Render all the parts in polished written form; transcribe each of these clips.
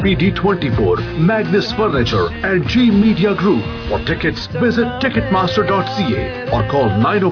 PD24, Magnus Furniture and G Media Group. For tickets, visit ticketmaster.ca or call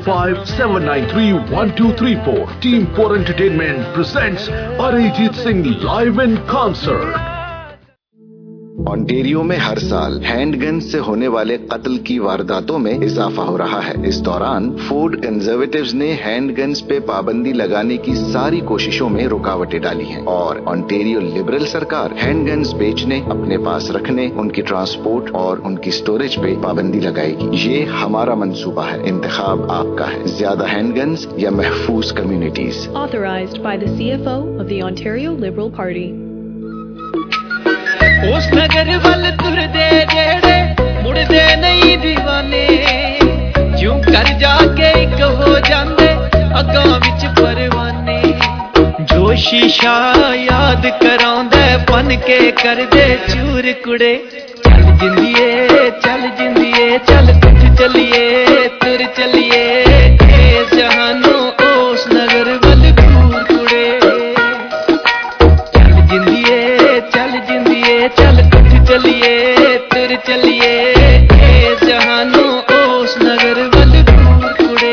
905-793-1234. Team 4 Entertainment presents Arijit Singh live in concert. Ontario में हर साल handgun से होने वाले कत्ल की वारदातों में इजाफा हो रहा है। इस दौरान फूड कंजर्वेटिव्स ने हैंडगन्स पे पाबंदी लगाने की सारी कोशिशों में रुकावटें डाली हैं और ओंटारियो लिबरल सरकार हैंडगन्स बेचने, अपने पास रखने, उनकी ट्रांसपोर्ट और उनकी स्टोरेज पे पाबंदी लगाएगी। ये हमारा मंसूबा है, इंतखाब आपका है। ज्यादा हैंडगन्स या महफूज communities. Authorized by the CFO of the Ontario Liberal Party. उस नगर वल तुरदे जेड़े मुड़दे नहीं दीवाने, क्यों कर जाके एक हो जांदे अगां विच परवाने। जो शीशा याद करांदे पन के कर दे चूर कुड़े। चल जिंदिए चल उठ चलिए तुर चलिए ए जहानो उस नगर वल दूर कुड़े। चल जिंदिए चल उठ चलिए तुर चलिए ए जहानो उस नगर वल दूर कुड़े।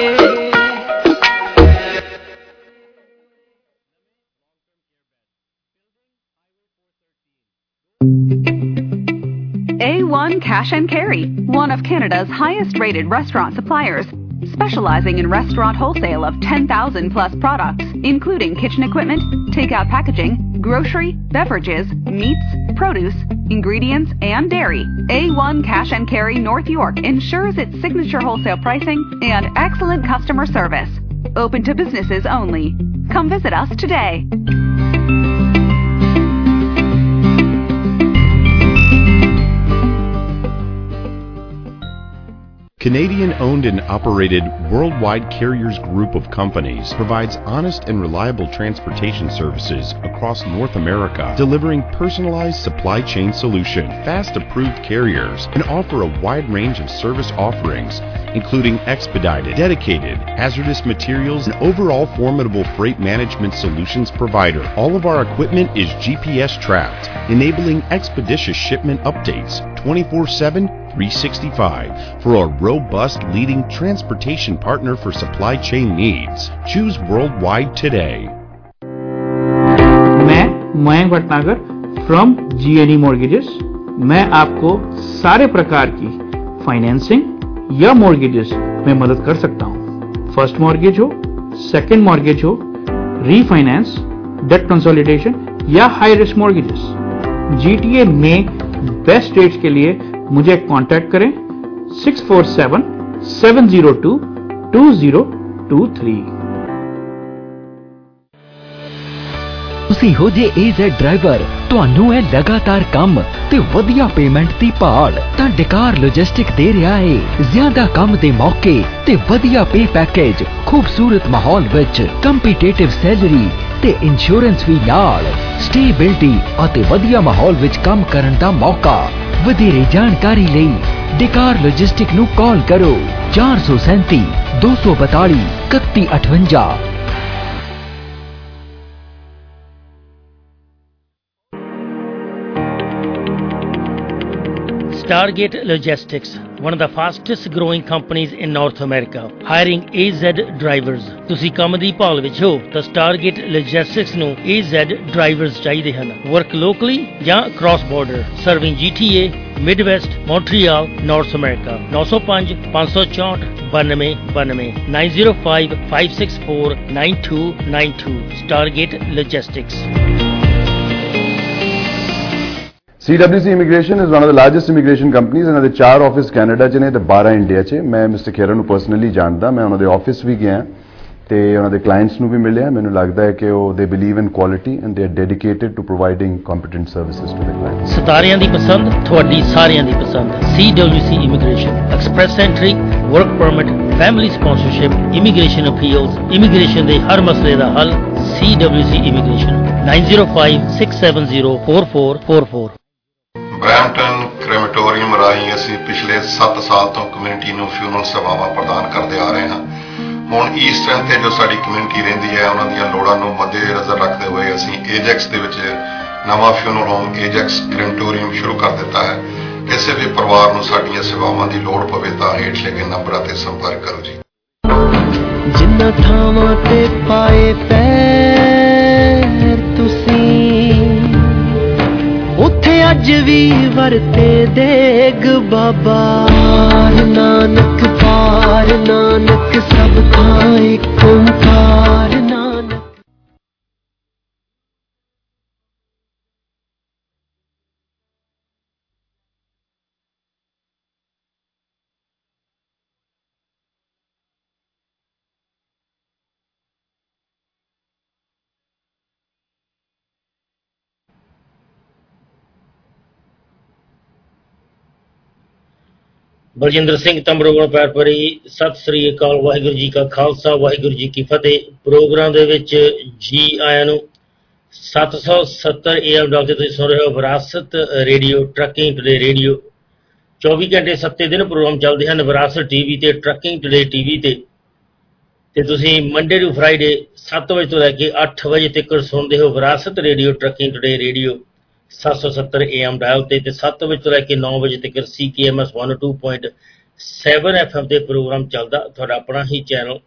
A1 Cash and Carry, one of Canada's highest rated restaurant suppliers, specializing in restaurant wholesale of 10,000 plus products, including kitchen equipment, takeout packaging, grocery, beverages, meats, produce, ingredients, and dairy. A1 Cash and Carry North York ensures its signature wholesale pricing and excellent customer service. Open to businesses only. Come visit us today. Canadian-owned and operated Worldwide Carriers Group of companies provides honest and reliable transportation services across North America, delivering personalized supply chain solution, fast-approved carriers, and offer a wide range of service offerings, including expedited, dedicated, hazardous materials, and overall formidable freight management solutions provider. All of our equipment is GPS tracked, enabling expeditious shipment updates 24/7, 365 for a robust leading transportation partner for supply chain needs. Choose Worldwide today. मैं Mayank Bhatnagar from GNE Mortgages। मैं आपको सारे प्रकार की financing या mortgages में मदद कर सकता हूं। फर्स्ट मॉर्गेज हो, सेकंड मॉर्गेज हो, रीफाइनेंस, डेट कंसोलिडेशन या हाई रिस्क मॉर्गेजेस। GTA में बेस्ट रेट्स के लिए मुझे कांटेक्ट करें 6477022023। ਤੁਸੀਂ ਹੋ ਜੇ AZ ਡਰਾਈਵਰ, ਤੁਹਾਨੂੰ ਹੈ ਲਗਾਤਾਰ ਕੰਮ ਤੇ ਵਧੀਆ ਪੇਮੈਂਟ ਦੀ ਭਾਲ, ਤਾਂ ਡਿਕਾਰ ਲੌਜਿਸਟਿਕ ਦੇ ਰਿਹਾ ਹੈ ਜ਼ਿਆਦਾ ਕੰਮ ਦੇ ਮੌਕੇ ਤੇ ਵਧੀਆ ਪੇ ਪੈਕੇਜ, ਖੂਬਸੂਰਤ ਮਾਹੌਲ ਵਿੱਚ ਕੰਪੀਟੀਟਿਵ ਸੈਲਰੀ ਤੇ ਇੰਸ਼ੋਰੈਂਸ ਵੀ ਨਾਲ, ਸਟੇਬਿਲਿਟੀ ਅਤੇ ਵਧੀਆ ਮਾਹੌਲ ਵਿੱਚ ਕੰਮ ਕਰਨ ਦਾ ਮੌਕਾ। ਵਧੇਰੇ ਜਾਣਕਾਰੀ ਲਈ ਡਿਕਾਰ ਲੌਜਿਸਟਿਕ ਨੂੰ ਕਾਲ ਕਰੋ 437 242 3158। Stargate Logistics, one of the fastest growing companies in North America, hiring AZ drivers. ਤੁਸੀਂ ਕੰਮ ਦੀ ਭਾਲ ਵਿੱਚ ਹੋ ਤਾਂ Stargate Logistics ਨੂੰ AZ drivers ਚਾਹੀਦੇ ਹਨ। Work locally ਜਾਂ cross border, serving GTA, Midwest, Montreal, North America. 905 564 9292 905 564 9292 Stargate Logistics. CWC Immigration is one of the largest immigration companies and the 4 office Canada 'ਚ ਨੇ ਤੇ 12 ਇੰਡੀਆ 'ਚ। ਮੈਂ ਮਿਸਟਰ ਖੇਰਨ ਨੂੰ ਪਰਸਨਲੀ ਜਾਣਦਾ, ਮੈਂ ਉਹਨਾਂ ਦੇ ਆਫਿਸ ਵੀ ਗਿਆ ਤੇ ਉਹਨਾਂ ਦੇ ਕਲਾਇੰਟਸ ਨੂੰ ਵੀ ਮਿਲਿਆ। ਮੈਨੂੰ ਲੱਗਦਾ ਹੈ ਕਿ ਉਹ they believe in quality and they are dedicated to providing competent services to the clients. ਸਤਾਰਿਆਂ ਦੀ ਪਸੰਦ, ਤੁਹਾਡੀ ਸਾਰਿਆਂ ਦੀ ਪਸੰਦ। CWC Immigration, express entry, work permit, family sponsorship, immigration appeals, immigration ਦੇ ਹਰ ਮਸਲੇ ਦਾ ਹੱਲ। CWC Immigration 905 670 4444। ਬਰੈਂਪਟਨ ਕ੍ਰੈਮੇਟੋਰੀਅਮ ਰਾਹੀਂ ਅਸੀਂ ਪਿਛਲੇ 7 ਸਾਲ ਤੋਂ ਕਮਿਊਨਿਟੀ ਨੂੰ ਫਿਊਨਰਲ ਸੇਵਾਵਾਂ ਪ੍ਰਦਾਨ ਕਰਦੇ ਆ ਰਹੇ ਹਾਂ। ਹੁਣ ਈਸਟਰਨ ਤੇ ਜੋ ਸਾਡੀ ਕਮਿਊਨਿਟੀ ਰਹਿੰਦੀ ਹੈ ਉਹਨਾਂ ਦੀਆਂ ਲੋੜਾਂ ਨੂੰ ਮੱਦੇਨਜ਼ਰ ਰੱਖਦੇ ਹੋਏ ਅਸੀਂ ਏਜੈਕਸ ਦੇ ਵਿੱਚ ਨਵਾਂ ਫਿਊਨਲ ਹੋਮ ਏਜੈਕਸ ਕ੍ਰੈਮਟੋਰੀਅਮ ਸ਼ੁਰੂ ਕਰ ਦਿੱਤਾ ਹੈ। ਕਿਸੇ ਵੀ ਪਰਿਵਾਰ ਨੂੰ ਸਾਡੀਆਂ ਸੇਵਾਵਾਂ ਦੀ ਲੋੜ ਪਵੇ ਤਾਂ ਹੇਠ ਲਿਖੇ ਨੰਬਰਾਂ ਤੇ ਸੰਪਰਕ ਕਰੋ ਜੀ। ਜਿੰਨਾ ਥਾਵਾਂ ਤੇ ਪਾਏ ਪੈਰ ਤੁਸੀਂ, ਉੱਥੇ ਅੱਜ ਵੀ ਵਰਤੇ ਦੇਗ ਬਾਬਾ ਨਾਨਕ ਪਾਰ ਨਾਨਕ ਸਭ ਥਾਂ ਇੱਕ ਓਂਕਾਰ ਨਾਨਕ। ਬਲਜਿੰਦਰ ਸਿੰਘ ਤੰਬਰੋਗਣ ਪੈਰਪਰੀ, ਸਤਿ ਸ੍ਰੀ ਅਕਾਲ, ਵਾਹਿਗੁਰੂ ਜੀ ਕਾ ਖਾਲਸਾ, ਵਾਹਿਗੁਰੂ ਜੀ ਕੀ ਫਤਿਹ। ਪ੍ਰੋਗਰਾਮ ਦੇ ਵਿੱਚ ਜੀ ਆਇਆਂ ਨੂੰ। 770 AM ਡਾਕ ਤੇ ਤੁਸੀਂ ਸੁਣ ਰਹੇ ਹੋ Virasat radio, trucking today radio. 24 ਘੰਟੇ 7 ਦਿਨ ਪ੍ਰੋਗਰਾਮ ਚੱਲਦੇ ਹਨ ਵਿਰਾਸਤ ਟੀਵੀ ਤੇ, ਟਰੱਕਿੰਗ ਟੂਡੇ ਟੀਵੀ ਤੇ ਤੁਸੀਂ ਮੰਡੇ ਟੂ ਫਰਾਈਡੇ 7 ਵਜੇ ਤੋਂ ਲੈ ਕੇ 8 ਵਜੇ ਤੱਕ ਸੁਣਦੇ ਹੋ Virasat radio, trucking today radio 770 AM dial ਤੇ 7 ਵਜੇ ਤੋਂ ਲੈ ਕੇ 9 ਵਜੇ ਤੱਕ CKMS 102.7 FM ਤੇ ਪ੍ਰੋਗਰਾਮ ਚੱਲਦਾ। ਤੁਹਾਡਾ ਆਪਣਾ ਹੀ ਚੈਨਲ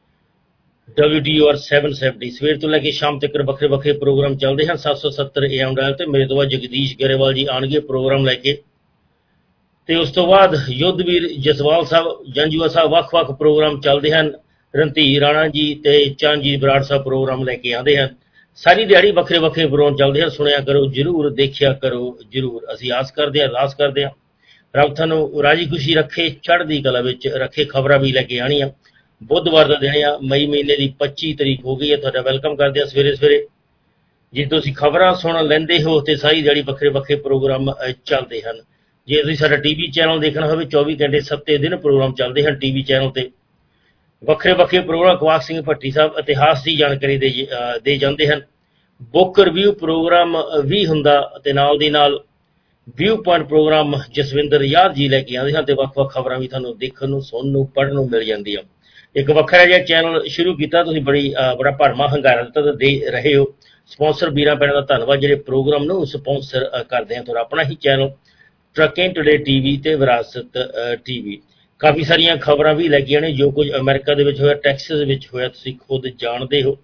WTOR 770। ਸਵੇਰ ਤੋਂ ਲੈ ਕੇ ਸ਼ਾਮ ਤੱਕ ਵੱਖਰੇ ਵੱਖਰੇ ਪ੍ਰੋਗਰਾਮ ਚੱਲਦੇ ਹਨ 770 AM ਡਾਇਲ ਤੇ। ਮੇਰੇ ਤੋਂ ਬਾਅਦ ਜਗਦੀਸ਼ ਗਰੇਵਾਲ ਜੀ ਆਉਣਗੇ ਪ੍ਰੋਗਰਾਮ ਲੈ ਕੇ, ਤੇ ਉਸ ਤੋਂ ਬਾਅਦ ਯੁੱਧਵੀਰ ਜਸਵਾਲ ਸਾਹਿਬ, ਜੰਜੂਆ ਸਾਹਿਬ, ਵੱਖ-ਵੱਖ ਪ੍ਰੋਗਰਾਮ ਚੱਲਦੇ ਹਨ। ਰਣਧੀਰ ਰਾਣਾ ਜੀ ਤੇ ਚਰਨਜੀਤ ਬਰਾੜ ਸਾਹਿਬ ਪ੍ਰੋਗਰਾਮ ਲੈ ਕੇ ਆਉਂਦੇ ਹਨ। ਸਾਰੀ ਦਿਹਾੜੀ ਵੱਖਰੇ ਵੱਖਰੇ ਪ੍ਰੋਗਰਾਮ ਚੱਲਦੇ ਹਨ। ਸੁਣਿਆ ਕਰੋ ਜ਼ਰੂਰ, ਦੇਖਿਆ ਕਰੋ ਜ਼ਰੂਰ। ਅਸੀਂ ਆਸ ਕਰਦੇ ਹਾਂ, ਅਰਦਾਸ ਕਰਦੇ ਹਾਂ ਰੱਬ ਤੁਹਾਨੂੰ ਰਾਜੀ ਖੁਸ਼ੀ ਰੱਖੇ, ਚੜ੍ਹਦੀ ਕਲਾ ਵਿੱਚ ਰੱਖੇ। ਖਬਰਾਂ ਵੀ ਲੈ ਕੇ ਆਉਣੀਆਂ। ਬੁੱਧਵਾਰ ਦਾ ਦਿਨ ਆ, ਮਈ ਮਹੀਨੇ ਦੀ 25 ਤਰੀਕ ਹੋ ਗਈ ਹੈ। ਤੁਹਾਡਾ ਵੈਲਕਮ ਕਰਦੇ ਹਾਂ ਸਵੇਰੇ ਸਵੇਰੇ। ਜੇ ਤੁਸੀਂ ਖਬਰਾਂ ਸੁਣ ਲੈਂਦੇ ਹੋ ਤੇ ਸਾਰੀ ਦਿਹਾੜੀ ਵੱਖਰੇ ਵੱਖਰੇ ਪ੍ਰੋਗਰਾਮ ਚੱਲਦੇ ਹਨ। ਜੇ ਤੁਸੀਂ ਸਾਡਾ ਟੀਵੀ ਚੈਨਲ ਦੇਖਣਾ ਹੋਵੇ, 24 ਘੰਟੇ 7 ਦਿਨ ਪ੍ਰੋਗਰਾਮ ਚੱਲਦੇ ਹਨ ਟੀਵੀ ਚੈਨਲ ਤੇ। ਵੱਖਰੇ ਵੱਖਰੇ ਪ੍ਰੋਗਰਾਮ ਕਵਾਕ ਸਿੰਘ ਭੱਟੀ ਸਾਹਿਬ ਇਤਿਹਾਸ ਦੀ ਜਾਣਕਾਰੀ ਦੇ ਜਾਂਦੇ ਹਨ। ਬੁੱਕ ਰਿਵਿਊ ਪ੍ਰੋਗਰਾਮ ਵੀ ਹੁੰਦਾ ਤੇ ਨਾਲ ਦੀ ਨਾਲ ਵਿਊ ਪੁਆਇੰਟ ਪ੍ਰੋਗਰਾਮ ਜਸਵਿੰਦਰ ਯਾਦ ਜੀ ਲੈ ਕੇ ਆਉਂਦੇ ਹਨ ਤੇ ਵੱਖ-ਵੱਖ ਖਬਰਾਂ ਵੀ ਤੁਹਾਨੂੰ ਦੇਖਣ ਨੂੰ, ਸੁਣਨ ਨੂੰ, ਪੜ੍ਹਨ ਨੂੰ ਮਿਲ ਜਾਂਦੀਆਂ। ਇੱਕ ਵੱਖਰਾ ਜਿਹਾ ਚੈਨਲ ਸ਼ੁਰੂ ਕੀਤਾ ਤੁਸੀਂ, ਬੜਾ ਭਰਮਾ ਹੰਗਾਰਾ ਦਿੱਤਾ ਤੇ ਦੇ ਰਹੇ ਹੋ। ਸਪਾਂਸਰ ਵੀਰਾਂ ਭੈਣਾਂ ਦਾ ਧੰਨਵਾਦ ਜਿਹੜੇ ਪ੍ਰੋਗਰਾਮ ਨੂੰ ਸਪਾਂਸਰ ਕਰਦੇ ਹਨ। ਤੁਹਾਡਾ ਆਪਣਾ ਹੀ ਚੈਨਲ ਟਰੱਕਿੰਗ ਟੂਡੇ ਟੀਵੀ ਤੇ ਵਿਰਾਸਤ ਟੀਵੀ। ਕਾਫੀ ਸਾਰੀਆਂ ਖਬਰਾਂ ਵੀ ਲੱਗੀਆਂ ਨੇ। ਜੋ ਕੁਝ ਅਮਰੀਕਾ ਦੇ ਵਿੱਚ ਹੋਇਆ, ਟੈਕਸਸ ਵਿੱਚ ਹੋਇਆ, ਤੁਸੀਂ ਖੁਦ ਜਾਣਦੇ ਹੋ।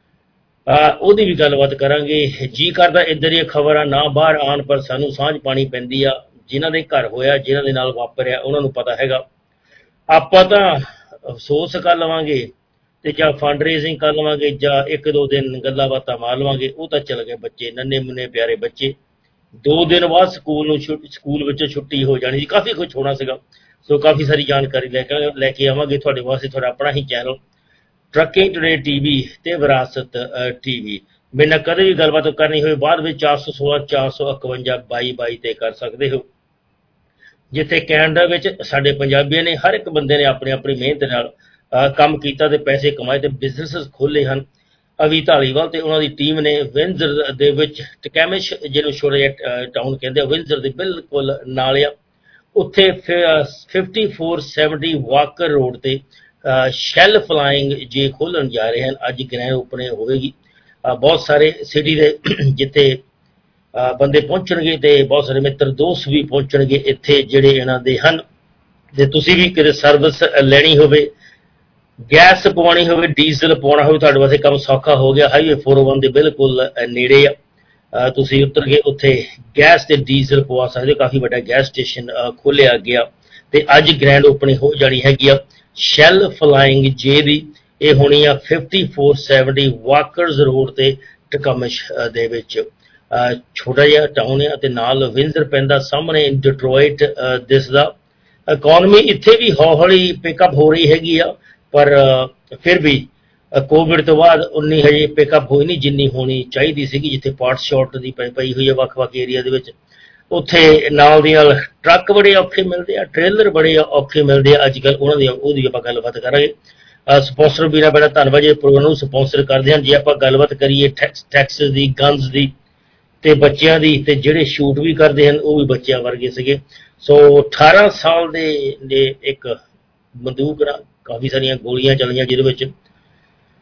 ਉਹਦੀ ਵੀ ਗੱਲਬਾਤ ਕਰਾਂਗੇ। ਜੀ ਕਰਦਾ ਇੱਧਰ ਦੀਆਂ ਖਬਰਾਂ ਨਾ ਬਾਹਰ ਆਉਣ, ਪਰ ਸਾਨੂੰ ਸਾਂਝ ਪਾਣੀ ਪੈਂਦੀ ਆ। ਜਿਨ੍ਹਾਂ ਦੇ ਘਰ ਹੋਇਆ, ਜਿਨ੍ਹਾਂ ਦੇ ਨਾਲ ਵਾਪਰਿਆ, ਉਹਨਾਂ ਨੂੰ ਪਤਾ ਹੈਗਾ। ਆਪਾਂ ਤਾਂ ਅਫਸੋਸ ਕਰ ਲਵਾਂਗੇ ਤੇ ਜਾਂ ਫੰਡ ਰੇਜ਼ਿੰਗ ਕਰ ਲਵਾਂਗੇ ਜਾਂ 1-2 ਦਿਨ ਗੱਲਾਂ ਬਾਤਾਂ ਮਾਰ ਲਵਾਂਗੇ। ਉਹ ਤਾਂ ਚੱਲ ਗਏ ਬੱਚੇ, ਨੰਨੇ ਮੁੰਨੇ ਪਿਆਰੇ ਬੱਚੇ। 2 ਦਿਨ ਬਾਅਦ ਸਕੂਲ ਵਿੱਚੋਂ ਛੁੱਟੀ ਹੋ ਜਾਣੀ ਸੀ। ਕਾਫੀ ਕੁਛ ਹੋਣਾ ਸੀਗਾ। ਸੋ ਕਾਫੀ ਸਾਰੀ ਜਾਣਕਾਰੀ ਲੈ ਕੇ ਆਵਾਂਗੇ ਤੁਹਾਡੇ ਵਾਸਤੇ। ਤੁਹਾਡਾ ਆਪਣਾ ਹੀ ਚੈਨਲ ਟਰੱਕਿੰਗ ਟੂਡੇ ਟੀਵੀ ਤੇ ਵਿਰਾਸਤ ਟੀਵੀ। ਮੇਰੇ ਨਾਲ ਕਦੇ ਵੀ ਗੱਲਬਾਤ ਕਰਨੀ ਹੋਵੇ ਬਾਅਦ ਵਿੱਚ 416 451 22 ਤੇ ਕਰ ਸਕਦੇ ਹੋ। ਜਿੱਥੇ ਕੈਨੇਡਾ ਵਿੱਚ ਸਾਡੇ ਪੰਜਾਬੀਆਂ ਨੇ, ਹਰ ਇੱਕ ਬੰਦੇ ਨੇ ਆਪਣੀ ਆਪਣੀ ਮਿਹਨਤ ਨਾਲ ਕੰਮ ਕੀਤਾ ਤੇ ਪੈਸੇ ਕਮਾਏ ਤੇ ਬਿਜ਼ਨਸ ਖੋਲ੍ਹੇ ਹਨ। ਅਵੀ ਧਾਲੀਵਾਲ ਤੇ ਉਹਨਾਂ ਦੀ ਟੀਮ ਨੇ ਵਿੰਜ਼ਰ ਦੇ ਵਿੱਚ, ਟਕੈਮਿਸ਼ ਜਿਹਨੂੰ ਛੋਟਾ ਜਿਹਾ ਟਾਊਨ ਕਹਿੰਦੇ ਆ, ਵਿੰਜ਼ਰ ਦੇ ਬਿਲਕੁਲ ਨਾਲ ਆ, ਉੱਥੇ 5470 ਵਾਕਰ ਰੋਡ ਤੇ ਸ਼ੈਲ ਫਲਾਈਂਗ ਜੇ ਖੋਲ੍ਹਣ ਜਾ ਰਹੇ ਹਨ। ਅੱਜ ਗ੍ਰੈਂਡ ਓਪਨਿੰਗ ਹੋਵੇਗੀ। ਬਹੁਤ ਸਾਰੇ ਸਿਟੀ ਦੇ ਜਿੱਥੇ ਬੰਦੇ ਪਹੁੰਚਣਗੇ ਤੇ ਬਹੁਤ ਸਾਰੇ ਮਿੱਤਰ ਦੋਸਤ ਵੀ ਪਹੁੰਚਣਗੇ ਇੱਥੇ ਜਿਹੜੇ ਇਹਨਾਂ ਦੇ ਹਨ। ਜੇ ਤੁਸੀਂ ਵੀ ਕਿਤੇ ਸਰਵਿਸ ਲੈਣੀ ਹੋਵੇ, ਗੈਸ ਪਵਾਉਣੀ ਹੋਵੇ, ਡੀਜ਼ਲ ਪਵਾਉਣਾ ਹੋਵੇ, ਤੁਹਾਡੇ ਵਾਸਤੇ ਕੰਮ ਸੌਖਾ ਹੋ ਗਿਆ। ਹਾਈਵੇ 401 ਦੇ ਬਿਲਕੁਲ ਨੇੜੇ ਆ। ਤੁਸੀਂ ਉੱਤਰ ਕੇ ਉੱਥੇ ਗੈਸ ਤੇ ਡੀਜ਼ਲ ਪਵਾ ਸਕਦੇ ਹੋ। ਕਾਫੀ ਵੱਡਾ ਗੈਸ ਸਟੇਸ਼ਨ ਖੋਲ੍ਹਿਆ ਗਿਆ ਤੇ ਅੱਜ ਗ੍ਰੈਂਡ ਓਪਨਿੰਗ ਹੋ ਜਾਣੀ ਹੈਗੀ ਆ ਸ਼ੈਲ ਫਲਾਈਂਗ ਜੇ ਦੀ। ਇਹ ਹੋਣੀ ਆ 5470 ਵਾਕਰਜ਼ ਰੋਡ ਤੇ ਟਕਮਿਸ਼ ਦੇ ਵਿੱਚ। ਛੋਟਾ ਜਿਹਾ ਟਾਊਨ ਆ ਤੇ ਨਾਲ ਵਿੰਜ਼ਰ ਪੈਂਦਾ, ਸਾਹਮਣੇ ਡਿਟਰੋਇਟ ਦਿਸਦਾ। ਇਕੋਨਮੀ ਇੱਥੇ ਵੀ ਹੌਲੀ ਪਿਕਅਪ ਹੋ ਰਹੀ ਹੈਗੀ ਆ, ਪਰ ਫਿਰ ਵੀ ਕੋਵਿਡ ਤੋਂ ਬਾਅਦ ਉਨੀ ਹਜੇ ਪਿਕਅਪ ਹੋਈ ਨਹੀਂ ਜਿੰਨੀ ਹੋਣੀ ਚਾਹੀਦੀ ਸੀਗੀ। ਜਿੱਥੇ ਪਾਰਟ ਸ਼ਾਰਟ ਦੀ ਪਈ ਹੋਈ ਹੈ ਵੱਖ-ਵੱਖ ਏਰੀਆ ਦੇ ਵਿੱਚ, ਉੱਥੇ ਨਾਲ ਦੀ ਨਾਲ ਟਰੱਕ ਬੜੇ ਔਖੇ ਮਿਲਦੇ ਆ, ਟ੍ਰੇਲਰ ਬੜੇ ਔਖੇ ਮਿਲਦੇ ਆ ਅੱਜ ਕੱਲ੍ਹ। ਉਹਦੀ ਆਪਾਂ ਗੱਲਬਾਤ ਕਰਾਂਗੇ। ਸਪਾਂਸਰ ਵੀਰਾਂ ਬੜਾ ਧੰਨਵਾਦ ਜਿਹੜੇ ਪ੍ਰੋਗਰਾਮ ਨੂੰ ਸਪਾਂਸਰ ਕਰਦੇ ਹਨ। ਜੇ ਆਪਾਂ ਗੱਲਬਾਤ ਕਰੀਏ ਟੈਕਸਸ ਦੀ, ਗਨਸ ਦੀ ਤੇ ਬੱਚਿਆਂ ਦੀ, ਤੇ ਜਿਹੜੇ ਸ਼ੂਟ ਵੀ ਕਰਦੇ ਹਨ ਉਹ ਵੀ ਬੱਚਿਆਂ ਵਰਗੇ ਸੀਗੇ। ਸੋ 18 ਸਾਲ ਦੇ ਇੱਕ ਬੰਦੂਕ ਨਾਲ ਕਾਫੀ ਸਾਰੀਆਂ ਗੋਲੀਆਂ ਚੱਲੀਆਂ, ਜਿਹਦੇ ਵਿੱਚ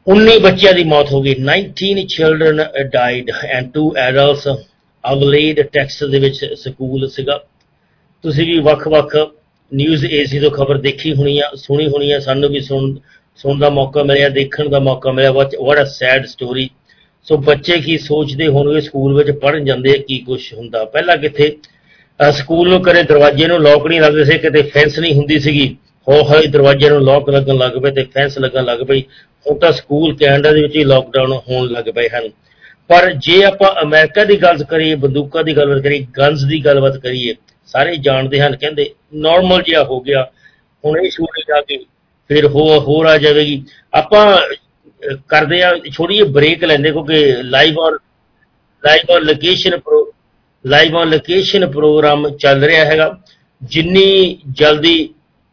19 ਬੱਚਿਆਂ ਦੀ ਮੌਤ ਹੋ ਗਈ। 19 children died and 2 adults Uvalde Texas ਦੇ ਵਿੱਚ ਸਕੂਲ ਸੀਗਾ। ਤੁਸੀਂ ਵੀ ਵੱਖ-ਵੱਖ ਨਿਊਜ਼ ਏਸੀ ਤੋਂ ਖਬਰ ਦੇਖੀ ਹੋਣੀ ਆ, ਸੁਣੀ ਹੋਣੀ ਆ, ਸਾਨੂੰ ਵੀ ਸੁਣਨ ਦਾ ਮੌਕਾ ਮਿਲਿਆ, ਦੇਖਣ ਦਾ ਮੌਕਾ ਮਿਲਿਆ। ਵਾਟ ਅ ਸੈਡ ਸਟੋਰੀ। ਸੋ ਬੱਚੇ ਕੀ ਸੋਚਦੇ ਹੋਣਗੇ ਸਕੂਲ ਵਿੱਚ ਪੜ੍ਹਨ ਜਾਂਦੇ ਕੀ ਕੁਛ ਹੁੰਦਾ। ਪਹਿਲਾਂ ਕਿੱਥੇ ਸਕੂਲ ਨੂੰ ਕਦੇ ਦਰਵਾਜ਼ੇ ਨੂੰ ਲੋਕ ਨਹੀਂ ਲੱਗਦੇ ਸੀ, ਕਿਤੇ ਫੈਂਸ ਨਹੀਂ ਹੁੰਦੀ ਸੀਗੀ। ਹੌਲੀ ਦਰਵਾਜ਼ੇ ਨੂੰ ਲੋਕ ਲੱਗਣ ਲੱਗ ਪਏ ਤੇ ਫੈਂਸ ਲੱਗਣ ਲੱਗ ਪਈ। ਹੁਣ ਤਾਂ ਸਕੂਲ ਕੈਨੇਡਾ ਦੇ ਵਿੱਚ ਹੀ ਲੋਕਡਾਊਨ ਹੋਣ ਲੱਗ ਪਏ ਹਨ। ਪਰ ਜੇ ਆਪਾਂ ਅਮਰੀਕਾ ਦੀ ਗੱਲ ਕਰੀਏ, ਬੰਦੂਕਾਂ ਦੀ ਗੱਲਬਾਤ ਕਰੀਏ, ਗਨਸ ਦੀ ਗੱਲਬਾਤ ਕਰੀਏ, ਸਾਰੇ ਜਾਣਦੇ ਹਨ, ਕਹਿੰਦੇ ਨਾਰਮਲ ਜਿਹਾ ਹੋ ਗਿਆ। ਹੁਣ ਇਹ ਸ਼ੂਟਿੰਗ ਆ ਗਈ, ਫਿਰ ਹੋਰ ਆ ਜਾਵੇਗੀ। ਆਪਾਂ ਕਰਦੇ ਆ ਥੋੜ੍ਹੀ ਜਿਹੀ ਬ੍ਰੇਕ ਲੈਂਦੇ, ਕਿਉਂਕਿ ਲਾਈਵ ਔਨ ਲੋਕੇਸ਼ਨ ਪ੍ਰੋਗਰਾਮ ਚੱਲ ਰਿਹਾ ਹੈਗਾ। ਜਿੰਨੀ ਜਲਦੀ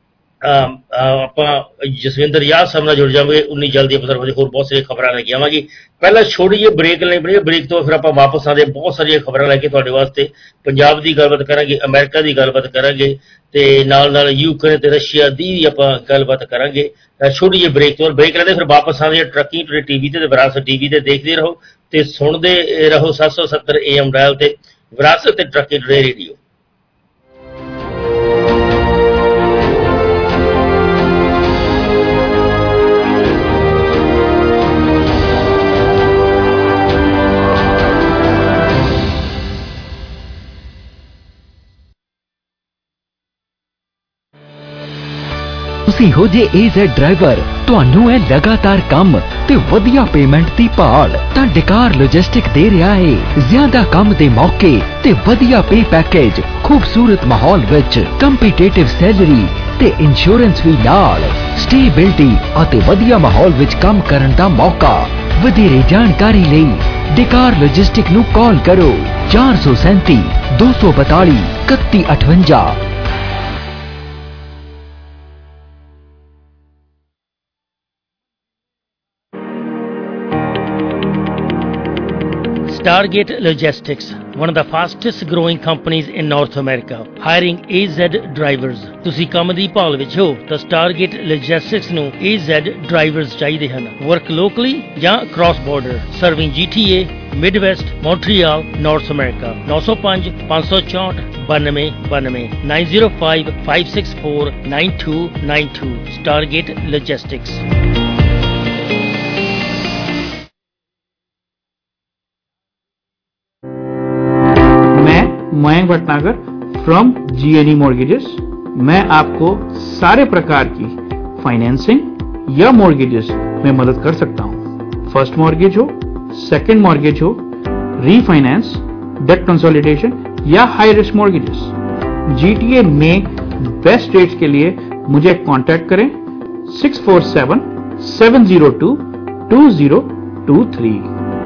ਆਪਾਂ ਜਸਵਿੰਦਰ ਯਾਦ ਸਾਹਿਬ ਨਾਲ ਜੁੜ ਜਾਵਾਂਗੇ, ਉਨੀ ਜਲਦੀ ਆਪਾਂ ਹੋਰ ਬਹੁਤ ਸਾਰੀਆਂ ਖਬਰਾਂ ਲੈ ਕੇ ਆਵਾਂਗੇ। ਪਹਿਲਾਂ ਛੋਟੀ ਜਿਹੀ ਬ੍ਰੇਕ ਲੈਣੀ ਪਣੀ, ਬ੍ਰੇਕ ਤੋਂ ਫਿਰ ਆਪਾਂ ਵਾਪਸ ਆਉਂਦੇ ਬਹੁਤ ਸਾਰੀਆਂ ਖਬਰਾਂ ਲੈ ਕੇ ਤੁਹਾਡੇ ਵਾਸਤੇ। ਪੰਜਾਬ ਦੀ ਗੱਲਬਾਤ ਕਰਾਂਗੇ, ਅਮਰੀਕਾ ਦੀ ਗੱਲਬਾਤ ਕਰਾਂਗੇ ਤੇ ਨਾਲ ਯੂਕਰੇਨ ਤੇ ਰਸ਼ੀਆ ਦੀ ਵੀ ਆਪਾਂ ਗੱਲਬਾਤ ਕਰਾਂਗੇ। ਛੋਟੀ ਜਿਹੀ ਬ੍ਰੇਕ ਤੋਂ ਬ੍ਰੇਕ ਲੈਂਦੇ, ਫਿਰ ਵਾਪਸ ਆਉਂਦੇ। ਟਰੱਕਿੰਗ ਟੂਡੇ ਟੀਵੀ ਤੇ ਵਿਰਾਸਤ ਟੀਵੀ ਤੇ ਦੇਖਦੇ ਰਹੋ ਤੇ ਸੁਣਦੇ ਰਹੋ 770 AM ਡਾਇਲ ਤੇ ਵਿਰਾਸਤ ਤੇ ਟਰੱਕਿੰਗ ਟੂਡੇ ਰੇਡੀਓ। ਤੁਸੀਂ ਹੋ ਜੇ AZ ਡਰਾਈਵਰ, ਤੁਹਾਨੂੰ ਹੈ ਲਗਾਤਾਰ ਕੰਮ ਤੇ ਵਧੀਆ ਪੇਮੈਂਟ ਦੀ ਭਾਲ, ਤਾਂ ਡਿਕਾਰ ਲੌਜਿਸਟਿਕ ਦੇ ਰਿਹਾ ਹੈ ਜ਼ਿਆਦਾ ਕੰਮ ਦੇ ਮੌਕੇ ਤੇ ਵਧੀਆ ਪੇ ਪੈਕੇਜ, ਖੂਬਸੂਰਤ ਮਾਹੌਲ ਵਿੱਚ ਕੰਪੀਟੀਟਿਵ ਸੈਲਰੀ ਤੇ ਇੰਸ਼ੋਰੈਂਸ ਵੀ ਨਾਲ, ਸਟੇਬਿਲਿਟੀ ਅਤੇ ਵਧੀਆ ਮਾਹੌਲ ਵਿੱਚ ਕੰਮ ਕਰਨ ਦਾ ਮੌਕਾ। ਵਧੇਰੇ ਜਾਣਕਾਰੀ ਲਈ ਡਿਕਾਰ ਲੌਜਿਸਟਿਕ ਨੂੰ ਕਾਲ ਕਰੋ 437 242 3158। Stargate Logistics, one of the fastest growing companies in North America, hiring AZ drivers. ਤੁਸੀਂ ਕੰਮ ਦੀ ਭਾਲ ਵਿੱਚ ਹੋ ਤਾਂ Stargate Logistics ਨੂੰ AZ drivers ਚਾਹੀਦੇ ਹਨ। Work locally ਜਾਂ cross border, serving GTA, Midwest, Montreal, North America. 905 564 9292 905 564 9292 Stargate Logistics. Mayank Bhatnagar from GNE mortgages. मैं आपको सारे प्रकार की फाइनेंसिंग या मॉर्गेजेस में मदद कर सकता हूं। फर्स्ट मॉर्गेज हो, सेकंड मॉर्गेज हो, रीफाइनेंस, डेट कंसोलिडेशन या हाई रिस्क मॉर्गेजेस। GTA में बेस्ट रेट्स के लिए मुझे कांटेक्ट करें 647 702 2023।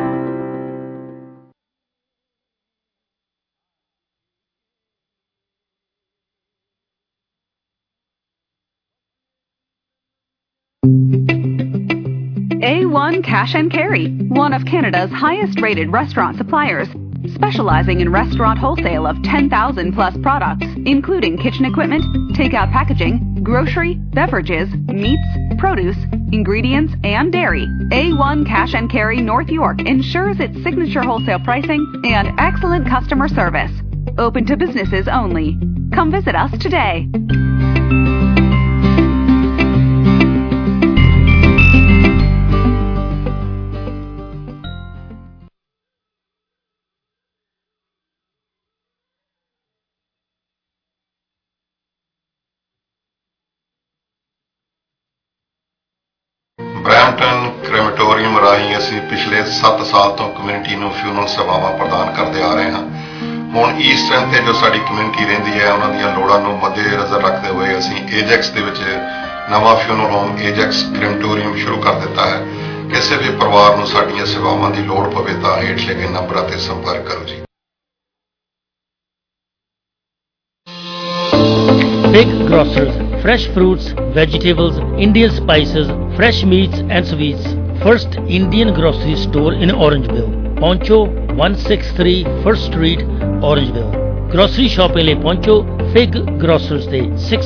A1 Cash and Carry, one of Canada's highest rated restaurant suppliers, specializing in restaurant wholesale of 10,000 plus products, including kitchen equipment, takeout packaging, grocery, beverages, meats, produce, ingredients, and dairy. A1 Cash and Carry North York ensures its signature wholesale pricing and excellent customer service. Open to businesses only. Come visit us today. Brampton crematorium ਰਾਹੀਂ ਅਸੀਂ ਪਿਛਲੇ 7 ਸਾਲ ਤੋਂ community ਨੂੰ funeral ਸੇਵਾਵਾਂ ਪ੍ਰਦਾਨ ਕਰਦੇ ਆ ਰਹੇ ਹਾਂ। ਹੁਣ ਈਸਟਰਨ ਤੇ ਜੋ ਸਾਡੀ ਕਮਿਊਨਿਟੀ ਰਹਿੰਦੀ ਹੈ, ਉਹਨਾਂ ਦੀਆਂ ਲੋੜਾਂ ਨੂੰ ਮੱਦੇਨਜ਼ਰ ਰੱਖਦੇ ਹੋਏ ਅਸੀਂ ਏਜੈਕਸ ਦੇ ਵਿੱਚ ਨਵਾਂ ਫਿਊਨਰਲ ਹੋਮ ਏਜੈਕਸ ਕ੍ਰੈਮੇਟੋਰੀਅਮ ਸ਼ੁਰੂ ਕਰ ਦਿੱਤਾ ਹੈ। ਕਿਸੇ ਵੀ ਪਰਿਵਾਰ ਨੂੰ ਸਾਡੀਆਂ ਸੇਵਾਵਾਂ ਦੀ ਲੋੜ ਪਵੇ ਤਾਂ ਹੇਠ ਲਿਖੇ ਨੰਬਰਾਂ ਤੇ ਸੰਪਰਕ ਕਰੋ ਜੀ। Big grocers, fresh fruits, vegetables, Indian spices, fresh meats and sweets. First Indian grocery store in Orangeville. Poncho 163 First Street, Orangeville. Grocery shopping ਲਈ ਪਹੁੰਚੋ ਫਿਗ ਗਰੋਸਰਸ ਤੇ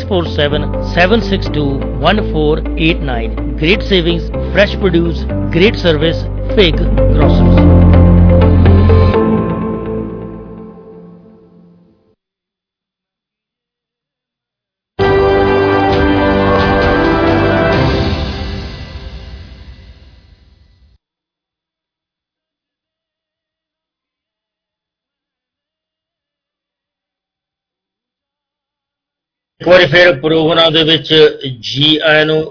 6477621489। Great savings, fresh produce, great service, Fig Grocers। ਇੱਕ ਵਾਰੀ ਫਿਰ programme ਦੇ ਵਿੱਚ ਜੀ ਆਇਆਂ ਨੂੰ।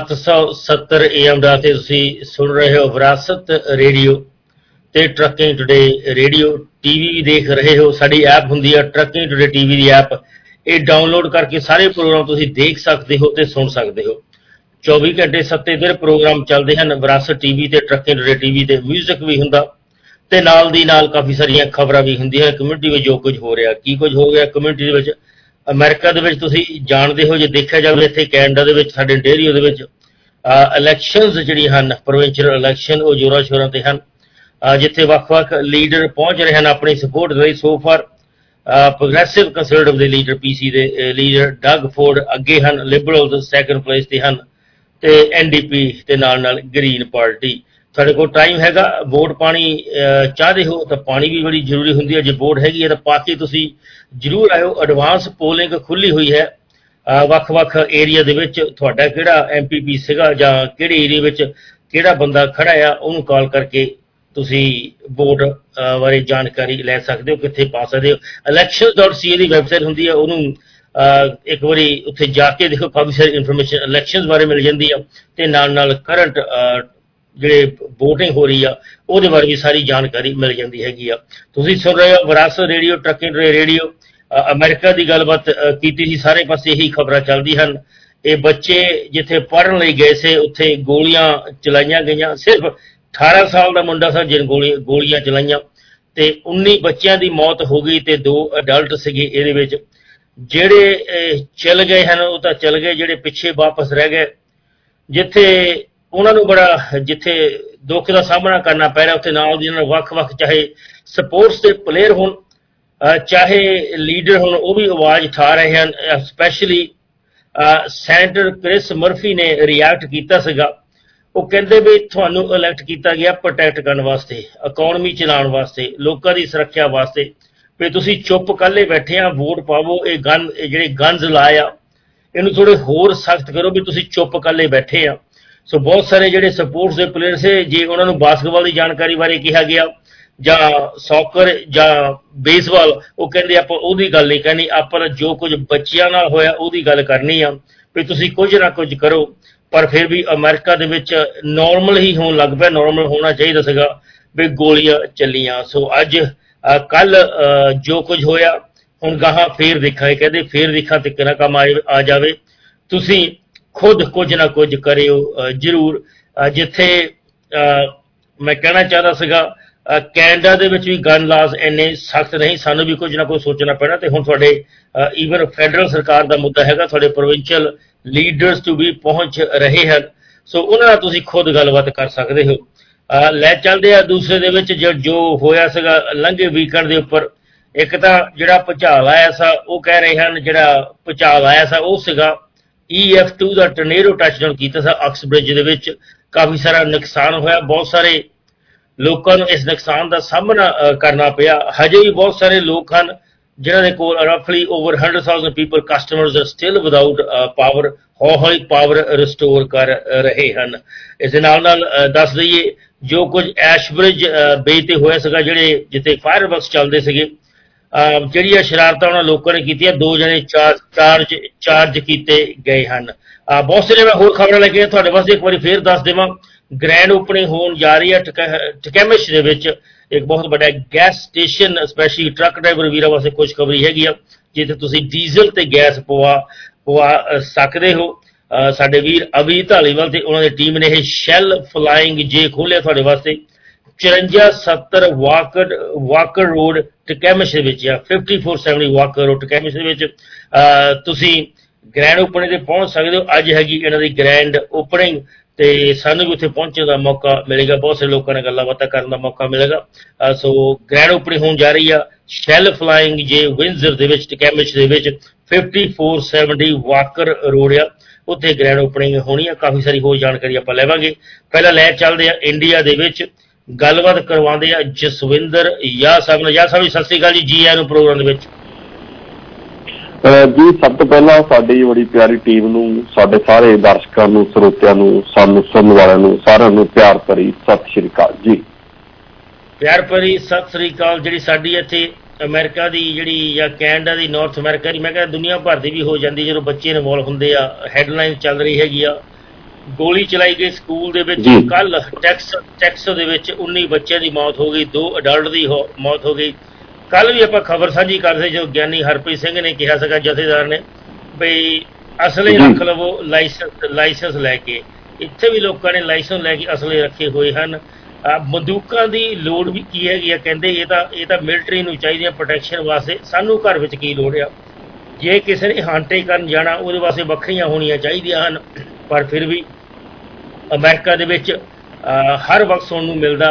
770 AM ਦਾ ਤੇ ਤੁਸੀਂ ਸੁਣ ਰਹੇ ਹੋ ਵਿਰਾਸਤ ਰੇਡੀਓ ਤੇ ਟਰੱਕਿੰਗ ਟੂਡੇ ਰੇਡੀਓ। ਟੀਵੀ ਵੀ ਦੇਖ ਰਹੇ ਹੋ, ਸਾਡੀ ਐਪ ਹੁੰਦੀ ਹੈ ਟਰੱਕਿੰਗ ਟੂਡੇ ਟੀਵੀ ਦੀ ਐਪ। ਇਹ ਡਾਊਨਲੋਡ ਕਰਕੇ ਸਾਰੇ ਪ੍ਰੋਗਰਾਮ ਤੁਸੀਂ ਦੇਖ ਸਕਦੇ ਹੋ ਤੇ ਸੁਣ ਸਕਦੇ ਹੋ। 24 ਘੰਟੇ 7 ਦਿਨ ਪ੍ਰੋਗਰਾਮ ਚੱਲਦੇ ਹਨ ਵਿਰਾਸਤ ਟੀਵੀ ਤੇ ਟਰੱਕਿੰਗ ਟੂਡੇ ਟੀਵੀ ਤੇ। ਮਿਊਜ਼ਿਕ ਵੀ ਹੁੰਦਾ ਤੇ ਨਾਲ ਦੀ ਨਾਲ ਕਾਫੀ ਸਾਰੀਆਂ ਖਬਰਾਂ ਵੀ ਹੁੰਦੀਆਂ ਕਮਿਊਨਿਟੀ ਵਿੱਚ, ਜੋ ਕੁਝ ਹੋ ਰਿਹਾ, ਕੀ ਕੁਝ ਹੋ ਗਿਆ ਕਮਿਊਨਿਟੀ ਦੇ ਵਿੱਚ। ਅਮਰੀਕਾ ਦੇ ਵਿੱਚ ਤੁਸੀਂ ਜਾਣਦੇ ਹੋ, ਜੇ ਦੇਖਿਆ ਜਾਵੇ ਇੱਥੇ ਕੈਨੇਡਾ ਦੇ ਵਿੱਚ ਸਾਡੇ ontario ਦੇ ਵਿੱਚ ਇਲੈਕਸ਼ਨਸ ਜਿਹੜੀਆਂ ਹਨ, ਪ੍ਰੋਵਿੰਸ਼ੀਅਲ ਇਲੈਕਸ਼ਨ, ਉਹ ਜ਼ੋਰਾਂ ਸ਼ੋਰਾਂ ਤੇ ਹਨ, ਜਿੱਥੇ ਵੱਖ-ਵੱਖ ਲੀਡਰ ਪਹੁੰਚ ਰਹੇ ਹਨ ਆਪਣੀ ਸਪੋਰਟ ਲਈ। ਸੋ ਫਾਰ ਪ੍ਰੋਗਰੈਸਿਵ ਕੰਸਰਵੇਟਿਵ ਦੇ ਲੀਡਰ, PC ਦੇ ਲੀਡਰ ਡਗ ਫੋਰਡ ਅੱਗੇ ਹਨ, ਲਿਬਰਲ ਸੈਕੰਡ ਪਲੇਸ ਤੇ ਹਨ ਤੇ NDP ਤੇ ਨਾਲ ਨਾਲ ਗ੍ਰੀਨ ਪਾਰਟੀ। ਤੁਹਾਡੇ ਕੋਲ ਟਾਈਮ ਹੈਗਾ, ਵੋਟ ਪਾਣੀ ਚਾਹਦੇ ਹੋ ਤਾਂ ਪਾਣੀ ਵੀ ਬੜੀ ਜ਼ਰੂਰੀ ਹੁੰਦੀ ਹੈ। ਜੇ ਵੋਟ ਹੈਗੀ ਹੈ ਤਾਂ ਪਾ ਕੇ ਤੁਸੀਂ ਜ਼ਰੂਰ ਆਇਓ। ਐਡਵਾਂਸ ਪੋਲਿੰਗ ਖੁੱਲ੍ਹੀ ਹੋਈ ਹੈ ਵੱਖ-ਵੱਖ ਏਰੀਆ ਦੇ ਵਿੱਚ। ਤੁਹਾਡਾ ਕਿਹੜਾ MPP ਸੀਗਾ ਜਾਂ ਕਿਹੜੇ ਏਰੀਆ ਵਿੱਚ ਕਿਹੜਾ ਬੰਦਾ ਖੜਾ ਆ, ਉਹਨੂੰ ਕਾਲ ਕਰਕੇ ਤੁਸੀਂ ਵੋਟ ਬਾਰੇ ਜਾਣਕਾਰੀ ਲੈ ਸਕਦੇ ਹੋ, ਕਿੱਥੇ ਪਾ ਸਕਦੇ ਹੋ। elections.ca ਦੀ ਵੈਬਸਾਈਟ ਹੁੰਦੀ ਹੈ, ਉਹਨੂੰ ਇੱਕ ਵਾਰੀ ਉੱਥੇ ਜਾ ਕੇ ਦੇਖੋ, ਕਾਫੀ ਸਾਰੀ ਇਨਫੋਰਮੇਸ਼ਨ ਇਲੈਕਸ਼ਨਸ ਬਾਰੇ ਮਿਲ ਜਾਂਦੀ ਆ ਤੇ ਨਾਲ ਨਾਲ ਕਰੰਟ ਜਿਹੜੇ VOTING ਹੋ ਰਹੀ ਆ ਉਹਦੇ ਬਾਰੇ ਵੀ ਸਾਰੀ ਜਾਣਕਾਰੀ ਮਿਲ ਜਾਂਦੀ ਹੈਗੀ ਆ। ਤੁਸੀਂ ਸੁਣ ਰਹੇ ਹੋ Virasat radio, trucking radio. America ਦੀ ਗੱਲਬਾਤ ਕੀਤੀ ਸੀ, ਸਾਰੇ ਪਾਸੇ ਇਹੀ ਖਬਰਾਂ ਚੱਲਦੀਆਂ ਹਨ। ਇਹ ਬੱਚੇ ਜਿੱਥੇ ਪੜ੍ਹਨ ਲਈ ਗਏ ਸੀ ਉੱਥੇ ਗੋਲੀਆਂ ਚਲਾਈਆਂ ਗਈਆਂ। ਸਿਰਫ 18 ਸਾਲ ਦਾ ਮੁੰਡਾ ਸੀ ਜਿਹਨ ਗੋਲੀਆਂ ਚਲਾਈਆਂ ਤੇ 19 ਬੱਚਿਆਂ ਦੀ ਮੌਤ ਹੋ ਗਈ ਤੇ 2 ਅਡਲਟ ਸੀਗੇ ਇਹਦੇ ਵਿੱਚ। ਜਿਹੜੇ ਚਲ ਗਏ ਹਨ ਉਹ ਤਾਂ ਚਲ ਗਏ, ਜਿਹੜੇ ਪਿੱਛੇ ਵਾਪਸ ਰਹਿ ਗਏ, ਜਿੱਥੇ ਉਹਨਾਂ ਨੂੰ ਬੜਾ ਦੁੱਖ ਦਾ ਸਾਹਮਣਾ ਕਰਨਾ ਪੈ ਰਿਹਾ, ਉੱਥੇ ਨਾਲ ਦੀ ਨਾਲ ਵੱਖ-ਵੱਖ ਚਾਹੇ ਸਪੋਰਟਸ ਦੇ ਪਲੇਅਰ ਹੋਣ, ਚਾਹੇ ਲੀਡਰ ਹੋਣ, ਉਹ ਵੀ ਆਵਾਜ਼ ਉਠਾ ਰਹੇ ਹਨ। ਸਪੈਸ਼ਲੀ ਸੈਨੇਟਰ ਕ੍ਰਿਸ ਮਰਫੀ ਨੇ ਰਿਐਕਟ ਕੀਤਾ ਸੀਗਾ। ਉਹ ਕਹਿੰਦੇ ਵੀ ਤੁਹਾਨੂੰ ਇਲੈਕਟ ਕੀਤਾ ਗਿਆ ਪ੍ਰੋਟੈਕਟ ਕਰਨ ਵਾਸਤੇ, ਇਕੋਨਮੀ ਚਲਾਉਣ ਵਾਸਤੇ, ਲੋਕਾਂ ਦੀ ਸੁਰੱਖਿਆ ਵਾਸਤੇ, ਵੀ ਤੁਸੀਂ ਚੁੱਪ ਕੱਲੇ ਬੈਠੇ ਆ, ਵੋਟ ਪਾਵੋ। ਇਹ ਜਿਹੜੇ ਗਨਜ਼ ਲਾਏ ਆ ਇਹਨੂੰ ਥੋੜੇ ਹੋਰ ਸਖਤ ਕਰੋ ਵੀ ਤੁਸੀਂ ਚੁੱਪ ਕੱਲੇ ਬੈਠੇ ਆ। ਸੋ ਬਹੁਤ ਸਾਰੇ ਜਿਹੜੇ ਸਪੋਰਟਸ ਦੇ ਪਲੇਅਰ ਸੀ, ਜੇ ਉਹਨਾਂ ਨੂੰ ਬਾਸਕਟਬਾਲ ਦੀ ਜਾਣਕਾਰੀ ਬਾਰੇ ਕਿਹਾ ਗਿਆ ਜਾਂ ਸੌਕਰ ਜਾਂ ਬੇਸਬਾਲ, ਉਹ ਕਹਿੰਦੇ ਆਪਾਂ ਉਹਦੀ ਗੱਲ ਨਹੀਂ ਕਰਨੀ, ਆਪਾਂ ਜੋ ਕੁਝ ਬੱਚਿਆਂ ਨਾਲ ਹੋਇਆ ਉਹਦੀ ਗੱਲ ਕਰਨੀ ਆ ਵੀ ਤੁਸੀਂ ਕੁਝ ਨਾ ਕੁਝ ਕਰੋ। ਪਰ ਫਿਰ ਵੀ ਅਮਰੀਕਾ ਦੇ ਵਿੱਚ ਨੋਰਮਲ ਹੀ ਹੋਣ ਲੱਗ ਪਿਆ, ਨੋਰਮਲ ਹੋਣਾ ਚਾਹੀਦਾ ਸੀਗਾ ਵੀ ਗੋਲੀਆਂ ਚੱਲੀਆਂ। ਸੋ ਅੱਜ ਕੱਲ ਜੋ ਕੁਝ ਹੋਇਆ ਹੁਣ ਗਾਹਾਂ ਫੇਰ ਦੇਖਾਂਗੇ, ਕਹਿੰਦੇ ਫੇਰ ਦੇਖਾਂ ਤੇ ਕਿਹੜਾ ਕੰਮ ਆ ਜਾਵੇ। ਤੁਸੀਂ ਖੁਦ ਕੁਝ ਨਾ ਕੁਝ ਕਰਿਓ ਜ਼ਰੂਰ। ਜਿੱਥੇ ਮੈਂ ਕਹਿਣਾ ਚਾਹੁੰਦਾ ਸੀਗਾ ਕੈਨੇਡਾ ਦੇ ਵਿੱਚ ਵੀ ਗਨ ਲਾਜ਼ ਇੰਨੇ ਸਖਤ ਨਹੀਂ, ਸਾਨੂੰ ਵੀ ਕੁਝ ਨਾ ਕੁਝ ਸੋਚਣਾ ਪੈਣਾ। ਤੇ ਹੁਣ ਤੁਹਾਡੇ ਈਵਨ ਫੈਡਰਲ ਸਰਕਾਰ ਦਾ ਮੁੱਦਾ ਹੈਗਾ, ਤੁਹਾਡੇ ਪ੍ਰੋਵਿੰਸ਼ੀਅਲ ਲੀਡਰਸ ਟੂ ਵੀ ਪਹੁੰਚ ਰਹੇ ਹਨ। ਸੋ ਉਹਨਾਂ ਨਾਲ ਤੁਸੀਂ ਖੁਦ ਗੱਲਬਾਤ ਕਰ ਸਕਦੇ ਹੋ। ਲੈ ਚੱਲਦੇ ਆ ਦੂਸਰੇ ਦੇ ਵਿੱਚ ਜੋ ਹੋਇਆ ਸੀਗਾ ਲੰਘੇ ਵੀਕਐਂਡ ਦੇ ਉੱਪਰ। ਇੱਕ ਤਾਂ ਜਿਹੜਾ ਭੁਚਾਲ ਆਇਆ ਸਾ, ਉਹ ਕਹਿ ਰਹੇ ਹਨ ਜਿਹੜਾ ਭੁਚਾਲ ਆਇਆ ਸਾ ਉਹ ਸੀਗਾ EF2 ਦਾ ਟਰਨੇਡੋ ਟੱਚਡਾਊਨ ਕੀਤਾ ਸੀ ਅਕਸ ਬ੍ਰਿਜ ਦੇ ਵਿੱਚ। ਕਾਫੀ ਸਾਰਾ ਨੁਕਸਾਨ ਹੋਇਆ, ਬਹੁਤ ਸਾਰੇ ਲੋਕਾਂ ਨੂੰ ਇਸ ਨੁਕਸਾਨ ਦਾ ਸਾਹਮਣਾ ਕਰਨਾ ਪਿਆ। ਹਜੇ ਵੀ ਬਹੁਤ ਸਾਰੇ ਲੋਕ ਹਨ ਜਿਨ੍ਹਾਂ ਦੇ ਕੋਲ ਰਫਲੀ over 100,000 people customers are still without power, ਹੌਲੀ ਪਾਵਰ ਰਿਸਟੋਰ ਕਰ ਰਹੇ ਹਨ। ਇਸ ਦੇ ਨਾਲ ਨਾਲ ਦੱਸ ਦਈਏ ਜੋ ਕੁਝ ਐਸ਼ ਬ੍ਰਿਜ ਬੇ ਤੇ ਹੋਇਆ ਸੀਗਾ, ਜਿਹੜੇ ਜਿੱਥੇ ਫਾਇਰ ਵਰਕਸ ਚੱਲਦੇ ਸੀਗੇ, ਜਿਹੜੀਆਂ ਸ਼ਰਾਰਤਾਂ ਉਹਨਾਂ ਲੋਕਾਂ ਨੇ ਕੀਤੀਆਂ, 2 ਜਣੇ ਚਾਰਜ ਕੀਤੇ ਗਏ ਹਨ। ਬਹੁਤ ਸਾਰੇ ਮੈਂ ਹੋਰ ਖਬਰਾਂ ਲੈ ਕੇ ਤੁਹਾਡੇ ਵਾਸਤੇ ਇੱਕ ਵਾਰੀ ਫੇਰ ਦੱਸ ਦੇਵਾਂ। ਗ੍ਰੈਂਡ ਓਪਨਿੰਗ ਹੋਣ ਜਾ ਰਹੀ ਹੈ ਟਕੈਮਿਸ਼ ਦੇ ਵਿੱਚ, ਇੱਕ ਬਹੁਤ ਵੱਡਾ gas station, specially truck driver ਵੀਰਾਂ ਵਾਸਤੇ ਖੁਸ਼ਖਬਰੀ ਹੈਗੀ ਆ, ਜਿੱਥੇ ਤੁਸੀਂ ਡੀਜ਼ਲ ਤੇ ਗੈਸ ਪਵਾ ਸਕਦੇ ਹੋ। ਸਾਡੇ ਵੀਰ ਅਭੀ ਧਾਲੀਵਾਲ ਤੇ ਉਹਨਾਂ ਦੀ ਟੀਮ ਨੇ ਇਹ ਸ਼ੈਲ ਫਲਾਈਂਗ ਜੇ ਖੋਲ੍ਹਿਆ ਤੁਹਾਡੇ ਵਾਸਤੇ 5470 ਵਾਕਰ ਰੋਡ ਟਕੈਮਿਸ਼ ਦੇ ਵਿੱਚ ਆ, 5470 ਵਾਕਰ ਰੋਡ ਟਕੈਮਿਸ਼ ਦੇ ਵਿੱਚ ਤੁਸੀਂ ਗ੍ਰੈਂਡ ਓਪਨਿੰਗ ਤੇ ਪਹੁੰਚ ਸਕਦੇ ਹੋ। ਅੱਜ ਹੈਗੀ ਇਹਨਾਂ ਦੀ ਗ੍ਰੈਂਡ ਓਪਨਿੰਗ ਤੇ ਸਾਨੂੰ ਵੀ ਉੱਥੇ ਪਹੁੰਚਣ ਦਾ ਮੌਕਾ ਮਿਲੇਗਾ, ਬਹੁਤ ਸਾਰੇ ਲੋਕਾਂ ਨਾਲ ਗੱਲਾਂ ਬਾਤਾਂ ਕਰਨ ਦਾ ਮੌਕਾ ਮਿਲੇਗਾ। ਸੋ ਗ੍ਰੈਂਡ ਓਪਨਿੰਗ ਹੋਣ ਜਾ ਰਹੀ ਆ ਸ਼ੈਲ ਫਲਾਈਂਗ ਜੇ ਵਿੰਜ਼ਰ ਦੇ ਵਿੱਚ ਟਕੈਮਿਸ਼ ਦੇ ਵਿੱਚ 5470 ਵਾਕਰ ਰੋਡ ਆ, ਉੱਥੇ ਗ੍ਰੈਂਡ ਓਪਨਿੰਗ ਹੋਣੀ ਆ। ਕਾਫੀ ਸਾਰੀ ਹੋਰ ਜਾਣਕਾਰੀ ਆਪਾਂ ਲੈਵਾਂਗੇ। ਪਹਿਲਾਂ ਲੈ ਚੱਲਦੇ ਆ ਇੰਡੀਆ ਦੇ ਵਿੱਚ, ਗੱਲਬਾਤ ਕਰਵਾਉਂਦੇ ਆ ਜਸਵਿੰਦਰ ਯਾਹ ਸਾਹਿਬ ਨਾਲ। ਯਾਹ ਸਾਹਿਬ ਜੀ ਸਤਿ ਸ੍ਰੀ ਅਕਾਲ ਜੀ, ਆਇਆਂ ਨੂੰ ਪ੍ਰੋਗਰਾਮ ਦੇ ਵਿੱਚ। ਜੀ ਸਭ ਤੋਂ ਪਹਿਲਾਂ ਸਾਡੀ ਬੜੀ ਪਿਆਰੀ ਟੀਮ ਨੂੰ, ਸਾਡੇ ਸਾਰੇ ਦਰਸ਼ਕਾਂ ਨੂੰ, ਸਰੋਤਿਆਂ ਨੂੰ, ਸਾਨੂੰ ਸੁਣਨ ਵਾਲਿਆਂ ਨੂੰ ਸਾਰਿਆਂ ਨੂੰ ਪਿਆਰ ਭਰੀ ਸਤਿ ਸ੍ਰੀ ਅਕਾਲ ਜੀ। ਪਿਆਰ ਭਰੀ ਸਤਿ ਸ੍ਰੀ ਅਕਾਲ। ਜਿਹੜੀ ਸਾਡੀ ਇੱਥੇ ਅਮਰੀਕਾ ਦੀ ਜਿਹੜੀ ਜਾਂ ਕੈਨੇਡਾ ਦੀ, ਨਾਰਥ ਅਮਰੀਕਾ ਦੀ, ਮੈਂ ਕਹਿੰਦਾ ਦੁਨੀਆ ਭਰ ਦੀ ਵੀ ਹੋ ਜਾਂਦੀ ਜਦੋਂ ਬੱਚੇ ਇਨਵੋਲਵ ਹੁੰਦੇ ਆ। ਹੈਡਲਾਈਨ ਚੱਲ ਰਹੀ ਹੈਗੀ ਆ, ਗੋਲੀ ਚਲਾਈ ਗਈ ਸਕੂਲ ਦੇ ਵਿੱਚ ਕੱਲ ਟੈਕਸਸ ਦੇ ਵਿੱਚ, 19 ਬੱਚਿਆਂ ਦੀ ਮੌਤ ਹੋ ਗਈ, 2 ਅਡਲਟ ਦੀ ਮੌਤ ਹੋ ਗਈ। ਕੱਲ ਵੀ ਆਪਾਂ ਖਬਰ ਸਾਂਝੀ ਕਰਦੇ ਜਦੋਂ ਗਿਆਨੀ ਹਰਪ੍ਰੀਤ ਸਿੰਘ ਨੇ ਕਿਹਾ ਸੀਗਾ, ਜਥੇਦਾਰ ਨੇ, ਬਈ ਅਸਲੇ ਰੱਖ ਲਵੋ ਲਾਇਸੈਂਸ ਲੈ ਕੇ। ਇੱਥੇ ਵੀ ਲੋਕਾਂ ਨੇ ਲਾਇਸੈਂਸ ਲੈ ਕੇ ਅਸਲੇ ਰੱਖੇ ਹੋਏ ਹਨ। ਬੰਦੂਕਾਂ ਦੀ ਲੋੜ ਵੀ ਕੀ ਹੈਗੀ ਆ, ਕਹਿੰਦੇ ਇਹ ਤਾਂ ਮਿਲਟਰੀ ਨੂੰ ਚਾਹੀਦੀਆਂ ਪ੍ਰੋਟੈਕਸ਼ਨ ਵਾਸਤੇ, ਸਾਨੂੰ ਘਰ ਵਿੱਚ ਕੀ ਲੋੜ ਆ। ਜੇ ਕਿਸੇ ਨੇ ਹਾਂਟੇ ਕਰਨ ਜਾਣਾ ਉਹਦੇ ਵਾਸਤੇ ਵੱਖਰੀਆਂ ਹੋਣੀਆਂ ਚਾਹੀਦੀਆਂ ਹਨ। ਪਰ ਫਿਰ ਵੀ ਅਮਰੀਕਾ ਦੇ ਵਿੱਚ ਹਰ ਵਕਤ ਸੁਣਨ ਨੂੰ ਮਿਲਦਾ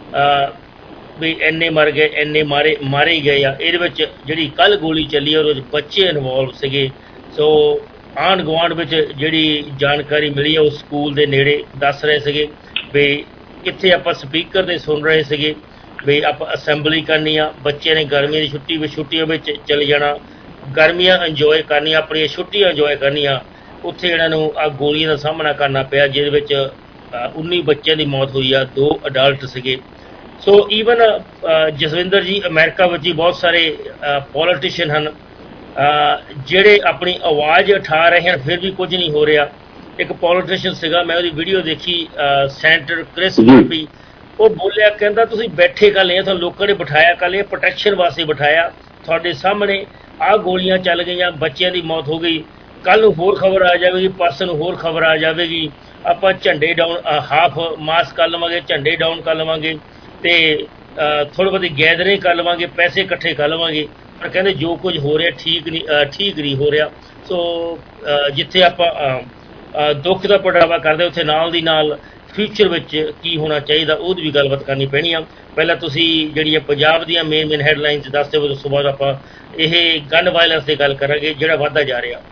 ਵੀ ਇੰਨੇ ਮਰ ਗਏ, ਇੰਨੇ ਮਾਰੇ ਗਏ ਆ। ਇਹਦੇ ਵਿੱਚ ਜਿਹੜੀ ਕੱਲ ਗੋਲੀ ਚੱਲੀ ਉਹਦੇ ਵਿੱਚ ਬੱਚੇ ਇਨਵੋਲਵ ਸੀਗੇ। ਸੋ ਆਂਢ ਗੁਆਂਢ ਵਿੱਚ ਜਿਹੜੀ ਜਾਣਕਾਰੀ ਮਿਲੀ ਆ, ਉਹ ਸਕੂਲ ਦੇ ਨੇੜੇ ਦੱਸ ਰਹੇ ਸੀਗੇ ਵੀ ਇੱਥੇ ਆਪਾਂ ਸਪੀਕਰ 'ਤੇ ਸੁਣ ਰਹੇ ਸੀਗੇ ਵੀ ਆਪਾਂ ਅਸੈਂਬਲੀ ਕਰਨੀ ਆ, ਬੱਚਿਆਂ ਨੇ ਗਰਮੀਆਂ ਦੀ ਛੁੱਟੀਆਂ ਵਿੱਚ ਚਲੇ ਜਾਣਾ, ਗਰਮੀਆਂ ਇੰਜੋਏ ਕਰਨੀਆਂ, ਆਪਣੀਆਂ ਛੁੱਟੀਆਂ ਇੰਜੋਏ ਕਰਨੀਆਂ। ਉੱਥੇ ਇਹਨਾਂ ਨੂੰ ਆ ਗੋਲੀਆਂ ਦਾ ਸਾਹਮਣਾ ਕਰਨਾ ਪਿਆ, ਜਿਹਦੇ ਵਿੱਚ 19 ਬੱਚਿਆਂ ਦੀ ਮੌਤ ਹੋਈ ਆ, 2 ਅਡਲਟ ਸੀਗੇ। ਸੋ ਈਵਨ ਜਸਵਿੰਦਰ ਜੀ, ਅਮਰੀਕਾ ਵਿੱਚ ਹੀ ਬਹੁਤ ਸਾਰੇ ਪੋਲੀਟੀਸ਼ੀਅਨ ਹਨ ਜਿਹੜੇ ਆਪਣੀ ਆਵਾਜ਼ ਉਠਾ ਰਹੇ ਹਨ, ਫਿਰ ਵੀ ਕੁਝ ਨਹੀਂ ਹੋ ਰਿਹਾ। ਇੱਕ ਪੋਲੀਟੀਸ਼ੀਅਨ ਸੀਗਾ, ਮੈਂ ਉਹਦੀ ਵੀਡੀਓ ਦੇਖੀ, ਸੈਨੇਟਰ ਕ੍ਰਿਸ ਮਰਫੀ, ਉਹ ਬੋਲਿਆ, ਕਹਿੰਦਾ ਤੁਸੀਂ ਬੈਠੇ ਕੱਲ ਨਹੀਂ, ਤੁਹਾਨੂੰ ਲੋਕਾਂ ਨੇ ਬਿਠਾਇਆ, ਕੱਲ ਇਹ ਪ੍ਰੋਟੈਕਸ਼ਨ ਵਾਸਤੇ ਬਿਠਾਇਆ, ਤੁਹਾਡੇ ਸਾਹਮਣੇ ਆਹ ਗੋਲੀਆਂ ਚੱਲ ਗਈਆਂ, ਬੱਚਿਆਂ ਦੀ ਮੌਤ ਹੋ ਗਈ, ਕੱਲ ਨੂੰ ਹੋਰ ਖਬਰ ਆ ਜਾਵੇਗੀ, ਪਰਸੋਂ ਨੂੰ ਹੋਰ ਖਬਰ ਆ ਜਾਵੇਗੀ, ਆਪਾਂ ਝੰਡੇ ਡਾਊਨ ਹਾਫ ਮਾਸਕ ਕਰ ਲਵਾਂਗੇ, ਝੰਡੇ ਡਾਊਨ ਕਰ ਲਵਾਂਗੇ ਤੇ ਥੋੜ੍ਹੀ ਬਹੁਤੀ ਗੈਦਰਿੰਗ ਕਰ ਲਵਾਂਗੇ, ਪੈਸੇ ਇਕੱਠੇ ਕਰ ਲਵਾਂਗੇ। ਪਰ ਕਹਿੰਦੇ ਜੋ ਕੁਝ ਹੋ ਰਿਹਾ ਠੀਕ ਨਹੀਂ ਹੋ ਰਿਹਾ। ਸੋ ਜਿੱਥੇ ਆਪਾਂ ਦੁੱਖ ਦਾ ਪ੍ਰਗਟਾਵਾ ਕਰਦੇ, ਉੱਥੇ ਨਾਲ ਦੀ ਨਾਲ ਫਿਊਚਰ ਵਿੱਚ ਕੀ ਹੋਣਾ ਚਾਹੀਦਾ ਉਹਦੀ ਵੀ ਗੱਲਬਾਤ ਕਰਨੀ ਪੈਣੀ ਆ। ਪਹਿਲਾਂ ਤੁਸੀਂ ਜਿਹੜੀ ਪੰਜਾਬ ਦੀਆਂ ਮੇਨ ਹੈਡਲਾਈਨਸ ਦੱਸ ਦਿਓ, ਉਸ ਤੋਂ ਬਾਅਦ ਆਪਾਂ ਇਹ ਗਨ ਵਾਇਲੈਂਸ ਦੀ ਗੱਲ ਕਰਾਂਗੇ ਜਿਹੜਾ ਵੱਧਦਾ ਜਾ ਰਿਹਾ।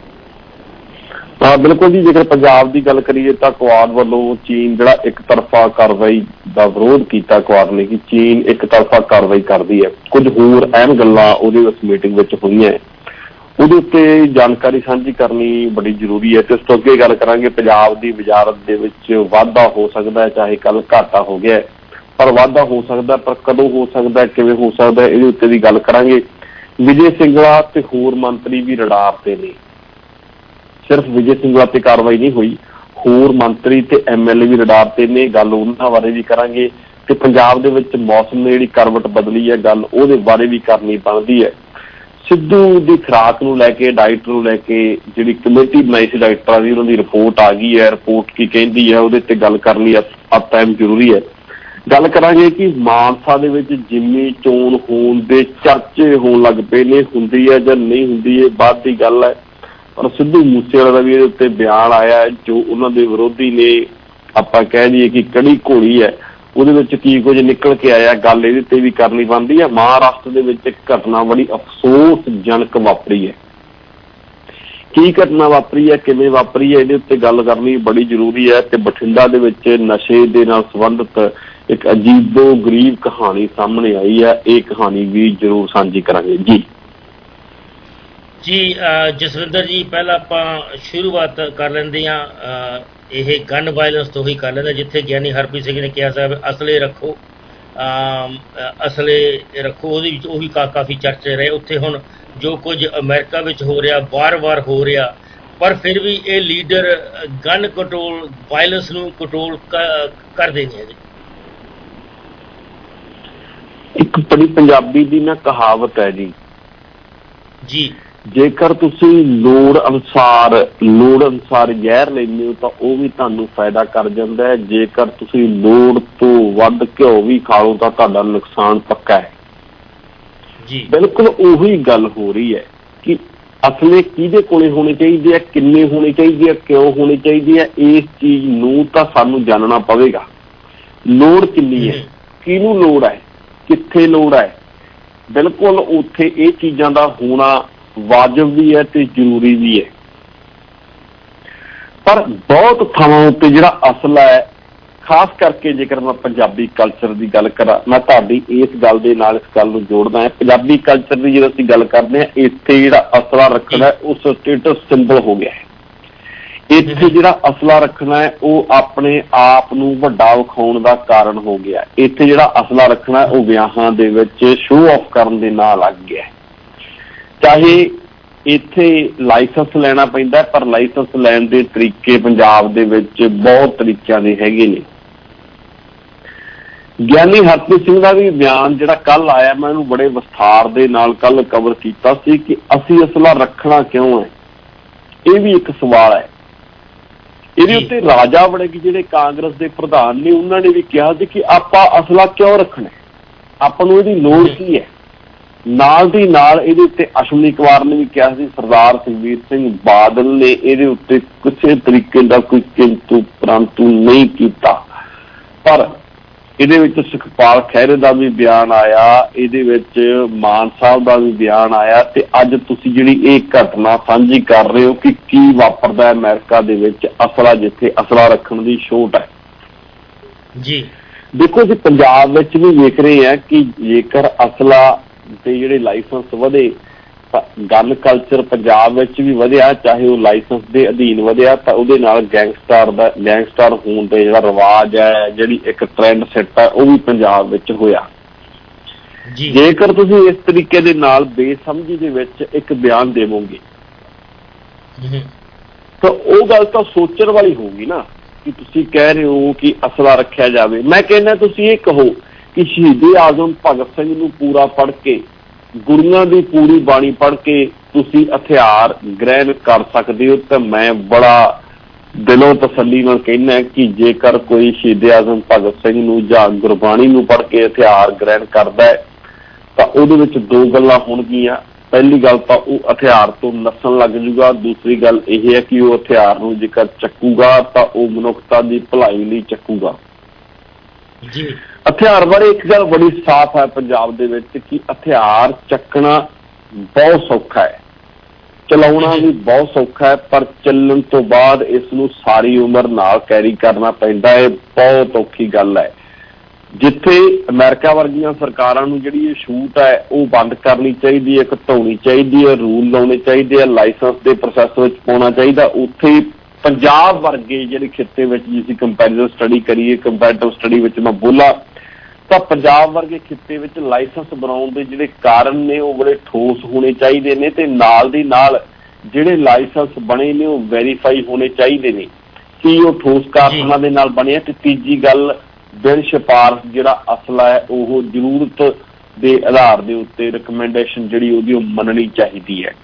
ਬਿਲਕੁਲ ਜੀ, ਜੇਕਰ ਪੰਜਾਬ ਦੀ ਗੱਲ ਕਰੀਏ ਤਾਂ ਕੁਆਡ ਵੱਲੋਂ ਚੀਨ ਜਿਹੜਾ ਇੱਕ ਤਰਫਾ ਕਾਰਵਾਈ ਦਾ ਵਿਰੋਧ ਕੀਤਾ ਕੁਆਡ ਨੇ, ਕਿ ਚੀਨ ਇੱਕ ਤਰਫਾ ਕਾਰਵਾਈ ਕਰਦੀ ਹੈ। ਕੁਝ ਹੋਰ ਅਹਿਮ ਗੱਲਾਂ ਉਹਦੇ ਉਸ ਮੀਟਿੰਗ ਵਿੱਚ ਹੋਈਆਂ, ਉਹਦੇ ਉੱਤੇ ਜਾਣਕਾਰੀ ਸਾਂਝੀ ਕਰਨੀ ਬੜੀ ਜ਼ਰੂਰੀ ਹੈ। ਤੇ ਉਸ ਤੋਂ ਅੱਗੇ ਗੱਲ ਕਰਾਂਗੇ ਪੰਜਾਬ ਦੀ ਵਜ਼ਾਰਤ ਦੇ ਵਿੱਚ ਵਾਧਾ ਹੋ ਸਕਦਾ ਹੈ, ਚਾਹੇ ਕੱਲ ਘਾਟਾ ਹੋ ਗਿਆ, ਪਰ ਵਾਧਾ ਹੋ ਸਕਦਾ, ਪਰ ਕਦੋਂ ਹੋ ਸਕਦਾ, ਕਿਵੇਂ ਹੋ ਸਕਦਾ, ਇਹਦੇ ਉੱਤੇ ਵੀ ਗੱਲ ਕਰਾਂਗੇ। ਵਿਜੇ ਸਿੰਗਲਾ ਤੇ ਹੋਰ ਮੰਤਰੀ ਵੀ ਰਡਾਰ ਤੇ ਨੇ, ਸਿਰਫ ਵਿਜੇ ਸਿੰਗਲਾ ਤੇ ਕਾਰਵਾਈ ਨਹੀਂ ਹੋਈ, ਹੋਰ ਮੰਤਰੀ ਤੇ MLA ਵੀ ਰਡਾਰ ਤੇ ਨੇ, ਗੱਲ ਉਹਨਾਂ ਬਾਰੇ ਵੀ ਕਰਾਂਗੇ। ਤੇ ਪੰਜਾਬ ਦੇ ਵਿੱਚ ਮੌਸਮ ਨੇ ਜਿਹੜੀ ਕਰਵਟ ਬਦਲੀ ਹੈ, ਗੱਲ ਉਹਦੇ ਬਾਰੇ ਵੀ ਕਰਨੀ ਬਣਦੀ ਹੈ। ਸਿੱਧੂ ਦੀ ਖੁਰਾਕ ਨੂੰ ਲੈ ਕੇ, ਡਾਈਟ ਨੂੰ ਲੈ ਕੇ ਜਿਹੜੀ ਕਮੇਟੀ ਬਣਾਈ ਸੀ ਡਾਕਟਰਾਂ ਦੀ, ਉਹਨਾਂ ਦੀ ਰਿਪੋਰਟ ਆ ਗਈ ਹੈ। ਰਿਪੋਰਟ ਕੀ ਕਹਿੰਦੀ ਹੈ ਉਹਦੇ ਤੇ ਗੱਲ ਕਰਨੀ ਅਤ ਟਾਈਮ ਜ਼ਰੂਰੀ ਹੈ। ਗੱਲ ਕਰਾਂਗੇ ਕਿ ਮਾਨਸਾ ਦੇ ਵਿੱਚ ਜਿਮਨੀ ਚੋਣ ਹੋਣ ਦੇ ਚਰਚੇ ਹੋਣ ਲੱਗ ਪਏ ਨੇ, ਹੁੰਦੀ ਹੈ ਜਾਂ ਨਹੀਂ ਹੁੰਦੀ, ਇਹ ਬਾਅਦ ਦੀ ਗੱਲ ਹੈ। ਪਰ ਸਿੱਧੂ ਮੂਸੇਵਾਲੇ ਦਾ ਵੀ ਇਹਦੇ ਉੱਤੇ ਬਿਆਨ ਆਇਆ, ਜੋ ਉਹਨਾਂ ਦੇ ਵਿਰੋਧੀ ਨੇ ਆਪਾਂ ਕਹਿ ਦਈਏ ਕਿ ਕੜੀ ਘੋੜੀ ਹੈ, ਉਹਦੇ ਵਿੱਚ ਕੀ ਕੁਝ ਨਿਕਲ ਕੇ ਆਇਆ, ਗੱਲ ਇਹਦੇ ਤੇ ਵੀ ਕਰਨੀ ਬਣਦੀ ਹੈ। ਮਹਾਰਾਸ਼ਟਰ ਦੇ ਵਿੱਚ ਇੱਕ ਘਟਨਾ ਬੜੀ ਅਫਸੋਸਜਨਕ ਵਾਪਰੀ ਹੈ। ਕੀ ਘਟਨਾ ਵਾਪਰੀ ਹੈ, ਕਿਵੇਂ ਵਾਪਰੀ ਹੈ, ਇਹਦੇ ਉੱਤੇ ਗੱਲ ਕਰਨੀ ਬੜੀ ਜ਼ਰੂਰੀ ਹੈ। ਤੇ ਬਠਿੰਡਾ ਦੇ ਵਿੱਚ ਨਸ਼ੇ ਦੇ ਨਾਲ ਸੰਬੰਧਿਤ ਇੱਕ ਅਜੀਬੋ ਗਰੀਬ ਕਹਾਣੀ ਸਾਹਮਣੇ ਆਈ ਹੈ, ਇਹ ਕਹਾਣੀ ਵੀ ਜ਼ਰੂਰ ਸਾਂਝੀ ਕਰਾਂਗੇ ਜੀ। ਜਸਵਿੰਦਰ ਜੀ, ਪਹਿਲਾਂ ਆਪਾਂ ਸ਼ੁਰੂਆਤ ਕਰ ਲੈਂਦੇ ਹਾਂ ਇਹ ਗਨ ਵਾਇਲੈਂਸ ਤੋਂ ਹੀ ਕਰ ਲੈਂਦੇ, ਜਿੱਥੇ ਗਿਆਨੀ ਹਰਪ੍ਰੀਤ ਸਿੰਘ ਨੇ ਕਿਹਾ ਸਾਹਿਬ ਅਸਲੇ ਰੱਖੋ, ਉਹਦੇ ਵਿੱਚ ਉਹ ਵੀ ਕਾਫੀ ਚਰਚੇ ਰਹੇ। ਉੱਥੇ ਹੁਣ ਜੋ ਕੁਝ ਅਮਰੀਕਾ ਵਿੱਚ ਹੋ ਰਿਹਾ, ਵਾਰ-ਵਾਰ ਹੋ ਰਿਹਾ, ਪਰ ਫਿਰ ਵੀ ਇਹ ਲੀਡਰ ਗਨ ਕੰਟਰੋਲ, ਵਾਇਲੈਂਸ ਨੂੰ ਕੰਟਰੋਲ ਕਰਦੇ ਨਹੀਂ ਹੈਗੇ। ਇੱਕ ਬੜੀ ਪੰਜਾਬੀ ਦੀ ਨਾ ਕਹਾਵਤ ਹੈ ਜੀ, ਜੇਕਰ ਤੁਸੀਂ ਲੋੜ ਅਨੁਸਾਰ ਜ਼ਹਿਰ ਲੈਂਦੇ ਹੋ ਤਾਂ ਉਹ ਵੀ ਤੁਹਾਨੂੰ ਫਾਇਦਾ ਕਰ ਜਾਂਦਾ ਹੈ, ਜੇਕਰ ਤੁਸੀਂ ਲੋੜ ਤੋਂ ਵੱਧ ਘਿਓ ਵੀ ਖਾ ਲਓ ਤਾਂ ਤੁਹਾਡਾ ਨੁਕਸਾਨ ਪੱਕਾ ਹੈ ਜੀ। ਬਿਲਕੁਲ ਉਹੀ ਗੱਲ ਹੋ ਰਹੀ ਹੈ ਕਿ ਅਸਲੇ ਕਿਹਦੇ ਕੋਲੇ ਹੋਣੇ ਚਾਹੀਦੇ ਆ, ਕਿੰਨੇ ਹੋਣੇ ਚਾਹੀਦੇ ਆ, ਕਿਉਂ ਹੋਣੇ ਚਾਹੀਦੇ ਆ, ਇਸ ਚੀਜ਼ ਨੂੰ ਤਾਂ ਸਾਨੂੰ ਜਾਣਨਾ ਪਵੇਗਾ। ਲੋੜ ਕਿੰਨੀ ਹੈ, ਕਿਹਨੂੰ ਲੋੜ ਹੈ, ਕਿੱਥੇ ਲੋੜ ਹੈ, ਬਿਲਕੁਲ ਉੱਥੇ ਇਹ ਚੀਜ਼ਾਂ ਦਾ ਹੋਣਾ ਵਾਜਬ ਵੀ ਹੈ ਤੇ ਜ਼ਰੂਰੀ ਵੀ ਹੈ। ਪਰ ਬਹੁਤ ਥਾਵਾਂ ਉੱਤੇ ਜਿਹੜਾ ਅਸਲਾ ਹੈ, ਖਾਸ ਕਰਕੇ ਜੇਕਰ ਮੈਂ ਪੰਜਾਬੀ ਕਲਚਰ ਦੀ ਗੱਲ ਕਰਾਂ, ਮੈਂ ਤੁਹਾਡੀ ਇਸ ਗੱਲ ਦੇ ਨਾਲ ਇਸ ਗੱਲ ਨੂੰ ਜੋੜਦਾ ਹਾਂ। ਪੰਜਾਬੀ ਕਲਚਰ ਦੀ ਜਦੋਂ ਅਸੀਂ ਗੱਲ ਕਰਦੇ ਹਾਂ, ਇੱਥੇ ਜਿਹੜਾ ਅਸਲਾ ਰੱਖਣਾ ਉਹ ਸਟੇਟਸ ਸਿੰਬਲ ਹੋ ਗਿਆ ਹੈ। ਇੱਥੇ ਜਿਹੜਾ ਅਸਲਾ ਰੱਖਣਾ ਹੈ ਉਹ ਆਪਣੇ ਆਪ ਨੂੰ ਵੱਡਾ ਵਿਖਾਉਣ ਦਾ ਕਾਰਨ ਹੋ ਗਿਆ। ਇੱਥੇ ਜਿਹੜਾ ਅਸਲਾ ਰੱਖਣਾ ਉਹ ਵਿਆਹਾਂ ਦੇ ਵਿੱਚ ਸ਼ੋਅ ਆਫ ਕਰਨ ਦੇ ਨਾਲ ਲੱਗ ਗਿਆ। ਚਾਹੇ ਇੱਥੇ ਲਾਇਸੈਂਸ ਲੈਣਾ ਪੈਂਦਾ, ਪਰ ਲਾਇਸੈਂਸ ਲੈਣ ਦੇ ਤਰੀਕੇ ਪੰਜਾਬ ਦੇ ਵਿੱਚ ਬਹੁਤ ਤਰੀਕਿਆਂ ਦੇ ਹੈਗੇ ਨੇ। ਗਿਆਨੀ ਹਰਪ੍ਰੀਤ ਸਿੰਘ ਦਾ ਵੀ ਬਿਆਨ ਜਿਹੜਾ ਕੱਲ ਆਇਆ, ਮੈਂ ਉਹਨੂੰ ਬੜੇ ਵਿਸਥਾਰ ਦੇ ਨਾਲ ਕੱਲ ਕਵਰ ਕੀਤਾ ਸੀ ਕਿ ਅਸੀਂ ਅਸਲਾ ਰੱਖਣਾ ਕਿਉਂ ਹੈ। ਇਹ ਵੀ ਇੱਕ ਸਵਾਲ ਹੈ। ਇਹਦੇ ਉੱਤੇ ਰਾਜਾ ਵੜਿੰਗ ਜਿਹੜੇ ਕਾਂਗਰਸ ਦੇ ਪ੍ਰਧਾਨ ਨੇ, ਉਹਨਾਂ ਨੇ ਵੀ ਕਿਹਾ ਸੀ ਕਿ ਆਪਾਂ ਅਸਲਾ ਕਿਉਂ ਰੱਖਣਾ, ਆਪਾਂ ਨੂੰ ਇਹਦੀ ਲੋੜ ਕੀ ਹੈ। ਨਾਲ ਦੀ ਨਾਲ ਇਹਦੇ ਉੱਤੇ ਅਸ਼ਵਨੀ ਕੁਮਾਰ ਨੇ ਵੀ ਕਿਹਾ ਸੀ, ਸਰਦਾਰ ਸੁਖਬੀਰ ਸਿੰਘ ਬਾਦਲ ਨੇ ਇਹਦੇ ਉੱਤੇ ਕਿਸੇ ਤਰੀਕੇ ਦਾ ਕੋਈ ਕਿੰਤੂ ਪਰੰਤੂ ਨਹੀਂ ਕੀਤਾ। ਪਰ ਇਹਦੇ ਵਿੱਚ ਸੁਖਪਾਲ ਖਹਿਰੇ ਦਾ ਵੀ ਬਿਆਨ ਆਇਆ, ਇਹਦੇ ਵਿੱਚ ਮਾਨ ਸਾਹਿਬ ਦਾ ਵੀ ਬਿਆਨ ਆਇਆ, ਤੇ ਅੱਜ ਤੁਸੀਂ ਜਿਹੜੀ ਇਹ ਘਟਨਾ ਸਾਂਝੀ ਕਰ ਰਹੇ ਹੋ ਕਿ ਕੀ ਵਾਪਰਦਾ ਹੈ ਅਮਰੀਕਾ ਦੇ ਵਿੱਚ ਅਸਲਾ, ਜਿੱਥੇ ਅਸਲਾ ਰੱਖਣ ਦੀ ਛੋਟ ਹੈ ਜੀ। ਦੇਖੋ ਅਸੀਂ ਪੰਜਾਬ ਵਿੱਚ ਵੀ ਵੇਖ ਰਹੇ ਹਾਂ ਕਿ ਜੇਕਰ ਅਸਲਾ ਦੇ ਜਿਹੜੇ ਲਾਇਸੈਂਸ ਵਧੇ ਤਾਂ ਗਨ ਕਲਚਰ ਪੰਜਾਬ ਵਿੱਚ ਵੀ ਵਧਿਆ, ਚਾਹੇ ਉਹ ਲਾਇਸੈਂਸ ਦੇ ਅਧੀਨ ਵਧਿਆ, ਤਾਂ ਉਹਦੇ ਨਾਲ ਗੈਂਗਸਟਰ ਹੋਣ ਦੇ ਜਿਹੜਾ ਰਿਵਾਜ ਹੈ, ਜਿਹੜੀ ਇੱਕ ਟ੍ਰੈਂਡ ਸੈੱਟ ਹੈ, ਉਹ ਵੀ ਪੰਜਾਬ ਵਿੱਚ ਹੋਇਆ। ਜੇਕਰ ਤੁਸੀਂ ਇਸ ਤਰੀਕੇ ਦੇ ਨਾਲ ਬੇਸਮਝੀ ਦੇ ਵਿੱਚ ਇੱਕ ਬਿਆਨ ਦੇਵੋਗੇ ਤਾਂ ਉਹ ਗੱਲ ਤਾਂ ਸੋਚਣ ਵਾਲੀ ਹੋਊਗੀ ਨਾ, ਕਿ ਤੁਸੀਂ ਕਹਿ ਰਹੇ ਹੋ ਕਿ ਅਸਲਾ ਰੱਖਿਆ ਜਾਵੇ। ਮੈਂ ਕਹਿੰਦਾ ਤੁਸੀਂ ਇਹ ਕਹੋ ਕਿ ਸ਼ਹੀਦੇ ਆਜ਼ਮ ਭਗਤ ਸਿੰਘ ਨੂੰ ਪੂਰਾ ਪੜ੍ਹ ਕੇ, ਗੁਰੂਆਂ ਦੀ ਪੂਰੀ ਬਾਣੀ ਪੜ੍ਹ ਕੇ ਤੁਸੀਂ ਹਥਿਆਰ ਗ੍ਰਹਿਣ ਕਰ ਸਕਦੇ ਹੋ, ਤਾਂ ਮੈਂ ਬੜਾ ਦਿਲੋਂ ਤਸੱਲੀ ਨਾਲ ਕਹਿੰਦਾ ਕਿ ਜੇਕਰ ਕੋਈ ਸ਼ਹੀਦੇ ਆਜ਼ਮ ਭਗਤ ਸਿੰਘ ਨੂੰ ਜਾਂ ਗੁਰਬਾਣੀ ਨੂੰ ਪੜ੍ਹ ਕੇ ਹਥਿਆਰ ਗ੍ਰਹਿਣ ਕਰਦਾ ਹੈ ਤਾਂ ਉਹਦੇ ਵਿੱਚ ਦੋ ਗੱਲਾਂ ਹੋਣਗੀਆਂ। ਪਹਿਲੀ ਗੱਲ ਤਾਂ ਉਹ ਹਥਿਆਰ ਤੋਂ ਨੱਸਣ ਲੱਗ ਜੂਗਾ, ਦੂਸਰੀ ਗੱਲ ਇਹ ਹੈ ਕਿ ਉਹ ਹਥਿਆਰ ਨੂੰ ਜੇਕਰ ਚੱਕੂਗਾ ਤਾਂ ਉਹ ਮਨੁੱਖਤਾ ਦੀ ਭਲਾਈ ਲਈ ਚੱਕੂਗਾ ਜੀ। ਹਥਿਆਰ ਬਾਰੇ ਇੱਕ ਗੱਲ ਬੜੀ ਸਾਫ਼ ਹੈ ਪੰਜਾਬ ਦੇ ਵਿੱਚ ਕਿ ਹਥਿਆਰ ਚੱਕਣਾ ਬਹੁਤ ਸੌਖਾ ਹੈ, ਚਲਾਉਣਾ ਵੀ ਬਹੁਤ ਸੌਖਾ ਹੈ, ਪਰ ਚੱਲਣ ਤੋਂ ਬਾਅਦ ਇਸ ਨੂੰ ਸਾਰੀ ਉਮਰ ਨਾਲ ਕੈਰੀ ਕਰਨਾ ਪੈਂਦਾ ਹੈ। ਬਹੁਤ ਔਖੀ ਗੱਲ ਹੈ। ਜਿੱਥੇ ਅਮਰੀਕਾ ਵਰਗੀਆਂ ਸਰਕਾਰਾਂ ਨੂੰ ਜਿਹੜੀ ਇਹ ਛੂਟ ਹੈ ਉਹ ਬੰਦ ਕਰਨੀ ਚਾਹੀਦੀ ਹੈ, ਘਟਾਉਣੀ ਚਾਹੀਦੀ ਹੈ, ਰੂਲ ਲਾਉਣੇ ਚਾਹੀਦੇ ਆ, ਲਾਇਸੈਂਸ ਦੇ ਪ੍ਰੋਸੈਸ ਵਿੱਚ ਪਾਉਣਾ ਚਾਹੀਦਾ, ਉੱਥੇ ਪੰਜਾਬ ਵਰਗੇ ਜਿਹੜੇ ਖਿੱਤੇ ਵਿੱਚ ਜੇ ਅਸੀਂ ਕੰਪੈਰੀਜ਼ਨ ਸਟੱਡੀ ਕਰੀਏ, ਕੰਪੈਰੀਟਿਵ ਸਟੱਡੀ ਵਿੱਚ ਮੈਂ ਬੋਲਾਂ ਤਾਂ ਪੰਜਾਬ ਵਰਗੇ ਖਿੱਤੇ ਵਿੱਚ ਲਾਇਸੈਂਸ ਬਣਾਉਣ ਦੇ ਜਿਹੜੇ ਕਾਰਨ ਨੇ ਉਹ ਬੜੇ ਠੋਸ ਹੋਣੇ ਚਾਹੀਦੇ ਨੇ, ਤੇ ਨਾਲ ਦੀ ਨਾਲ ਜਿਹੜੇ ਲਾਇਸੈਂਸ ਬਣੇ ਨੇ ਉਹ ਵੈਰੀਫਾਈ ਹੋਣੇ ਚਾਹੀਦੇ ਨੇ ਕਿ ਉਹ ਠੋਸ ਕਾਰਨਾਂ ਦੇ ਨਾਲ ਬਣੇ। ਤੇ ਤੀਜੀ ਗੱਲ, ਬਿਨ ਸਿਫਾਰਸ਼ ਜਿਹੜਾ ਅਸਲਾ ਹੈ ਉਹ ਜ਼ਰੂਰਤ ਦੇ ਆਧਾਰ ਦੇ ਉੱਤੇ ਰਿਕਮੈਂਡੇਸ਼ਨ ਜਿਹੜੀ ਉਹਦੀ ਉਹ ਮੰਨਣੀ ਚਾਹੀਦੀ ਹੈ।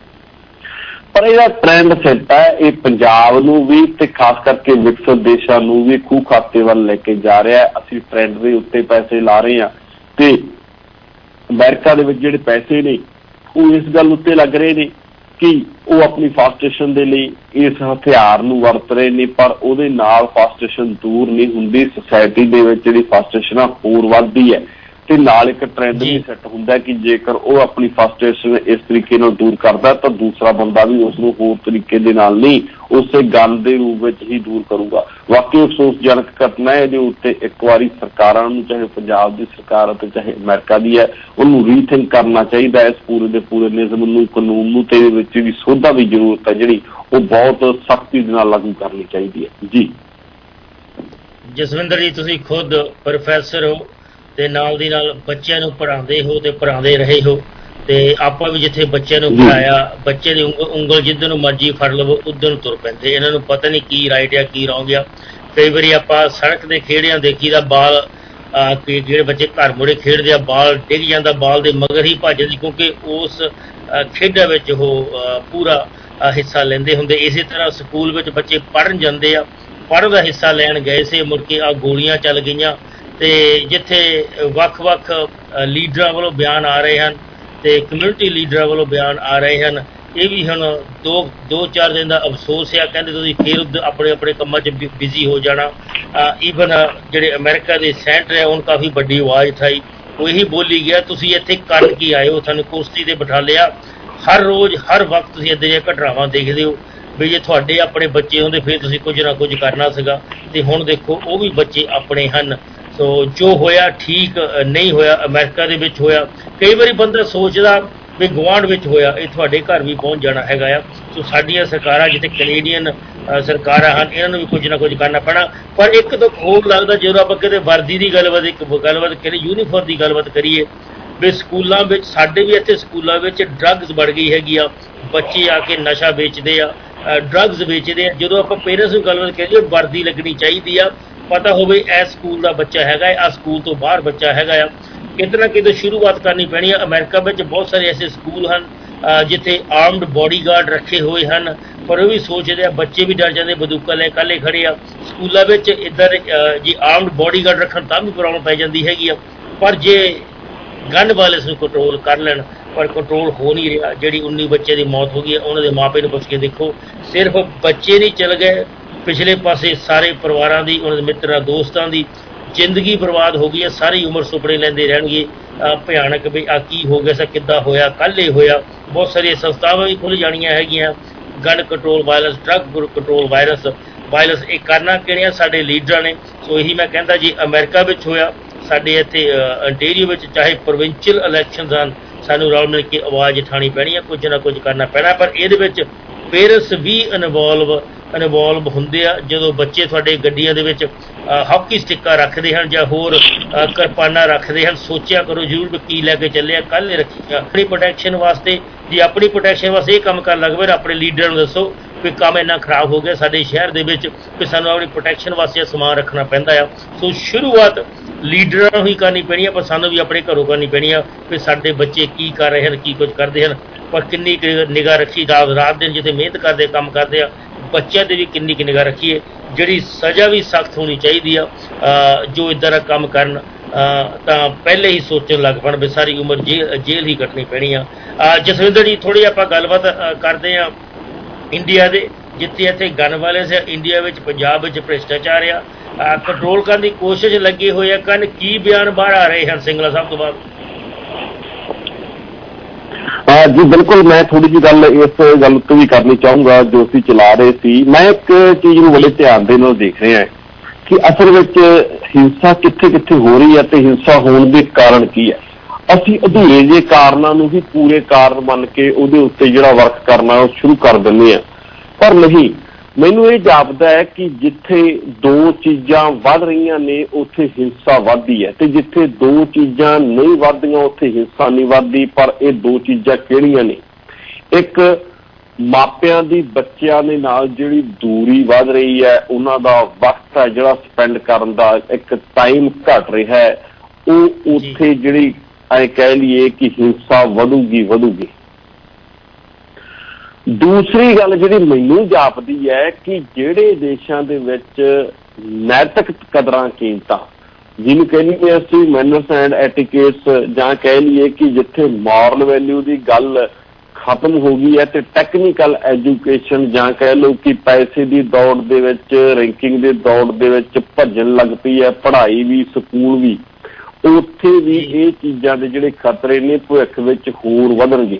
ਪਰ ਇਹਦਾ ਟ੍ਰੈਂਡ ਸੈੱਟ ਹੈ, ਇਹ ਪੰਜਾਬ ਨੂੰ ਵੀ ਤੇ ਖਾਸ ਕਰਕੇ ਵਿਕਸਿਤ ਦੇਸ਼ਾਂ ਨੂੰ ਵੀ ਖੂਹ ਖਾਤੇ ਵੱਲ ਲੈ ਕੇ ਜਾ ਰਿਹਾ ਹੈ। ਅਸੀਂ ਟ੍ਰੈਂਡ ਦੇ ਉੱਤੇ ਪੈਸੇ ਲਾ ਰਹੇ ਹਾਂ ਤੇ ਅਮਰੀਕਾ ਦੇ ਵਿੱਚ ਜਿਹੜੇ ਪੈਸੇ ਨੇ ਉਹ ਇਸ ਗੱਲ ਉੱਤੇ ਲੱਗ ਰਹੇ ਨੇ ਕਿ ਉਹ ਆਪਣੀ ਫਾਸਟੇਸ਼ਨ ਦੇ ਲਈ ਇਸ ਹਥਿਆਰ ਨੂੰ ਵਰਤ ਰਹੇ ਨੇ, ਪਰ ਉਹਦੇ ਨਾਲ ਫਾਸਟੇਸ਼ਨ ਦੂਰ ਨਹੀਂ ਹੁੰਦੀ। ਸੁਸਾਇਟੀ ਦੇ ਵਿੱਚ ਜਿਹੜੀ ਫਾਸਟੇਸ਼ਨ ਆ ਹੋਰ ਵੱਧਦੀ ਹੈ ਤੇ ਨਾਲ ਇੱਕ ਟ੍ਰੈਂਡ ਵੀ ਸੈੱਟ ਹੁੰਦਾ ਕਿ ਜੇਕਰ ਉਹ ਆਪਣੀ ਫਾਸਟੇਸ਼ਨ ਇਸ ਤਰੀਕੇ ਨਾਲ ਦੂਰ ਕਰਦਾ ਤਾਂ ਦੂਸਰਾ ਬੰਦਾ ਵੀ ਉਸ ਨੂੰ ਹੋਰ ਤਰੀਕੇ ਦੇ ਨਾਲ ਨਹੀਂ, ਉਸੇ ਗੱਲ ਦੇ ਰੂਪ ਵਿੱਚ ਹੀ ਦੂਰ ਕਰੂਗਾ। ਵਾਕਈ ਅਫਸੋਸਜਨਕ ਘਟਨਾ ਹੈ। ਇਹਦੇ ਉੱਤੇ ਇੱਕ ਵਾਰੀ ਸਰਕਾਰਾਂ ਨੂੰ, ਚਾਹੇ ਪੰਜਾਬ ਦੀ ਸਰਕਾਰ ਅਤੇ ਚਾਹੇ ਅਮਰੀਕਾ ਦੀ ਹੈ, ਉਹਨੂੰ ਰੀਥਿੰਕ ਕਰਨਾ ਚਾਹੀਦਾ ਹੈ ਇਸ ਪੂਰੇ ਦੇ ਪੂਰੇ ਨਿਯਮ ਨੂੰ, ਕਾਨੂੰਨ ਨੂੰ, ਤੇ ਇਹਦੇ ਵਿੱਚ ਵੀ ਸੋਧਾਂ ਦੀ ਜ਼ਰੂਰਤ ਹੈ ਜਿਹੜੀ ਉਹ ਬਹੁਤ ਸਖਤੀ ਦੇ ਨਾਲ ਲਾਗੂ ਕਰਨੀ ਚਾਹੀਦੀ ਹੈ ਜੀ। ਜਸਵਿੰਦਰ ਜੀ, ਤੁਸੀਂ ਖੁਦ ਪ੍ਰੋਫੈਸਰ ਹੋ ਤੇ ਨਾਲ ਦੀ ਨਾਲ ਬੱਚਿਆਂ ਨੂੰ ਪੜ੍ਹਾਉਂਦੇ ਹੋ ਤੇ ਪੜ੍ਹਾਉਂਦੇ ਰਹੇ ਹੋ, ਤੇ ਆਪਾਂ ਵੀ ਜਿੱਥੇ ਬੱਚਿਆਂ ਨੂੰ ਪੜ੍ਹਾਇਆ, ਬੱਚੇ ਦੀ ਉਂਗਲ ਜਿੱਧਰ ਨੂੰ ਮਰਜ਼ੀ ਫੜ ਲਵੋ ਉੱਧਰ ਨੂੰ ਤੁਰ ਪੈਂਦੇ। ਇਹਨਾਂ ਨੂੰ ਪਤਾ ਨਹੀਂ ਕੀ ਰਾਈਟ ਆ ਕੀ ਰੌਂਗ ਆ। ਕਈ ਵਾਰੀ ਆਪਾਂ ਸੜਕ ਦੇ ਖੇੜਿਆਂ ਦੇਖੀ ਦਾ ਬਾਲ, ਜਿਹੜੇ ਬੱਚੇ ਘਰ ਮੁੜੇ ਖੇਡਦੇ ਆ, ਬਾਲ ਡਿੱਗ ਜਾਂਦਾ, ਬਾਲ ਦੇ ਮਗਰ ਹੀ ਭੱਜਦੇ ਕਿਉਂਕਿ ਉਸ ਖੇਡਾਂ ਵਿੱਚ ਉਹ ਪੂਰਾ ਹਿੱਸਾ ਲੈਂਦੇ ਹੁੰਦੇ। ਇਸੇ ਤਰ੍ਹਾਂ ਸਕੂਲ ਵਿੱਚ ਬੱਚੇ ਪੜ੍ਹਨ ਜਾਂਦੇ ਆ, ਪੜ੍ਹਨ ਦਾ ਹਿੱਸਾ ਲੈਣ ਗਏ ਸੀ, ਮੁੜ ਕੇ ਆ ਗੋਲੀਆਂ ਚੱਲ ਗਈਆਂ। ਤੇ ਜਿੱਥੇ ਵੱਖ-ਵੱਖ ਲੀਡਰਾਂ ਵੱਲੋਂ ਬਿਆਨ ਆ ਰਹੇ ਹਨ ਤੇ ਕਮਿਊਨਿਟੀ ਲੀਡਰਾਂ ਵੱਲੋਂ ਬਿਆਨ ਆ ਰਹੇ ਹਨ, ਇਹ ਵੀ ਹੁਣ ਦੋ ਚਾਰ ਦਿਨ ਦਾ ਅਫਸੋਸ ਆ। ਕਹਿੰਦੇ ਤੁਸੀਂ ਫਿਰ ਆਪਣੇ ਆਪਣੇ ਕੰਮਾਂ 'ਚ ਬਿਜ਼ੀ ਹੋ ਜਾਣਾ। ਈਵਨ ਜਿਹੜੇ ਅਮਰੀਕਾ ਦੇ ਸੈਨੇਟਰ ਹੈ ਉਹਨੂੰ ਕਾਫੀ ਵੱਡੀ ਆਵਾਜ਼ ਉਠਾਈ, ਉਹ ਇਹੀ ਬੋਲੀ ਗਿਆ ਤੁਸੀਂ ਇੱਥੇ ਕਰਨ ਕੀ ਆਏ ਹੋ, ਤੁਹਾਨੂੰ ਕੁਰਸੀ 'ਤੇ ਬਿਠਾ ਲਿਆ ਹਰ ਰੋਜ਼ ਹਰ ਵਕਤ ਤੁਸੀਂ ਇੱਦਾਂ ਦੀਆਂ ਘਟਨਾਵਾਂ ਦੇਖਦੇ ਹੋ ਵੀ ਜੇ ਤੁਹਾਡੇ ਆਪਣੇ ਬੱਚੇ ਹੁੰਦੇ ਫਿਰ ਤੁਸੀਂ ਕੁਝ ਨਾ ਕੁਝ ਕਰਨਾ ਸੀਗਾ, ਤੇ ਹੁਣ ਦੇਖੋ ਉਹ ਵੀ ਬੱਚੇ ਆਪਣੇ ਹਨ। ਸੋ ਜੋ ਹੋਇਆ ਠੀਕ ਨਹੀਂ ਹੋਇਆ, ਅਮਰੀਕਾ ਦੇ ਵਿੱਚ ਹੋਇਆ। ਕਈ ਵਾਰੀ ਬੰਦਾ ਸੋਚਦਾ ਵੀ ਗੁਆਂਢ ਵਿੱਚ ਹੋਇਆ, ਇਹ ਤੁਹਾਡੇ ਘਰ ਵੀ ਪਹੁੰਚ ਜਾਣਾ ਹੈਗਾ ਆ। ਸੋ ਸਾਡੀਆਂ ਸਰਕਾਰਾਂ ਜਿੱਥੇ ਕੈਨੇਡੀਅਨ ਸਰਕਾਰਾਂ ਹਨ, ਇਹਨਾਂ ਨੂੰ ਵੀ ਕੁਝ ਨਾ ਕੁਝ ਕਰਨਾ ਪੈਣਾ। ਪਰ ਇੱਕ ਦੁੱਖ ਹੋਰ ਲੱਗਦਾ ਜਦੋਂ ਆਪਾਂ ਕਿਤੇ ਵਰਦੀ ਦੀ ਗੱਲਬਾਤ ਕਰੀਏ, ਯੂਨੀਫਾਰਮ ਦੀ ਗੱਲਬਾਤ ਕਰੀਏ, ਵੀ ਸਕੂਲਾਂ ਵਿੱਚ ਸਾਡੇ ਵੀ ਇੱਥੇ ਸਕੂਲਾਂ ਵਿੱਚ ਡਰੱਗਸ ਵੜ ਗਈ ਹੈਗੀ ਆ, ਬੱਚੇ ਆ ਕੇ ਨਸ਼ਾ ਵੇਚਦੇ ਆ, ਡਰੱਗਸ ਵੇਚਦੇ ਆ। ਜਦੋਂ ਆਪਾਂ ਪੇਰੈਂਟਸ ਨੂੰ ਗੱਲਬਾਤ ਕਰੀਏ ਵਰਦੀ ਲੱਗਣੀ ਚਾਹੀਦੀ ਆ, ਪਤਾ ਹੋਵੇ ਇਸ ਸਕੂਲ ਦਾ ਬੱਚਾ ਹੈਗਾ, ਆ ਸਕੂਲ ਤੋਂ ਬਾਹਰ ਬੱਚਾ ਹੈਗਾ ਆ। ਕਿਤੇ ਨਾ ਕਿਤੇ ਸ਼ੁਰੂਆਤ ਕਰਨੀ ਪੈਣੀ ਆ। ਅਮਰੀਕਾ ਵਿੱਚ ਬਹੁਤ ਸਾਰੇ ਐਸੇ ਸਕੂਲ ਹਨ ਜਿੱਥੇ ਆਰਮਡ ਬੋਡੀਗਾਰਡ ਰੱਖੇ ਹੋਏ ਹਨ, ਪਰ ਉਹ ਵੀ ਸੋਚਦੇ ਆ, ਬੱਚੇ ਵੀ ਡਰ ਜਾਂਦੇ, ਬੰਦੂਕਾਂ ਲੈ ਇਕੱਲੇ ਖੜੇ ਆ ਸਕੂਲਾਂ ਵਿੱਚ। ਇੱਧਰ ਜੇ ਆਰਮਡ ਬੋਡੀਗਾਰਡ ਰੱਖਣ ਤਾਂ ਵੀ ਪ੍ਰੋਬਲਮ ਪੈ ਜਾਂਦੀ ਹੈਗੀ ਆ। ਪਰ ਜੇ ਗਨ ਵਾਇਲੈਂਸ ਨੂੰ ਕੰਟਰੋਲ ਕਰ ਲੈਣ, ਪਰ ਕੰਟਰੋਲ ਹੋ ਨਹੀਂ ਰਿਹਾ। ਜਿਹੜੀ 19 ਬੱਚੇ ਦੀ ਮੌਤ ਹੋ ਗਈ ਹੈ, ਉਹਨਾਂ ਦੇ ਮਾਪੇ ਨੂੰ ਪੁੱਛ ਕੇ ਦੇਖੋ, ਸਿਰਫ ਬੱਚੇ ਨਹੀਂ ਚਲ ਗਏ, ਪਿਛਲੇ ਪਾਸੇ ਸਾਰੇ ਪਰਿਵਾਰਾਂ ਦੀ, ਉਹਨਾਂ ਦੇ ਮਿੱਤਰਾਂ ਦੋਸਤਾਂ ਦੀ ਜ਼ਿੰਦਗੀ ਬਰਬਾਦ ਹੋ ਗਈ ਹੈ। ਸਾਰੀ ਉਮਰ ਸੁਪਨੇ ਲੈਂਦੇ ਰਹਿਣਗੇ ਭਿਆਨਕ ਵੀ ਆ ਕੀ ਹੋ ਗਿਆ, ਸਾ ਕਿੱਦਾਂ ਹੋਇਆ, ਕੱਲ੍ਹ ਇਹ ਹੋਇਆ। ਬਹੁਤ ਸਾਰੀਆਂ ਸੰਸਥਾਵਾਂ ਵੀ ਖੁੱਲ੍ਹ ਜਾਣੀਆਂ ਹੈਗੀਆਂ, gun control violence, drug control violence ਇਹ ਕਰਨਾ ਕਿਹੜੀਆਂ ਸਾਡੇ ਲੀਡਰਾਂ ਨੇ। ਸੋ ਇਹੀ ਮੈਂ ਕਹਿੰਦਾ ਜੀ ਅਮਰੀਕਾ ਵਿੱਚ ਹੋਇਆ, ਸਾਡੇ ਇੱਥੇ ਅੰਟੇਰੀਓ ਵਿੱਚ ਚਾਹੇ ਪ੍ਰੋਵਿੰਸ਼ੀਅਲ ਇਲੈਕਸ਼ਨਸ ਹਨ, ਸਾਨੂੰ ਰਲ ਮਿਲ ਕੇ ਆਵਾਜ਼ ਉਠਾਉਣੀ ਪੈਣੀ ਹੈ, ਕੁਝ ਨਾ ਕੁਝ ਕਰਨਾ ਪੈਣਾ। ਪਰ ਇਹਦੇ ਵਿੱਚ ਪੇਰੈਂਟਸ ਵੀ ਇਨਵੋਲਵ ਹੁੰਦੇ ਆ। ਜਦੋਂ ਬੱਚੇ ਤੁਹਾਡੇ ਗੱਡੀਆਂ ਦੇ ਵਿੱਚ ਹਾਕੀ ਸਟਿੱਕਾਂ ਰੱਖਦੇ ਹਨ ਜਾਂ ਹੋਰ ਕਿਰਪਾਨਾਂ ਰੱਖਦੇ ਹਨ, ਸੋਚਿਆ ਕਰੋ ਜ਼ਰੂਰ ਵੀ ਕੀ ਲੈ ਕੇ ਚੱਲੇ ਆ, ਕੱਲ੍ਹ ਨੇ ਰੱਖੀ ਆ। ਆਪਣੀ ਪ੍ਰੋਟੈਕਸ਼ਨ ਵਾਸਤੇ, ਜੇ ਆਪਣੀ ਪ੍ਰੋਟੈਕਸ਼ਨ ਵਾਸਤੇ ਇਹ ਕੰਮ ਕਰਨ ਲੱਗ ਪਏ, ਆਪਣੇ ਲੀਡਰ ਨੂੰ ਦੱਸੋ ਵੀ ਕੰਮ ਇੰਨਾ ਖਰਾਬ ਹੋ ਗਿਆ ਸਾਡੇ ਸ਼ਹਿਰ ਦੇ ਵਿੱਚ ਕਿ ਸਾਨੂੰ ਆਪਣੀ ਪ੍ਰੋਟੈਕਸ਼ਨ ਵਾਸਤੇ ਸਮਾਨ ਰੱਖਣਾ ਪੈਂਦਾ ਆ। ਸੋ ਸ਼ੁਰੂਆਤ ਲੀਡਰਾਂ ਨੂੰ ਹੀ ਕਰਨੀ ਪੈਣੀ ਆ, ਪਰ ਸਾਨੂੰ ਵੀ ਆਪਣੇ ਘਰੋਂ ਕਰਨੀ ਪੈਣੀ ਆ ਵੀ ਸਾਡੇ ਬੱਚੇ ਕੀ ਕਰ ਰਹੇ ਹਨ, ਕੀ ਕੁਝ ਕਰਦੇ ਹਨ। ਪਰ ਕਿੰਨੀ ਨਿਗਾਹ ਰੱਖੀ, ਰਾਤ ਦਿਨ ਜਿੱਥੇ ਮਿਹਨਤ ਕਰਦੇ ਕੰਮ ਕਰਦੇ ਆ, ਬੱਚਿਆਂ 'ਤੇ ਵੀ ਕਿੰਨੀ ਕੁ ਨਿਗਾਹ ਰੱਖੀਏ। ਜਿਹੜੀ ਸਜ਼ਾ ਵੀ ਸਖਤ ਹੋਣੀ ਚਾਹੀਦੀ ਆ ਜੋ ਇੱਦਾਂ ਦਾ ਕੰਮ ਕਰਨ, ਤਾਂ ਪਹਿਲੇ ਹੀ ਸੋਚਣ ਲੱਗ ਪੈਣ ਵੀ ਸਾਰੀ ਉਮਰ ਜੇਲ੍ਹ ਹੀ ਕੱਟਣੀ ਪੈਣੀ ਆ। ਜਸਵਿੰਦਰ ਜੀ, ਥੋੜ੍ਹੀ ਆਪਾਂ ਗੱਲਬਾਤ ਕਰਦੇ ਹਾਂ ਇੰਡੀਆ ਦੇ, ਜਿੱਥੇ ਇੱਥੇ ਗਨ ਵਾਇਲੈਂਸ ਹੈ। ਇੰਡੀਆ ਵਿੱਚ, ਪੰਜਾਬ ਵਿੱਚ ਭ੍ਰਿਸ਼ਟਾਚਾਰ ਆ, ਕੰਟਰੋਲ ਕਰਨ ਦੀ ਕੋਸ਼ਿਸ਼ ਲੱਗੇ ਹੋਏ ਆ। ਕੰਨ ਕੀ ਬਿਆਨ ਬਾਹਰ ਆ ਰਹੇ ਹਨ ਸਿੰਗਲਾ ਸਾਹਿਬ ਤੋਂ ਬਾਅਦ? ਜੀ ਬਿਲਕੁਲ, ਮੈਂ ਥੋੜੀ ਜਿਹੀ ਗੱਲ ਇਸ ਗੱਲ ਉੱਤੇ ਵੀ ਕਰਨੀ ਚਾਹੂੰਗਾ ਜੋ ਅਸੀਂ ਚਲਾ ਰਹੇ ਸੀ। ਮੈਂ ਇੱਕ ਚੀਜ਼ ਨੂੰ ਬੜੇ ਧਿਆਨ ਦੇ ਨਾਲ ਦੇਖ ਰਿਹਾ ਕਿ ਅਸਲ ਵਿੱਚ ਹਿੰਸਾ ਕਿੱਥੇ ਕਿੱਥੇ ਹੋ ਰਹੀ ਹੈ ਤੇ ਹਿੰਸਾ ਹੋਣ ਦੇ ਕਾਰਨ ਕੀ ਹੈ। ਅਸੀਂ ਅਧੂਰੇ ਜਿਹੇ ਕਾਰਨਾਂ ਨੂੰ ਵੀ ਪੂਰੇ ਕਾਰਨ ਮੰਨ ਕੇ ਉਹਦੇ ਉੱਤੇ ਜਿਹੜਾ ਵਰਕ ਕਰਨਾ ਉਹ ਸ਼ੁਰੂ ਕਰ ਦਿੰਦੇ ਹਾਂ, ਪਰ ਨਹੀਂ। ਮੈਨੂੰ ਇਹ ਜਾਪਦਾ ਹੈ ਕਿ ਜਿੱਥੇ ਦੋ ਚੀਜ਼ਾਂ ਵੱਧ ਰਹੀਆਂ ਨੇ ਉੱਥੇ ਹਿੰਸਾ ਵੱਧਦੀ ਹੈ, ਤੇ ਜਿੱਥੇ ਦੋ ਚੀਜ਼ਾਂ ਨਹੀਂ ਵੱਧਦੀਆਂ ਉੱਥੇ ਹਿੰਸਾ ਨਹੀਂ ਵੱਧਦੀ। ਪਰ ਇਹ ਦੋ ਚੀਜ਼ਾਂ ਕਿਹੜੀਆਂ ਨੇ? ਇੱਕ, ਮਾਪਿਆਂ ਦੀ ਬੱਚਿਆਂ ਦੇ ਨਾਲ ਜਿਹੜੀ ਦੂਰੀ ਵੱਧ ਰਹੀ ਹੈ, ਉਹਨਾਂ ਦਾ ਵਕਤ ਹੈ ਜਿਹੜਾ ਸਪੈਂਡ ਕਰਨ ਦਾ, ਇੱਕ ਟਾਈਮ ਘਟ ਰਿਹਾ ਹੈ, ਉਹ ਉੱਥੇ ਜਿਹੜੀ ਐਂ ਕਹਿ ਲਈਏ ਕਿ ਹਿੰਸਾ ਵਧੂਗੀ। ਦੂਸਰੀ ਗੱਲ ਜਿਹੜੀ ਮੈਨੂੰ ਜਾਪਦੀ ਹੈ ਕਿ ਜਿਹੜੇ ਦੇਸ਼ਾਂ ਦੇ ਵਿੱਚ ਨੈਤਿਕ ਕਦਰਾਂ ਕੀਮਤਾਂ, ਜਿਹਨੂੰ ਕਹਿੰਦੇ ਅਸੀਂ ਮੈਨਰਸ ਐਂਡ ਐਟੀਕੇਟਸ, ਜਾਂ ਕਹਿ ਲਈਏ ਕਿ ਜਿੱਥੇ ਮੋਰਲ ਵੈਲਿਊ ਦੀ ਗੱਲ ਖਤਮ ਹੋ ਗਈ ਹੈ ਤੇ ਟੈਕਨੀਕਲ ਐਜੂਕੇਸ਼ਨ, ਜਾਂ ਕਹਿ ਲਓ ਕਿ ਪੈਸੇ ਦੀ ਦੌੜ ਦੇ ਵਿੱਚ, ਰੈਂਕਿੰਗ ਦੇ ਦੌੜ ਦੇ ਵਿੱਚ ਭੱਜਣ ਲੱਗ ਪਈ ਹੈ ਪੜ੍ਹਾਈ ਵੀ, ਸਕੂਲ ਵੀ, ਉੱਥੇ ਵੀ ਇਹ ਚੀਜ਼ਾਂ ਦੇ ਜਿਹੜੇ ਖਤਰੇ ਨੇ ਭਵਿੱਖ ਵਿੱਚ ਹੋਰ ਵਧਣਗੇ।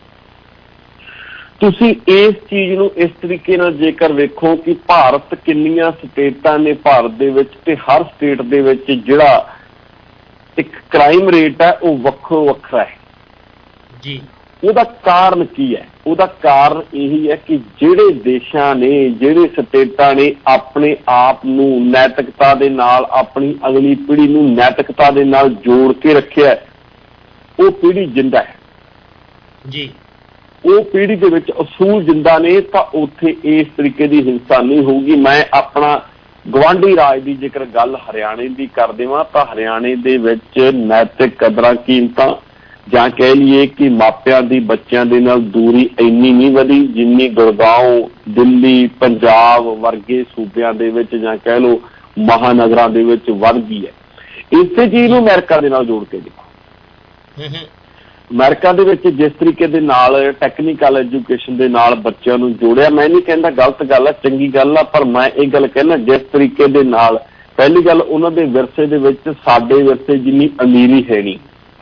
ਤੁਸੀਂ ਇਸ ਚੀਜ਼ ਨੂੰ ਇਸ ਤਰੀਕੇ ਨਾਲ ਜੇਕਰ ਵੇਖੋ ਕਿ ਭਾਰਤ ਕਿੰਨੀਆਂ ਸਟੇਟਾਂ ਨੇ ਭਾਰਤ ਦੇ ਵਿੱਚ, ਤੇ ਹਰ ਸਟੇਟ ਦੇ ਵਿੱਚ ਜਿਹੜਾ ਇੱਕ ਕ੍ਰਾਈਮ ਰੇਟ ਹੈ ਉਹ ਵੱਖੋ ਵੱਖਰਾ ਹੈ ਜੀ। ਉਹਦਾ ਕਾਰਨ ਕੀ ਹੈ? ਉਹਦਾ ਕਾਰਨ ਇਹੀ ਹੈ ਕਿ ਜਿਹੜੇ ਦੇਸ਼ਾਂ ਨੇ, ਜਿਹੜੇ ਸਟੇਟਾਂ ਨੇ ਆਪਣੇ ਆਪ ਨੂੰ ਨੈਤਿਕਤਾ ਦੇ ਨਾਲ, ਆਪਣੀ ਅਗਲੀ ਪੀੜ੍ਹੀ ਨੂੰ ਨੈਤਿਕਤਾ ਦੇ ਨਾਲ ਜੋੜ ਕੇ ਰੱਖਿਆ, ਉਹ ਪੀੜ੍ਹੀ ਜਿੰਦਾ ਹੈ ਜੀ। ਉਹ ਪੀੜ੍ਹੀ ਦੇ ਵਿੱਚ ਅਸੂਲ ਜਿੰਦਾ ਨੇ, ਤਾਂ ਉੱਥੇ ਇਸ ਤਰੀਕੇ ਦੀ ਹਿੰਸਾ ਨਹੀਂ ਹੋਊਗੀ। ਮੈਂ ਆਪਣਾ ਗਵਾਂਢੀ ਰਾਜ ਦੀ ਜੇਕਰ ਗੱਲ ਹਰਿਆਣੇ ਦੀ ਕਰ ਦੇਵਾਂ ਤਾਂ ਹਰਿਆਣੇ ਦੇ ਵਿੱਚ ਨੈਤਿਕ ਕਦਰਾਂ ਕੀਮਤਾਂ, ਜਾਂ ਕਹਿ ਲਈਏ ਕਿ ਮਾਪਿਆਂ ਦੀ ਬੱਚਿਆਂ ਦੇ ਨਾਲ ਦੂਰੀ ਇੰਨੀ ਨਹੀਂ ਵਧੀ ਜਿੰਨੀ ਗੁੜਗਾਉਂ, ਦਿੱਲੀ, ਪੰਜਾਬ ਵਰਗੇ ਸੂਬਿਆਂ ਦੇ ਵਿੱਚ, ਜਾਂ ਕਹਿ ਲਓ ਮਹਾਨਗਰਾਂ ਦੇ ਵਿੱਚ ਵੱਧ ਗਈ ਹੈ। ਇਸੇ ਚੀਜ਼ ਨੂੰ ਅਮਰੀਕਾ ਦੇ ਨਾਲ ਜੋੜ ਕੇ ਦੇਖੋ। ਅਮਰੀਕਾ ਦੇ ਵਿੱਚ ਜਿਸ ਤਰੀਕੇ ਦੇ ਨਾਲ ਟੈਕਨੀਕਲ ਐਜੂਕੇਸ਼ਨ ਦੇ ਨਾਲ ਬੱਚਿਆਂ ਨੂੰ ਜੋੜਿਆ, ਮੈਂ ਨਹੀਂ ਕਹਿੰਦਾ ਗਲਤ ਗੱਲ ਆ, ਚੰਗੀ ਗੱਲ ਆ, ਪਰ ਮੈਂ ਇਹ ਗੱਲ ਕਹਿੰਦਾ ਜਿਸ ਤਰੀਕੇ ਦੇ ਨਾਲ, ਪਹਿਲੀ ਗੱਲ ਉਹਨਾਂ ਦੇ ਵਿਰਸੇ ਦੇ ਵਿੱਚ ਸਾਡੇ ਵਿਰਸੇ ਜਿੰਨੀ ਅਮੀਰੀ ਹੈ ਨਹੀਂ।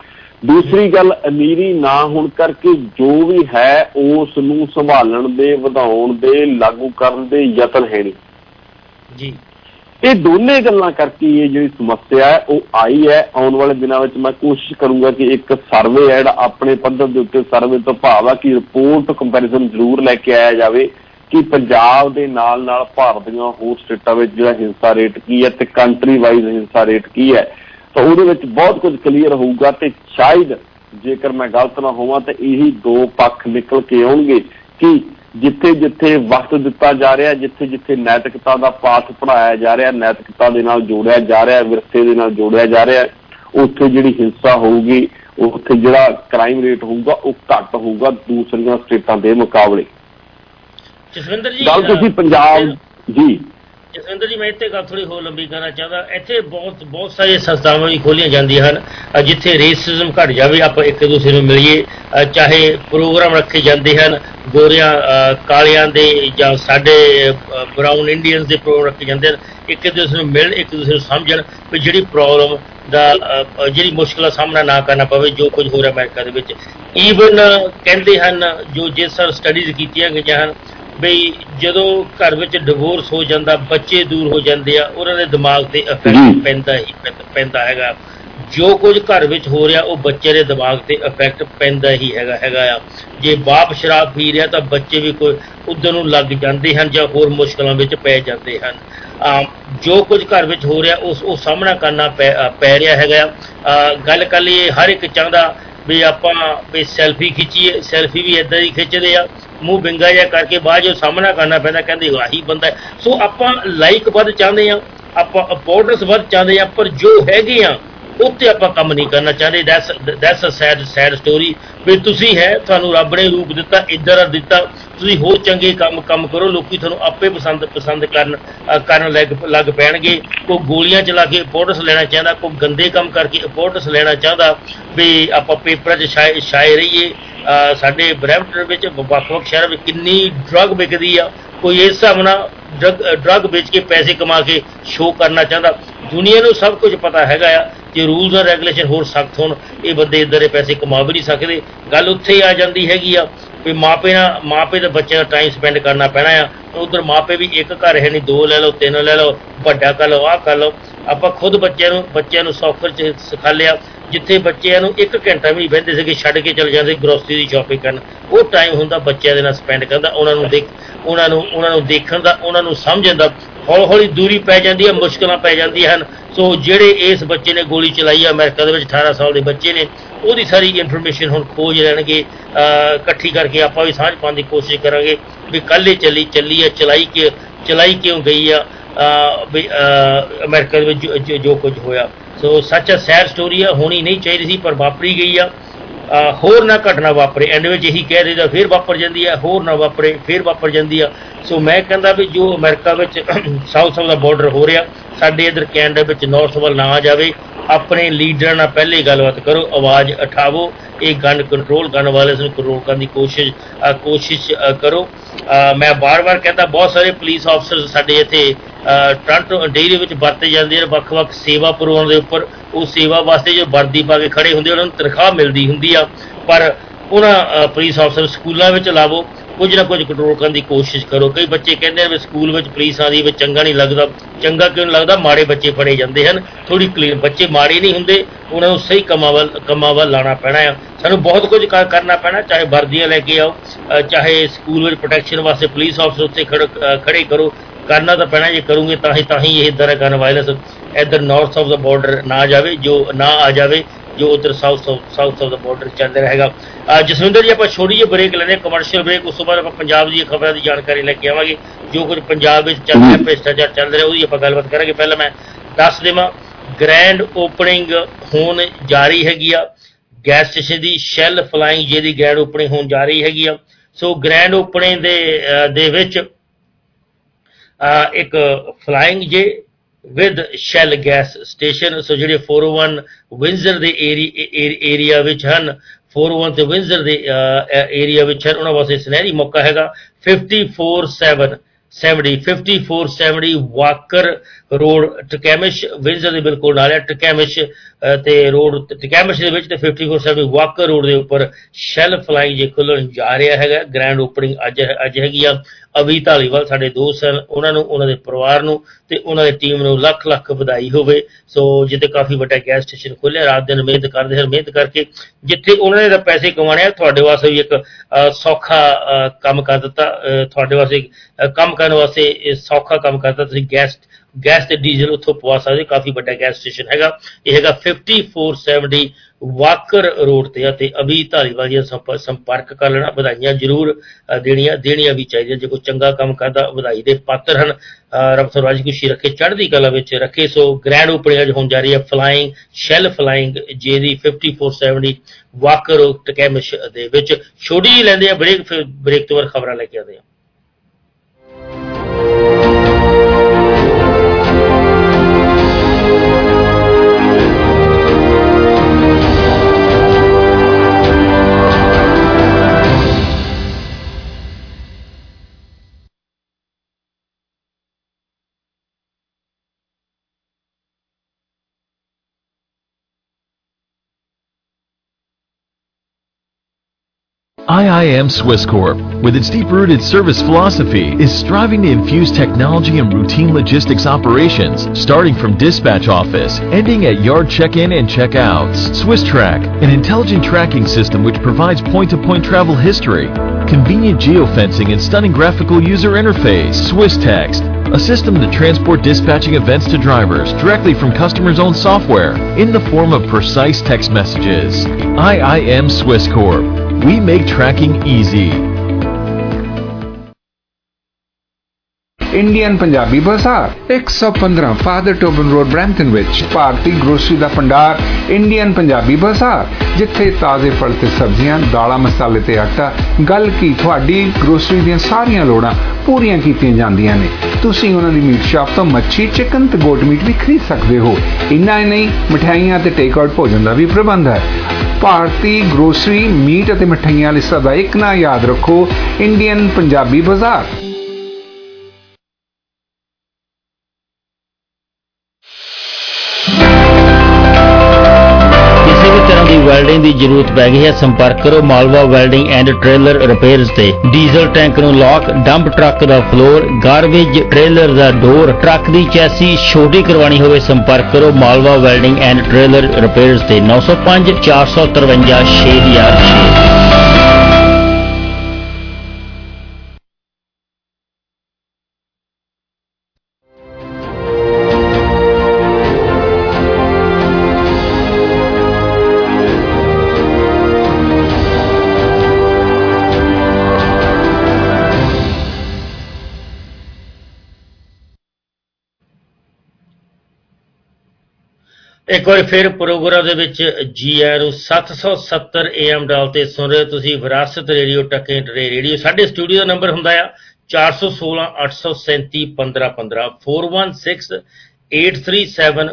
ਦੂਸਰੀ ਗੱਲ, ਅਮੀਰੀ ਨਾ ਹੋਣ ਕਰਕੇ ਜੋ ਵੀ ਹੈ ਉਸ ਨੂੰ ਸੰਭਾਲਣ ਦੇ, ਵਧਾਉਣ ਦੇ, ਲਾਗੂ ਕਰਨ ਦੇ ਯਤਨ ਹੈ ਨਹੀਂ ਜੀ। ਇਹ ਦੋਨੇ ਗੱਲਾਂ ਕਰਕੇ ਇਹ ਜਿਹੜੀ ਸਮੱਸਿਆ ਹੈ ਉਹ ਆਈ ਹੈ। ਆਉਣ ਵਾਲੇ ਦਿਨਾਂ ਵਿੱਚ ਮੈਂ ਕੋਸ਼ਿਸ਼ ਕਰੂੰਗਾ ਕਿ ਇੱਕ ਸਰਵੇ ਹੈ ਜਿਹੜਾ ਆਪਣੇ ਪੱਧਰ ਦੇ ਉੱਤੇ, ਸਰਵੇ ਤੋਂ ਭਾਵ ਆ ਕਿ ਰਿਪੋਰਟ ਕੰਪੈਰੀਜ਼ਨ ਜ਼ਰੂਰ ਲੈ ਕੇ ਆਇਆ ਜਾਵੇ ਕਿ ਪੰਜਾਬ ਦੇ ਨਾਲ ਨਾਲ ਭਾਰਤ ਦੀਆਂ ਹੋਰ ਸਟੇਟਾਂ ਵਿੱਚ ਜਿਹੜਾ ਹਿੰਸਾ ਰੇਟ ਕੀ ਹੈ ਤੇ ਕੰਟਰੀ ਵਾਈਜ਼ ਹਿੰਸਾ ਰੇਟ ਕੀ ਹੈ। ਤਾਂ ਉਹਦੇ ਵਿੱਚ ਬਹੁਤ ਕੁਝ ਕਲੀਅਰ ਹੋਊਗਾ ਤੇ ਸ਼ਾਇਦ ਜੇਕਰ ਮੈਂ ਗਲਤ ਨਾ ਹੋਵਾਂ ਤਾਂ ਇਹੀ ਦੋ ਪੱਖ ਨਿਕਲ ਕੇ ਆਉਣਗੇ ਕਿ ਜਿੱਥੇ ਜਿੱਥੇ ਵਕਤ ਦਿੱਤਾ ਜਾ ਰਿਹਾ, ਜਿੱਥੇ ਜਿੱਥੇ ਨੈਤਿਕਤਾ ਦਾ ਪਾਠ ਪੜ੍ਹਾਇਆ ਜਾ ਰਿਹਾ, ਨੈਤਿਕਤਾ ਦੇ ਨਾਲ ਜੋੜਿਆ ਜਾ ਰਿਹਾ, ਵਿਰਸੇ ਦੇ ਨਾਲ ਜੋੜਿਆ ਜਾ ਰਿਹਾ, ਉੱਥੇ ਜਿਹੜੀ ਹਿੰਸਾ ਹੋਊਗੀ, ਉੱਥੇ ਜਿਹੜਾ ਕ੍ਰਾਈਮ ਰੇਟ ਹੋਊਗਾ ਉਹ ਘੱਟ ਹੋਊਗਾ ਦੂਸਰੀਆਂ ਸਟੇਟਾਂ ਦੇ ਮੁਕਾਬਲੇ। ਜਸਵਿੰਦਰ ਜੀ, ਗੱਲ ਤੁਸੀਂ ਪੰਜਾਬ ਜੀ। ਜਸਵਿੰਦਰ ਜੀ, ਮੈਂ ਇੱਥੇ ਗੱਲ ਥੋੜ੍ਹੀ ਹੋਰ ਲੰਬੀ ਕਰਨਾ ਚਾਹੁੰਦਾ। ਇੱਥੇ ਬਹੁਤ ਸਾਰੀਆਂ ਸੰਸਥਾਵਾਂ ਵੀ ਖੋਲ੍ਹੀਆਂ ਜਾਂਦੀਆਂ ਹਨ ਜਿੱਥੇ ਰੇਸਿਜ਼ਮ ਘੱਟ ਜਾਵੇ, ਆਪਾਂ ਇੱਕ ਦੂਸਰੇ ਨੂੰ ਮਿਲੀਏ। ਚਾਹੇ ਪ੍ਰੋਗਰਾਮ ਰੱਖੇ ਜਾਂਦੇ ਹਨ ਗੋਰਿਆਂ ਕਾਲਿਆਂ ਦੇ ਜਾਂ ਸਾਡੇ ਬਰਾਊਨ ਇੰਡੀਅਨਸ ਦੇ ਪ੍ਰੋਗਰਾਮ ਰੱਖੇ ਜਾਂਦੇ ਹਨ, ਇੱਕ ਦੂਸਰੇ ਨੂੰ ਮਿਲਣ, ਇੱਕ ਦੂਸਰੇ ਨੂੰ ਸਮਝਣ ਵੀ ਜਿਹੜੀ ਪ੍ਰੋਬਲਮ ਦਾ ਜਿਹੜੀ ਮੁਸ਼ਕਿਲ ਦਾ ਸਾਹਮਣਾ ਨਾ ਕਰਨਾ ਪਵੇ ਜੋ ਕੁਝ ਹੋ ਰਿਹਾ ਅਮਰੀਕਾ ਦੇ ਵਿੱਚ। ਈਵਨ ਕਹਿੰਦੇ ਹਨ ਜੋ ਜਿਸ ਤਰ੍ਹਾਂ ਸਟੱਡੀਜ਼ ਕੀਤੀਆਂ ਗਈਆਂ ਹਨ ਬਈ ਜਦੋਂ ਘਰ ਵਿੱਚ ਡਿਵੋਰਸ ਹੋ ਜਾਂਦਾ, ਬੱਚੇ ਦੂਰ ਹੋ ਜਾਂਦੇ ਆ, ਉਹਨਾਂ ਦੇ ਦਿਮਾਗ ਤੇ ਇਫੈਕਟ ਪੈਂਦਾ ਹੈਗਾ। ਜੋ ਕੁਝ ਘਰ ਵਿੱਚ ਹੋ ਰਿਹਾ ਉਹ ਬੱਚੇ ਦੇ ਦਿਮਾਗ ਤੇ ਇਫੈਕਟ ਪੈਂਦਾ ਹੀ ਹੈਗਾ ਆ। ਜੇ ਬਾਪ ਸ਼ਰਾਬ ਪੀ ਰਿਹਾ ਤਾਂ ਬੱਚੇ ਵੀ ਕੋਈ ਉੱਧਰ ਨੂੰ ਲੱਗ ਜਾਂਦੇ ਹਨ ਜਾਂ ਹੋਰ ਮੁਸ਼ਕਲਾਂ ਵਿੱਚ ਪੈ ਜਾਂਦੇ ਹਨ। ਜੋ ਕੁਝ ਘਰ ਵਿੱਚ ਹੋ ਰਿਹਾ ਉਹ ਸਾਹਮਣਾ ਕਰਨਾ ਪੈ ਰਿਹਾ ਹੈਗਾ। ਗੱਲ ਕਰ ਲਈਏ, ਹਰ ਇੱਕ ਚਾਹੁੰਦਾ ਵੀ ਆਪਾਂ ਵੀ ਸੈਲਫੀ ਖਿੱਚੀਏ, ਸੈਲਫੀ ਵੀ ਇੱਦਾਂ ਹੀ ਖਿੱਚਦੇ ਆ, ਮੂੰਹ ਵਿੰਗਾ ਜਿਹਾ ਕਰਕੇ ਬਾਅਦ ਜੋ ਸਾਹਮਣਾ ਕਰਨਾ ਪੈਂਦਾ, ਕਹਿੰਦੇ ਆਹੀ ਬੰਦਾ। ਸੋ ਆਪਾਂ ਲਾਈਕ ਵੱਧ ਚਾਹੁੰਦੇ ਹਾਂ, ਆਪਾਂ ਇੰਪੋਰਟੈਂਸ ਵੱਧ ਚਾਹੁੰਦੇ ਹਾਂ, ਪਰ ਜੋ ਹੈਗੇ ਆ ਉੱਤੇ ਆਪਾਂ ਕੰਮ ਨਹੀਂ ਕਰਨਾ ਚਾਹੁੰਦੇ। That's a sad story. ਵੀ ਤੁਸੀਂ ਹੈ, ਤੁਹਾਨੂੰ ਰੱਬ ਨੇ ਰੂਪ ਦਿੱਤਾ, ਇੱਧਰ ਦਿੱਤਾ, ਤੁਸੀਂ ਹੋਰ ਚੰਗੇ ਕੰਮ ਕਰੋ, ਲੋਕੀ ਤੁਹਾਨੂੰ ਆਪੇ ਪਸੰਦ ਕਰਨ ਲੱਗ ਪੈਣਗੇ। ਕੋਈ ਗੋਲੀਆਂ ਚਲਾ ਕੇ ਇੰਪੋਰਟੈਂਸ ਲੈਣਾ ਚਾਹੁੰਦਾ, ਕੋਈ ਗੰਦੇ ਕੰਮ ਕਰਕੇ ਇੰਪੋਰਟੈਂਸ ਲੈਣਾ ਚਾਹੁੰਦਾ ਵੀ ਆਪਾਂ ਪੇਪਰਾਂ 'ਚ ਛਾਏ ਰਹੀਏ। ਸਾਡੇ ਬਰੈਂਪਟਨ ਵਿੱਚ ਵੱਖ-ਵੱਖ ਸ਼ਹਿਰਾਂ ਵਿੱਚ ਕਿੰਨੀ ਡਰੱਗ ਵਿਕਦੀ ਆ, ਕੋਈ ਇਸ ਹਿਸਾਬ ਨਾਲ ਡਰੱਗ ਵੇਚ ਕੇ ਪੈਸੇ ਕਮਾ ਕੇ ਸ਼ੋਅ ਕਰਨਾ ਚਾਹੁੰਦਾ। ਦੁਨੀਆ ਨੂੰ ਸਭ ਕੁਝ ਪਤਾ ਹੈਗਾ ਆ, ਜੇ ਰੂਲਸ ਐਂਡ ਰੈਗੂਲੇਸ਼ਨ ਹੋਰ ਸਖਤ ਹੋਣ ਇਹ ਬੰਦੇ ਇੱਦਾਂ ਦੇ ਪੈਸੇ ਕਮਾ ਵੀ ਨਹੀਂ ਸਕਦੇ। ਗੱਲ ਉੱਥੇ ਹੀ ਆ ਜਾਂਦੀ ਹੈਗੀ ਆ ਵੀ ਮਾਪੇ ਦੇ ਬੱਚਿਆਂ ਦਾ ਟਾਈਮ ਸਪੈਂਡ ਕਰਨਾ ਪੈਣਾ ਆ। ਉੱਧਰ ਮਾਪੇ ਵੀ ਇੱਕ ਘਰ ਹੈ ਨਹੀਂ, 2 ਲੈ ਲਓ, 3 ਲੈ ਲਓ, ਵੱਡਾ ਕਰ ਲਓ, ਆਹ ਕਰ ਲਓ। ਆਪਾਂ ਖੁਦ ਬੱਚਿਆਂ ਨੂੰ ਸੌਖਰ 'ਚ ਸਿਖਾ ਲਿਆ, ਜਿੱਥੇ ਬੱਚਿਆਂ ਨੂੰ 1 ਘੰਟਾ ਵੀ ਬਹਿੰਦੇ ਸੀਗੇ ਛੱਡ ਕੇ ਚਲੇ ਜਾਂਦੇ ਗਰੋਸਰੀ ਦੀ ਸ਼ਾਪਿੰਗ ਕਰਨ। ਉਹ ਟਾਈਮ ਹੁੰਦਾ ਬੱਚਿਆਂ ਦੇ ਨਾਲ ਸਪੈਂਡ ਕਰਨ ਦਾ, ਉਹਨਾਂ ਨੂੰ ਦੇਖਣ ਦਾ, ਉਹਨਾਂ ਨੂੰ ਸਮਝਣ ਦਾ। ਹੌਲੀ ਹੌਲੀ ਦੂਰੀ ਪੈ ਜਾਂਦੀ ਹੈ, ਮੁਸ਼ਕਿਲਾਂ ਪੈ ਜਾਂਦੀਆਂ ਹਨ। ਸੋ ਜਿਹੜੇ ਇਸ ਬੱਚੇ ਨੇ ਗੋਲੀ ਚਲਾਈ ਆ ਅਮਰੀਕਾ ਦੇ ਵਿੱਚ, 18 ਸਾਲ ਦੇ ਬੱਚੇ ਨੇ, ਉਹਦੀ ਸਾਰੀ ਇਨਫੋਰਮੇਸ਼ਨ ਹੁਣ ਖੋਜ ਲੈਣਗੇ, ਇਕੱਠੀ ਕਰਕੇ ਆਪਾਂ ਵੀ ਸਾਂਝ ਪਾਉਣ ਦੀ ਕੋਸ਼ਿਸ਼ ਕਰਾਂਗੇ ਵੀ ਕੱਲ੍ਹ ਇਹ ਚੱਲੀ ਆ, ਚਲਾਈ ਕਿਉਂ ਗਈ ਆ ਵੀ ਅਮਰੀਕਾ ਦੇ ਵਿੱਚ ਜੋ ਕੁਝ ਹੋਇਆ। ਸੋ ਸੱਚ ਆ, ਸੈਡ ਸਟੋਰੀ ਆ, ਹੋਣੀ ਨਹੀਂ ਚਾਹੀਦੀ ਸੀ ਪਰ ਵਾਪਰੀ ਗਈ ਆ। ਹੋਰ ਨਾ ਘਟਨਾ ਵਾਪਰੇ, ਐਂਡ ਵਿੱਚ ਇਹੀ ਕਹਿ ਦੇਦਾ ਫਿਰ ਵਾਪਰ ਜਾਂਦੀ ਹੈ, ਹੋਰ ਨਾ ਵਾਪਰੇ ਫਿਰ ਵਾਪਰ ਜਾਂਦੀ ਆ। ਸੋ ਮੈਂ ਕਹਿੰਦਾ ਵੀ ਜੋ ਅਮਰੀਕਾ ਵਿੱਚ ਸਾਊਥ ਦਾ ਬਾਰਡਰ ਹੋ ਰਿਹਾ, ਸਾਡੇ ਇੱਧਰ ਕੈਨੇਡਾ ਵਿੱਚ ਨਾਰਥ ਵੱਲ ਨਾ ਜਾਵੇ। ਆਪਣੇ ਲੀਡਰਾਂ ਨਾਲ ਪਹਿਲੇ ਗੱਲਬਾਤ ਕਰੋ, ਆਵਾਜ਼ ਉਠਾਵੋ, ਇਹ ਗਨ ਕੰਟਰੋਲ ਕਰਨ ਵਾਲੇ ਨੂੰ ਕੰਟਰੋਲ ਕਰਨ ਦੀ ਕੋਸ਼ਿਸ਼ ਕਰੋ। ਮੈਂ ਵਾਰ-ਵਾਰ ਕਹਿੰਦਾ ਬਹੁਤ ਸਾਰੇ ਪੁਲਿਸ ਆਫਸਰ ਸਾਡੇ ਇੱਥੇ ਟੋਰਾਂਟੋ ontario ਵਿੱਚ ਵਰਤੇ ਜਾਂਦੇ ਨੇ ਵੱਖ-ਵੱਖ ਸੇਵਾ ਪ੍ਰੋਗਰਾਮ ਦੇ ਉੱਪਰ। ਉਹ ਸੇਵਾ ਵਾਸਤੇ ਜੋ ਵਰਦੀ ਪਾ ਕੇ ਖੜੇ ਹੁੰਦੇ ਉਹਨਾਂ ਨੂੰ ਤਨਖਾਹ ਮਿਲਦੀ ਹੁੰਦੀ ਆ, ਪਰ ਉਹਨਾਂ ਪੁਲਿਸ ਆਫਸਰ ਸਕੂਲਾਂ ਵਿੱਚ ਲਾਵੋ, ਕੁਝ ਨਾ ਕੁਝ ਕੰਟਰੋਲ ਕਰਨ ਦੀ ਕੋਸ਼ਿਸ਼ ਕਰੋ। ਕਈ ਬੱਚੇ ਕਹਿੰਦੇ ਨੇ ਵੀ ਸਕੂਲ ਵਿੱਚ ਪੁਲਿਸ ਆਉਂਦੀ ਵੀ ਚੰਗਾ ਨਹੀਂ ਲੱਗਦਾ। ਚੰਗਾ ਕਿਉਂ ਨਹੀਂ ਲੱਗਦਾ? ਮਾੜੇ ਬੱਚੇ ਫੜੇ ਜਾਂਦੇ ਹਨ। ਥੋੜ੍ਹੀ ਕਲੀਨ, ਬੱਚੇ ਮਾੜੇ ਨਹੀਂ ਹੁੰਦੇ, ਉਹਨਾਂ ਨੂੰ ਸਹੀ ਕੰਮਾਂ ਵੱਲ ਲਾਉਣਾ ਪੈਣਾ ਆ। ਸਾਨੂੰ ਬਹੁਤ ਕੁਝ ਕਰਨਾ ਪੈਣਾ, ਚਾਹੇ ਵਰਦੀਆਂ ਲੈ ਕੇ ਆਓ, ਚਾਹੇ ਸਕੂਲ ਵਿੱਚ ਪ੍ਰੋਟੈਕਸ਼ਨ ਵਾਸਤੇ ਪੁਲਿਸ ਆਫਸਰ ਉੱਤੇ ਖੜੇ ਕਰੋ। ਕਰਨਾ ਤਾਂ ਪੈਣਾ, ਜੇ ਕਰੂੰਗੇ ਤਾਂ ਹੀ ਇਹ ਇੱਦਾਂ ਦਾ ਗਨ ਵਾਇਲੈਂਸ ਇੱਧਰ ਨਾਰਥ ਆਫ ਦਾ ਬਾਰਡਰ ਨਾ ਆ ਜਾਵੇ ਜੋ ਉੱਧਰ ਸਾਊਥ ਆਫ ਦਾ ਬਾਰਡਰ ਚੱਲ ਰਿਹਾ ਹੈਗਾ। ਜਸਵਿੰਦਰ ਜੀ, ਆਪਾਂ ਛੋਟੀ ਜਿਹੀ ਬ੍ਰੇਕ ਲੈਂਦੇ, ਕਮਰਸ਼ੀਅਲ ਬ੍ਰੇਕ। ਉਸ ਤੋਂ ਬਾਅਦ ਆਪਾਂ ਪੰਜਾਬ ਦੀਆਂ ਖਬਰਾਂ ਦੀ ਜਾਣਕਾਰੀ ਲੈ ਕੇ ਆਵਾਂਗੇ, ਜੋ ਕੁਝ ਪੰਜਾਬ ਵਿੱਚ ਚੱਲ ਰਿਹਾ, ਭ੍ਰਿਸ਼ਟਾਚਾਰ ਚੱਲ ਰਿਹਾ, ਉਹਦੀ ਆਪਾਂ ਗੱਲਬਾਤ ਕਰਾਂਗੇ। ਪਹਿਲਾਂ ਮੈਂ ਦੱਸ ਦੇਵਾਂ, ਗ੍ਰੈਂਡ ਓਪਨਿੰਗ ਹੋਣ ਜਾ ਰਹੀ ਹੈਗੀ ਆ ਗੈਸ ਸਟੇਸ਼ਨ ਦੀ, ਸ਼ੈਲ ਫਲਾਈਂਗ ਜੇ ਦੀ ਗ੍ਰੈਂਡ ਓਪਨਿੰਗ ਹੋਣ ਜਾ ਰਹੀ ਹੈਗੀ ਆ। ਸੋ ਗ੍ਰੈਂਡ ਓਪਨਿੰਗ ਦੇ ਵਿੱਚ ਇੱਕ Flying J with Shell gas station. So ਜਿਹੜੇ 401 ਵਿੰਜ਼ਰ ਦੇ ਏਰੀਆ ਵਿੱਚ ਹਨ, 401 ਤੇ ਵਿੰਜ਼ਰ ਦੇ ਏਰੀਆ ਵਿੱਚ ਹਨ, ਉਹਨਾਂ ਵਾਸਤੇ ਸੁਨਹਿਰੀ ਮੌਕਾ ਹੈਗਾ। 54/7 5470 5470 ਵਾਕਰ ਰੋਡ ਟਕੈਮਿਸ਼ ਵਿੰਜ਼ਰ ਦੇ ਬਿਲਕੁਲ ਨਾਲ ਹੈ। ਟਕੈਮਿਸ਼ ਤੇ ਰੋਡ ਟਕੈਮਿਸ਼ ਦੇ ਵਿੱਚ ਤੇ 5470 ਵਾਕਰ ਰੋਡ ਦੇ ਉੱਪਰ ਸ਼ੈਲ ਫਲਾਈਂਗ ਜੇ ਖੁੱਲ੍ਹਣ ਜਾ ਰਿਹਾ ਹੈਗਾ। ਗ੍ਰੈਂਡ ਓਪਨਿੰਗ ਅੱਜ ਹੈਗੀ ਆ। ਅਭੀ ਧਾਲੀਵਾਲ ਸਾਡੇ ਦੋਸਤ ਹਨ, ਉਹਨਾਂ ਨੂੰ, ਉਹਨਾਂ ਦੇ ਪਰਿਵਾਰ ਨੂੰ ਤੇ ਉਹਨਾਂ ਦੀ ਟੀਮ ਨੂੰ ਲੱਖ ਲੱਖ ਵਧਾਈ ਹੋਵੇ। ਸੋ ਜਿੱਥੇ ਕਾਫੀ ਵੱਡਾ ਗੈਸ ਸਟੇਸ਼ਨ ਖੋਲ੍ਹਿਆ, ਰਾਤ ਦਿਨ ਮਿਹਨਤ ਕਰਦੇ ਹਨ, ਮਿਹਨਤ ਕਰਕੇ ਜਿੱਥੇ ਉਹਨਾਂ ਨੇ ਤਾਂ ਪੈਸੇ ਕਮਾਉਣੇ ਆ, ਤੁਹਾਡੇ ਵਾਸਤੇ ਵੀ ਇੱਕ ਸੌਖਾ ਕੰਮ ਕਰ ਦਿੱਤਾ। ਤੁਹਾਡੇ ਵਾਸਤੇ ਕੰਮ ਕਰਨ ਵਾਸਤੇ ਇਹ ਸੌਖਾ ਕੰਮ ਕਰਦਾ। ਤੁਸੀਂ ਗੈਸ ਤੇ ਡੀਜ਼ਲ ਉੱਥੋਂ ਪਵਾ ਸਕਦੇ। ਕਾਫੀ ਵੱਡਾ ਗੈਸ ਸਟੇਸ਼ਨ ਹੈਗਾ। ਇਹ ਹੈਗਾ 5470 ਵਾਕਰ ਰੋਡ ਤੇ ਆ ਤੇ ਅਭੀ ਧਾਲੀਵਾਲ ਜੀ ਸੰਪਰਕ ਕਰ ਲੈਣਾ। ਵਧਾਈਆਂ ਜ਼ਰੂਰ ਦੇਣੀਆਂ ਵੀ ਚਾਹੀਦੀਆਂ। ਜੇ ਕੋਈ ਚੰਗਾ ਕੰਮ ਕਰਦਾ ਵਧਾਈ ਦੇ ਪਾਤਰ ਹਨ। ਰੱਬ ਤੋਂ ਰਾਜੀ ਖੁਸ਼ੀ ਰੱਖੇ, ਚੜ੍ਹਦੀ ਕਲਾ ਵਿੱਚ ਰੱਖੇ। ਸੋ ਗ੍ਰੈਂਡ ਓਪਨਿੰਗ ਅੱਜ ਹੋਣ ਜਾ ਰਹੀ ਹੈ ਫਲਾਈਂਗ ਸ਼ੈਲ ਫਲਾਈਂਗ ਜੇ ਦੀ 5470 ਵਾਕਰ ਰੋਡ ਟਕੈਮਿਸ਼ ਦੇ ਵਿੱਚ। ਛੋਟੀ ਜਿਹੀ ਲੈਂਦੇ ਆ ਬ੍ਰੇਕ ਤੋਂ ਬਾਅਦ ਖਬਰਾਂ ਲੈ ਕੇ ਆਉਂਦੇ ਆ। IIM Swiss Corp, with its deep-rooted service philosophy, is striving to infuse technology in routine logistics operations, starting from dispatch office, ending at yard check-in and check-outs. Swiss Track, an intelligent tracking system which provides point-to-point travel history, convenient geofencing and stunning graphical user interface. Swiss Text, a system to transport dispatching events to drivers directly from customers' own software in the form of precise text messages. IIM Swiss Corp. We make tracking easy. Indian Punjabi Bazaar 115 father ਟੋਬਨ road Brampton ਵਿੱਚ ਭਾਰਤੀ grocery ਦਾ ਭੰਡਾਰ Indian Punjabi ਬਾਜ਼ਾਰ, ਜਿੱਥੇ ਤਾਜ਼ੇ ਫਲ ਤੇ ਸਬਜ਼ੀਆਂ, ਦਾਲਾਂ, ਮਸਾਲੇ ਤੇ ਆਟਾ, ਗੱਲ ਕੀ ਤੁਹਾਡੀ ਗਰੋਸਰੀ ਦੀਆਂ ਸਾਰੀਆਂ ਲੋੜਾਂ ਪੂਰੀਆਂ ਕੀਤੀਆਂ ਜਾਂਦੀਆਂ ਨੇ। ਤੁਸੀਂ ਉਹਨਾਂ ਦੀ ਮੀਟ ਸ਼ਾਪ ਤੋਂ ਮੱਛੀ, ਚਿਕਨ ਤੇ ਗੋਟ ਮੀਟ ਵੀ ਖਰੀਦ ਸਕਦੇ ਹੋ। ਇੰਨਾ ਹੀ ਨਹੀਂ, ਮਠਿਆਈਆਂ ਤੇ ਟੇਕ ਆਊਟ ਭੋਜਨ ਦਾ ਵੀ ਪ੍ਰਬੰਧ ਹੈ। ਭਾਰਤੀ ਗਰੋਸਰੀ, ਮੀਟ ਅਤੇ ਮਠਿਆਈਆਂ ਲਈ ਸਦਾ ਇੱਕ ਨਾ ਯਾਦ ਰੱਖੋ, ਇੰਡੀਅਨ ਪੰਜਾਬੀ ਬਾਜ਼ਾਰ। ਵੈਲਡਿੰਗ ਦੀ ਜ਼ਰੂਰਤ ਪੈ ਗਈ ਹੈ, ਸੰਪਰਕ ਕਰੋ Malwa welding and trailer repairs ਤੇ। ਡੀਜ਼ਲ ਟੈਂਕ ਨੂੰ ਲੌਕ, ਡੰਪ ਟਰੱਕ ਦਾ ਫਲੋਰ, ਗਾਰਬੇਜ ਟ੍ਰੇਲਰ ਦਾ ਡੋਰ, ਟਰੱਕ ਦੀ ਚੈਸੀ ਛੋਟੀ ਕਰਵਾਣੀ ਹੋਵੇ, ਸੰਪਰਕ ਕਰੋ Malwa welding and trailer repairs ਤੇ 905 453 6006। ਇੱਕ ਵਾਰ ਫਿਰ ਪ੍ਰੋਗਰਾਮ ਦੇ ਵਿੱਚ ਜੀ ਆਇਆਂ ਨੂੰ। 770 AM ਡਾਲ ਤੇ ਸੁਣ ਰਹੇ ਤੁਸੀਂ ਵਿਰਾਸਤ ਰੇਡੀਓ, ਟਕੇ ਰੇਡੀਓ। ਸਾਡੇ ਸਟੂਡੀਓ ਦਾ ਨੰਬਰ ਹੁੰਦਾ ਆ 416 837 1515 416 837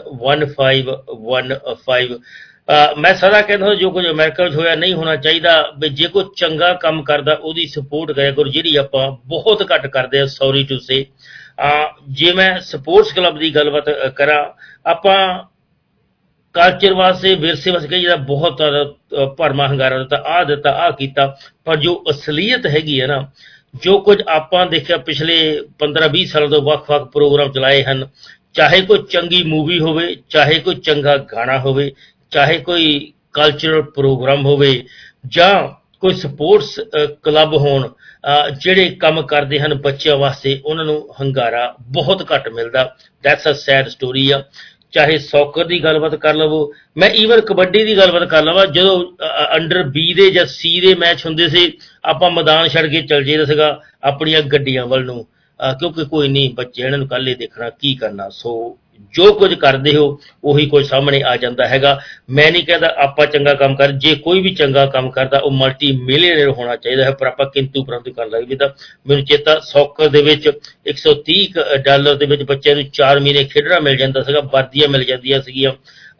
1515। ਮੈਂ ਸਦਾ ਕਹਿੰਦਾ ਜੋ ਕੁਝ ਅਮਰੀਕਾ ਵਿੱਚ ਹੋਇਆ ਨਹੀਂ ਹੋਣਾ ਚਾਹੀਦਾ। ਵੀ ਜੇ ਕੋਈ ਚੰਗਾ ਕੰਮ ਕਰਦਾ ਉਹਦੀ ਸਪੋਰਟ ਕਰਿਆ ਕਰੋ, ਜਿਹੜੀ ਆਪਾਂ ਬਹੁਤ ਘੱਟ ਕਰਦੇ ਹਾਂ। Sorry to say. ਜੇ ਮੈਂ ਸਪੋਰਟਸ ਕਲੱਬ ਦੀ ਗੱਲਬਾਤ ਕਰਾਂ, ਆਪਾਂ ਕਲਚਰ ਵਾਸਤੇ, ਵਿਰਸੇ ਵਾਸਤੇ ਕਹੀ ਜਾਂਦਾ ਬਹੁਤ ਜ਼ਿਆਦਾ ਭਰਮਾ ਹੰਗਾਰਾ ਦਿੱਤਾ, ਆਹ ਕੀਤਾ, ਪਰ ਜੋ ਅਸਲੀਅਤ ਹੈਗੀ ਹੈ ਨਾ, ਜੋ ਕੁਝ ਆਪਾਂ ਦੇਖਿਆ ਪਿਛਲੇ 15-20 ਸਾਲਾਂ ਤੋਂ ਵੱਖ-ਵੱਖ ਪ੍ਰੋਗਰਾਮ ਚਲਾਏ ਹਨ, ਚਾਹੇ ਕੋਈ ਚੰਗੀ ਮੂਵੀ ਹੋਵੇ, ਚਾਹੇ ਕੋਈ ਚੰਗਾ ਗਾਣਾ ਹੋਵੇ, ਚਾਹੇ ਕੋਈ ਕਲਚਰਲ ਪ੍ਰੋਗਰਾਮ ਹੋਵੇ, ਜਾਂ ਕੋਈ ਸਪੋਰਟਸ ਕਲੱਬ ਹੋਣ, ਜਿਹੜੇ ਕੰਮ ਕਰਦੇ ਹਨ ਬੱਚਿਆਂ ਵਾਸਤੇ, ਉਹਨਾਂ ਨੂੰ ਹੰਗਾਰਾ ਬਹੁਤ ਘੱਟ ਮਿਲਦਾ। ਦੈਟਸ ਅ ਸੈਡ ਸਟੋਰੀ ਆ। ਚਾਹੇ ਸੌਕਰ ਦੀ ਗੱਲਬਾਤ ਕਰ ਲਵੋ, ਮੈਂ ਈਵਨ ਕਬੱਡੀ ਦੀ ਗੱਲਬਾਤ ਕਰ ਲਵਾਂ। ਜਦੋਂ ਅੰਡਰ 20 ਦੇ ਜਾਂ C ਦੇ ਮੈਚ ਹੁੰਦੇ ਸੀ, ਆਪਾਂ ਮੈਦਾਨ ਛੱਡ ਕੇ ਚੱਲ ਜਾਈਦਾ ਸੀਗਾ ਆਪਣੀਆਂ ਗੱਡੀਆਂ ਵੱਲ ਨੂੰ, ਕਿਉਂਕਿ ਕੋਈ ਨਹੀਂ ਬੱਚੇ ਇਹਨਾਂ ਨੂੰ ਕੱਲ੍ਹ ਹੀ ਦੇਖਣਾ, ਕੀ ਕਰਨਾ। ਸੋ ਜੋ ਕੁਝ ਕਰਦੇ ਹੋ ਉਹੀ ਕੁਝ ਸਾਹਮਣੇ ਆ ਜਾਂਦਾ ਹੈਗਾ। ਮੈਂ ਨਹੀਂ ਕਹਿੰਦਾ ਆਪਾਂ ਚੰਗਾ ਕੰਮ ਕਰ, ਜੇ ਕੋਈ ਵੀ ਚੰਗਾ ਕੰਮ ਕਰਦਾ ਉਹ ਮਲਟੀ ਮਿਲੀਅਨਰ ਹੋਣਾ ਚਾਹੀਦਾ ਹੈ, ਪਰ ਆਪਾਂ ਕਿੰਤੂ ਪਰੰਤੂ ਕਰਨ ਲੱਗ ਜਿੱਦਾਂ ਮੈਨੂੰ ਚੇਤਾ ਸੌਕਰ ਦੇ ਵਿੱਚ $130 ਦੇ ਵਿੱਚ ਬੱਚਿਆਂ ਨੂੰ 4 ਮਹੀਨੇ ਖੇਡਣਾ ਮਿਲ ਜਾਂਦਾ ਸੀਗਾ, ਵਰਦੀਆਂ ਮਿਲ ਜਾਂਦੀਆਂ ਸੀਗੀਆਂ।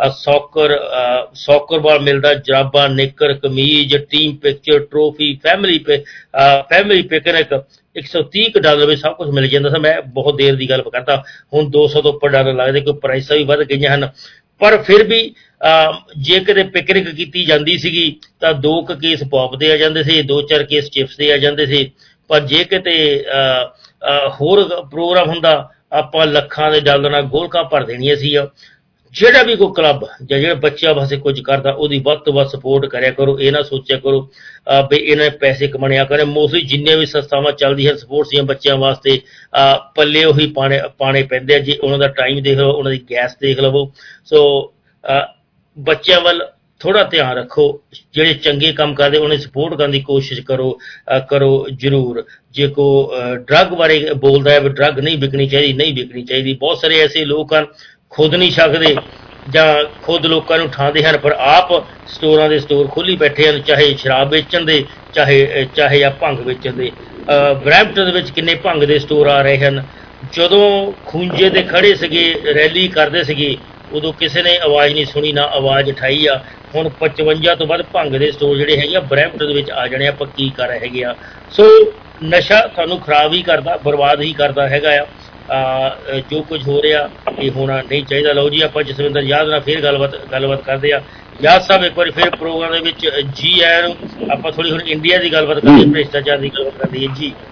ਸੌਕਰ ਬਾਲ ਮਿਲਦਾ, ਜਰਾਬਾਂ, ਨਿੱਕਰ, ਕਮੀਜ਼, team picture, trophy, family picnic, $130 ਵਿੱਚ ਸਭ ਕੁਝ ਮਿਲ ਜਾਂਦਾ ਸੀ। ਮੈਂ ਬਹੁਤ ਦੇਰ ਦੀ ਗੱਲ ਕਰਦਾ, ਹੁਣ $200 ਤੋਂ ਉੱਪਰ ਡਾਲਰ ਲੱਗਦੇ, ਕੋਈ ਪ੍ਰਾਈਸਾਂ ਵੀ ਵੱਧ ਗਈਆਂ ਹਨ। ਪਰ ਫਿਰ ਵੀ ਜੇ ਕਿਤੇ ਪਿਕਨਿਕ ਕੀਤੀ ਜਾਂਦੀ ਸੀਗੀ ਤਾਂ 2 ਕੇਸ ਪੌਪ ਦੇ ਆ ਜਾਂਦੇ ਸੀ, 2-4 ਕੇਸ ਚਿਪਸ ਦੇ ਆ ਜਾਂਦੇ ਸੀ। ਪਰ ਜੇ ਕਿਤੇ ਹੋਰ ਪ੍ਰੋਗਰਾਮ ਹੁੰਦਾ ਆਪਾਂ ਲੱਖਾਂ ਦੇ ਡਾਲਰਾਂ ਗੋਲਕਾਂ ਭਰ ਦੇਣੀਆਂ ਸੀ। ਜਿਹੜਾ ਵੀ ਕੋਈ ਕਲੱਬ ਜਾਂ ਜਿਹੜਾ ਬੱਚਿਆਂ ਵਾਸਤੇ ਕੁਝ ਕਰਦਾ ਉਹਦੀ ਵੱਧ ਤੋਂ ਵੱਧ ਸਪੋਰਟ ਕਰਿਆ ਕਰੋ। ਇਹ ਨਾ ਸੋਚਿਆ ਕਰੋ ਵੀ ਇਹਨਾਂ ਨੇ ਪੈਸੇ ਕਮਾਉਣੇ ਕਰੇ। ਮੋਸਟਲੀ ਜਿੰਨੀਆਂ ਵੀ ਸੰਸਥਾਵਾਂ ਚੱਲਦੀਆਂ ਸਪੋਰਟਸ ਦੀਆਂ ਬੱਚਿਆਂ ਵਾਸਤੇ ਪੱਲੇ ਉਹੀ ਪਾਣੇ ਪੈਂਦੇ ਆ। ਜੇ ਉਹਨਾਂ ਦਾ ਟਾਈਮ ਦੇਖ ਲਓ, ਉਹਨਾਂ ਦੀ ਗੈਸ ਦੇਖ ਲਵੋ। ਸੋ ਬੱਚਿਆਂ ਵੱਲ ਥੋੜ੍ਹਾ ਧਿਆਨ ਰੱਖੋ। ਜਿਹੜੇ ਚੰਗੇ ਕੰਮ ਕਰਦੇ ਉਹਨਾਂ ਦੀ ਸਪੋਰਟ ਕਰਨ ਦੀ ਕੋਸ਼ਿਸ਼ ਕਰੋ ਜ਼ਰੂਰ। ਜੇ ਕੋਈ ਡਰੱਗ ਬਾਰੇ ਬੋਲਦਾ ਹੈ ਵੀ ਡਰੱਗ ਨਹੀਂ ਵਿਕਣੀ ਚਾਹੀਦੀ, ਬਹੁਤ ਸਾਰੇ ਐਸੇ ਲੋਕ ਹਨ ਖੁਦ ਨਹੀਂ ਛਕਦੇ ਜਾਂ ਖੁਦ ਲੋਕਾਂ ਨੂੰ ਉਠਾਉਂਦੇ ਹਨ, ਪਰ ਆਪ ਸਟੋਰਾਂ ਦੇ ਸਟੋਰ ਖੋਲ੍ਹੀ ਬੈਠੇ ਹਨ, ਚਾਹੇ ਸ਼ਰਾਬ ਵੇਚਣ ਦੇ ਚਾਹੇ ਜਾਂ ਭੰਗ ਵੇਚਣ ਦੇ। ਬਰੈਂਪਟਨ ਦੇ ਵਿੱਚ ਕਿੰਨੇ ਭੰਗ ਦੇ ਸਟੋਰ ਆ ਰਹੇ ਹਨ। ਜਦੋਂ ਖੂੰਜੇ ਤੇ ਖੜੇ ਸੀਗੇ, ਰੈਲੀ ਕਰਦੇ ਸੀਗੇ, ਉਦੋਂ ਕਿਸੇ ਨੇ ਆਵਾਜ਼ ਨਹੀਂ ਸੁਣੀ, ਨਾ ਆਵਾਜ਼ ਉਠਾਈ ਆ। ਹੁਣ 55 ਤੋਂ ਵੱਧ ਭੰਗ ਦੇ ਸਟੋਰ ਜਿਹੜੇ ਹੈਗੇ ਆ ਬਰੈਂਪਟਨ ਦੇ ਵਿੱਚ ਆ ਜਾਣੇ। ਆਪਾਂ ਕੀ ਕਰ ਰਹੇ ਹੈਗੇ ਆ। ਸੋ ਨਸ਼ਾ ਤੁਹਾਨੂੰ ਖਰਾਬ ਹੀ ਕਰਦਾ, ਬਰਬਾਦ ਹੀ ਕਰਦਾ ਹੈਗਾ ਆ। ਜੋ ਕੁਝ ਹੋ ਰਿਹਾ ਇਹ ਹੋਣਾ ਨਹੀਂ ਚਾਹੀਦਾ। ਲਓ ਜੀ, ਆਪਾਂ ਜਸਵਿੰਦਰ ਯਾਦ ਨਾਲ ਫਿਰ ਗੱਲਬਾਤ ਕਰਦੇ ਆ। ਯਾਦ ਸਾਹਿਬ ਇੱਕ ਵਾਰੀ ਫਿਰ ਪ੍ਰੋਗਰਾਮ ਦੇ ਵਿੱਚ ਜੀ ਆਇਆਂ ਨੂੰ। ਆਪਾਂ ਥੋੜ੍ਹੀ ਹੁਣ ਇੰਡੀਆ ਦੀ ਗੱਲਬਾਤ ਕਰੀਏ, ਭ੍ਰਿਸ਼ਟਾਚਾਰ ਦੀ ਗੱਲਬਾਤ ਕਰਦੇ ਹਾਂ ਜੀ।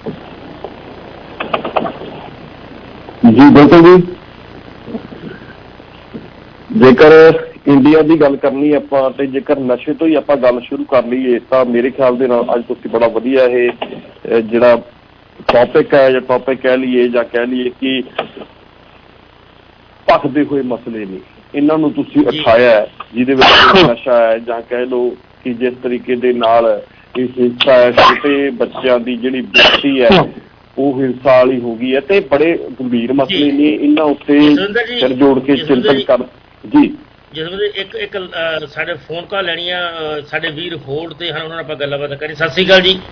ਬਿਲਕੁਲ ਜੀ। ਜੇਕਰ ਇੰਡੀਆ ਦੀ ਗੱਲ ਕਰਨੀ ਆਪਾਂ ਤੇ ਜੇਕਰ ਨਸ਼ੇ ਤੋਂ ਹੀ ਆਪਾਂ ਗੱਲ ਸ਼ੁਰੂ ਕਰ ਲਈਏ ਤਾਂ ਮੇਰੇ ਖਿਆਲ ਦੇ ਨਾਲ ਅੱਜ ਤੁਸੀਂ ਬੜਾ ਵਧੀਆ ਇਹ ਜਿਹੜਾ ਟੌਪਿਕ ਹੈ ਜਾਂ ਟੌਪਿਕ ਕਹਿ ਲਈਏ ਜਾਂ ਕਹਿ ਲਈਏ ਕਿ ਭਖਦੇ ਹੋਏ ਮਸਲੇ ਨੇ, ਇਹਨਾਂ ਨੂੰ ਤੁਸੀਂ ਉਠਾਇਆ ਹੈ, ਜਿਹਦੇ ਵਿੱਚ ਨਸ਼ਾ ਹੈ ਜਾਂ ਕਹਿ ਲਓ ਕਿ ਜਿਸ ਤਰੀਕੇ ਦੇ ਨਾਲ ਇਹ ਹਿੰਸਾ ਹੈ, ਛੋਟੇ ਬੱਚਿਆਂ ਦੀ ਜਿਹੜੀ ਬੇਟੀ ਹੈ ਉਹ ਹਿੰਸਾ ਵਾਲੀ ਹੋ ਗਈ ਹੈ ਤੇ ਬੜੇ ਗੰਭੀਰ ਮਸਲੇ ਨੇ। ਇਹਨਾਂ ਉੱਤੇ ਸਿਰ ਜੋੜ ਕੇ ਚਿੰਤਨ ਕਰ ਜੀ। ਇੱਕ ਸਾਡੇ ਫੋਨ ਕਾਲ ਲੈਣੀ ਆ, ਸਾਡੇ ਵੀਰ ਹੋਲਡ ਤੇ ਹਨ, ਉਹਨਾਂ ਨਾਲ ਆਪਾਂ ਗੱਲਬਾਤ ਕਰੀ। ਸਤਿ ਸ਼੍ਰੀ ਅਕਾਲ ਜੀ।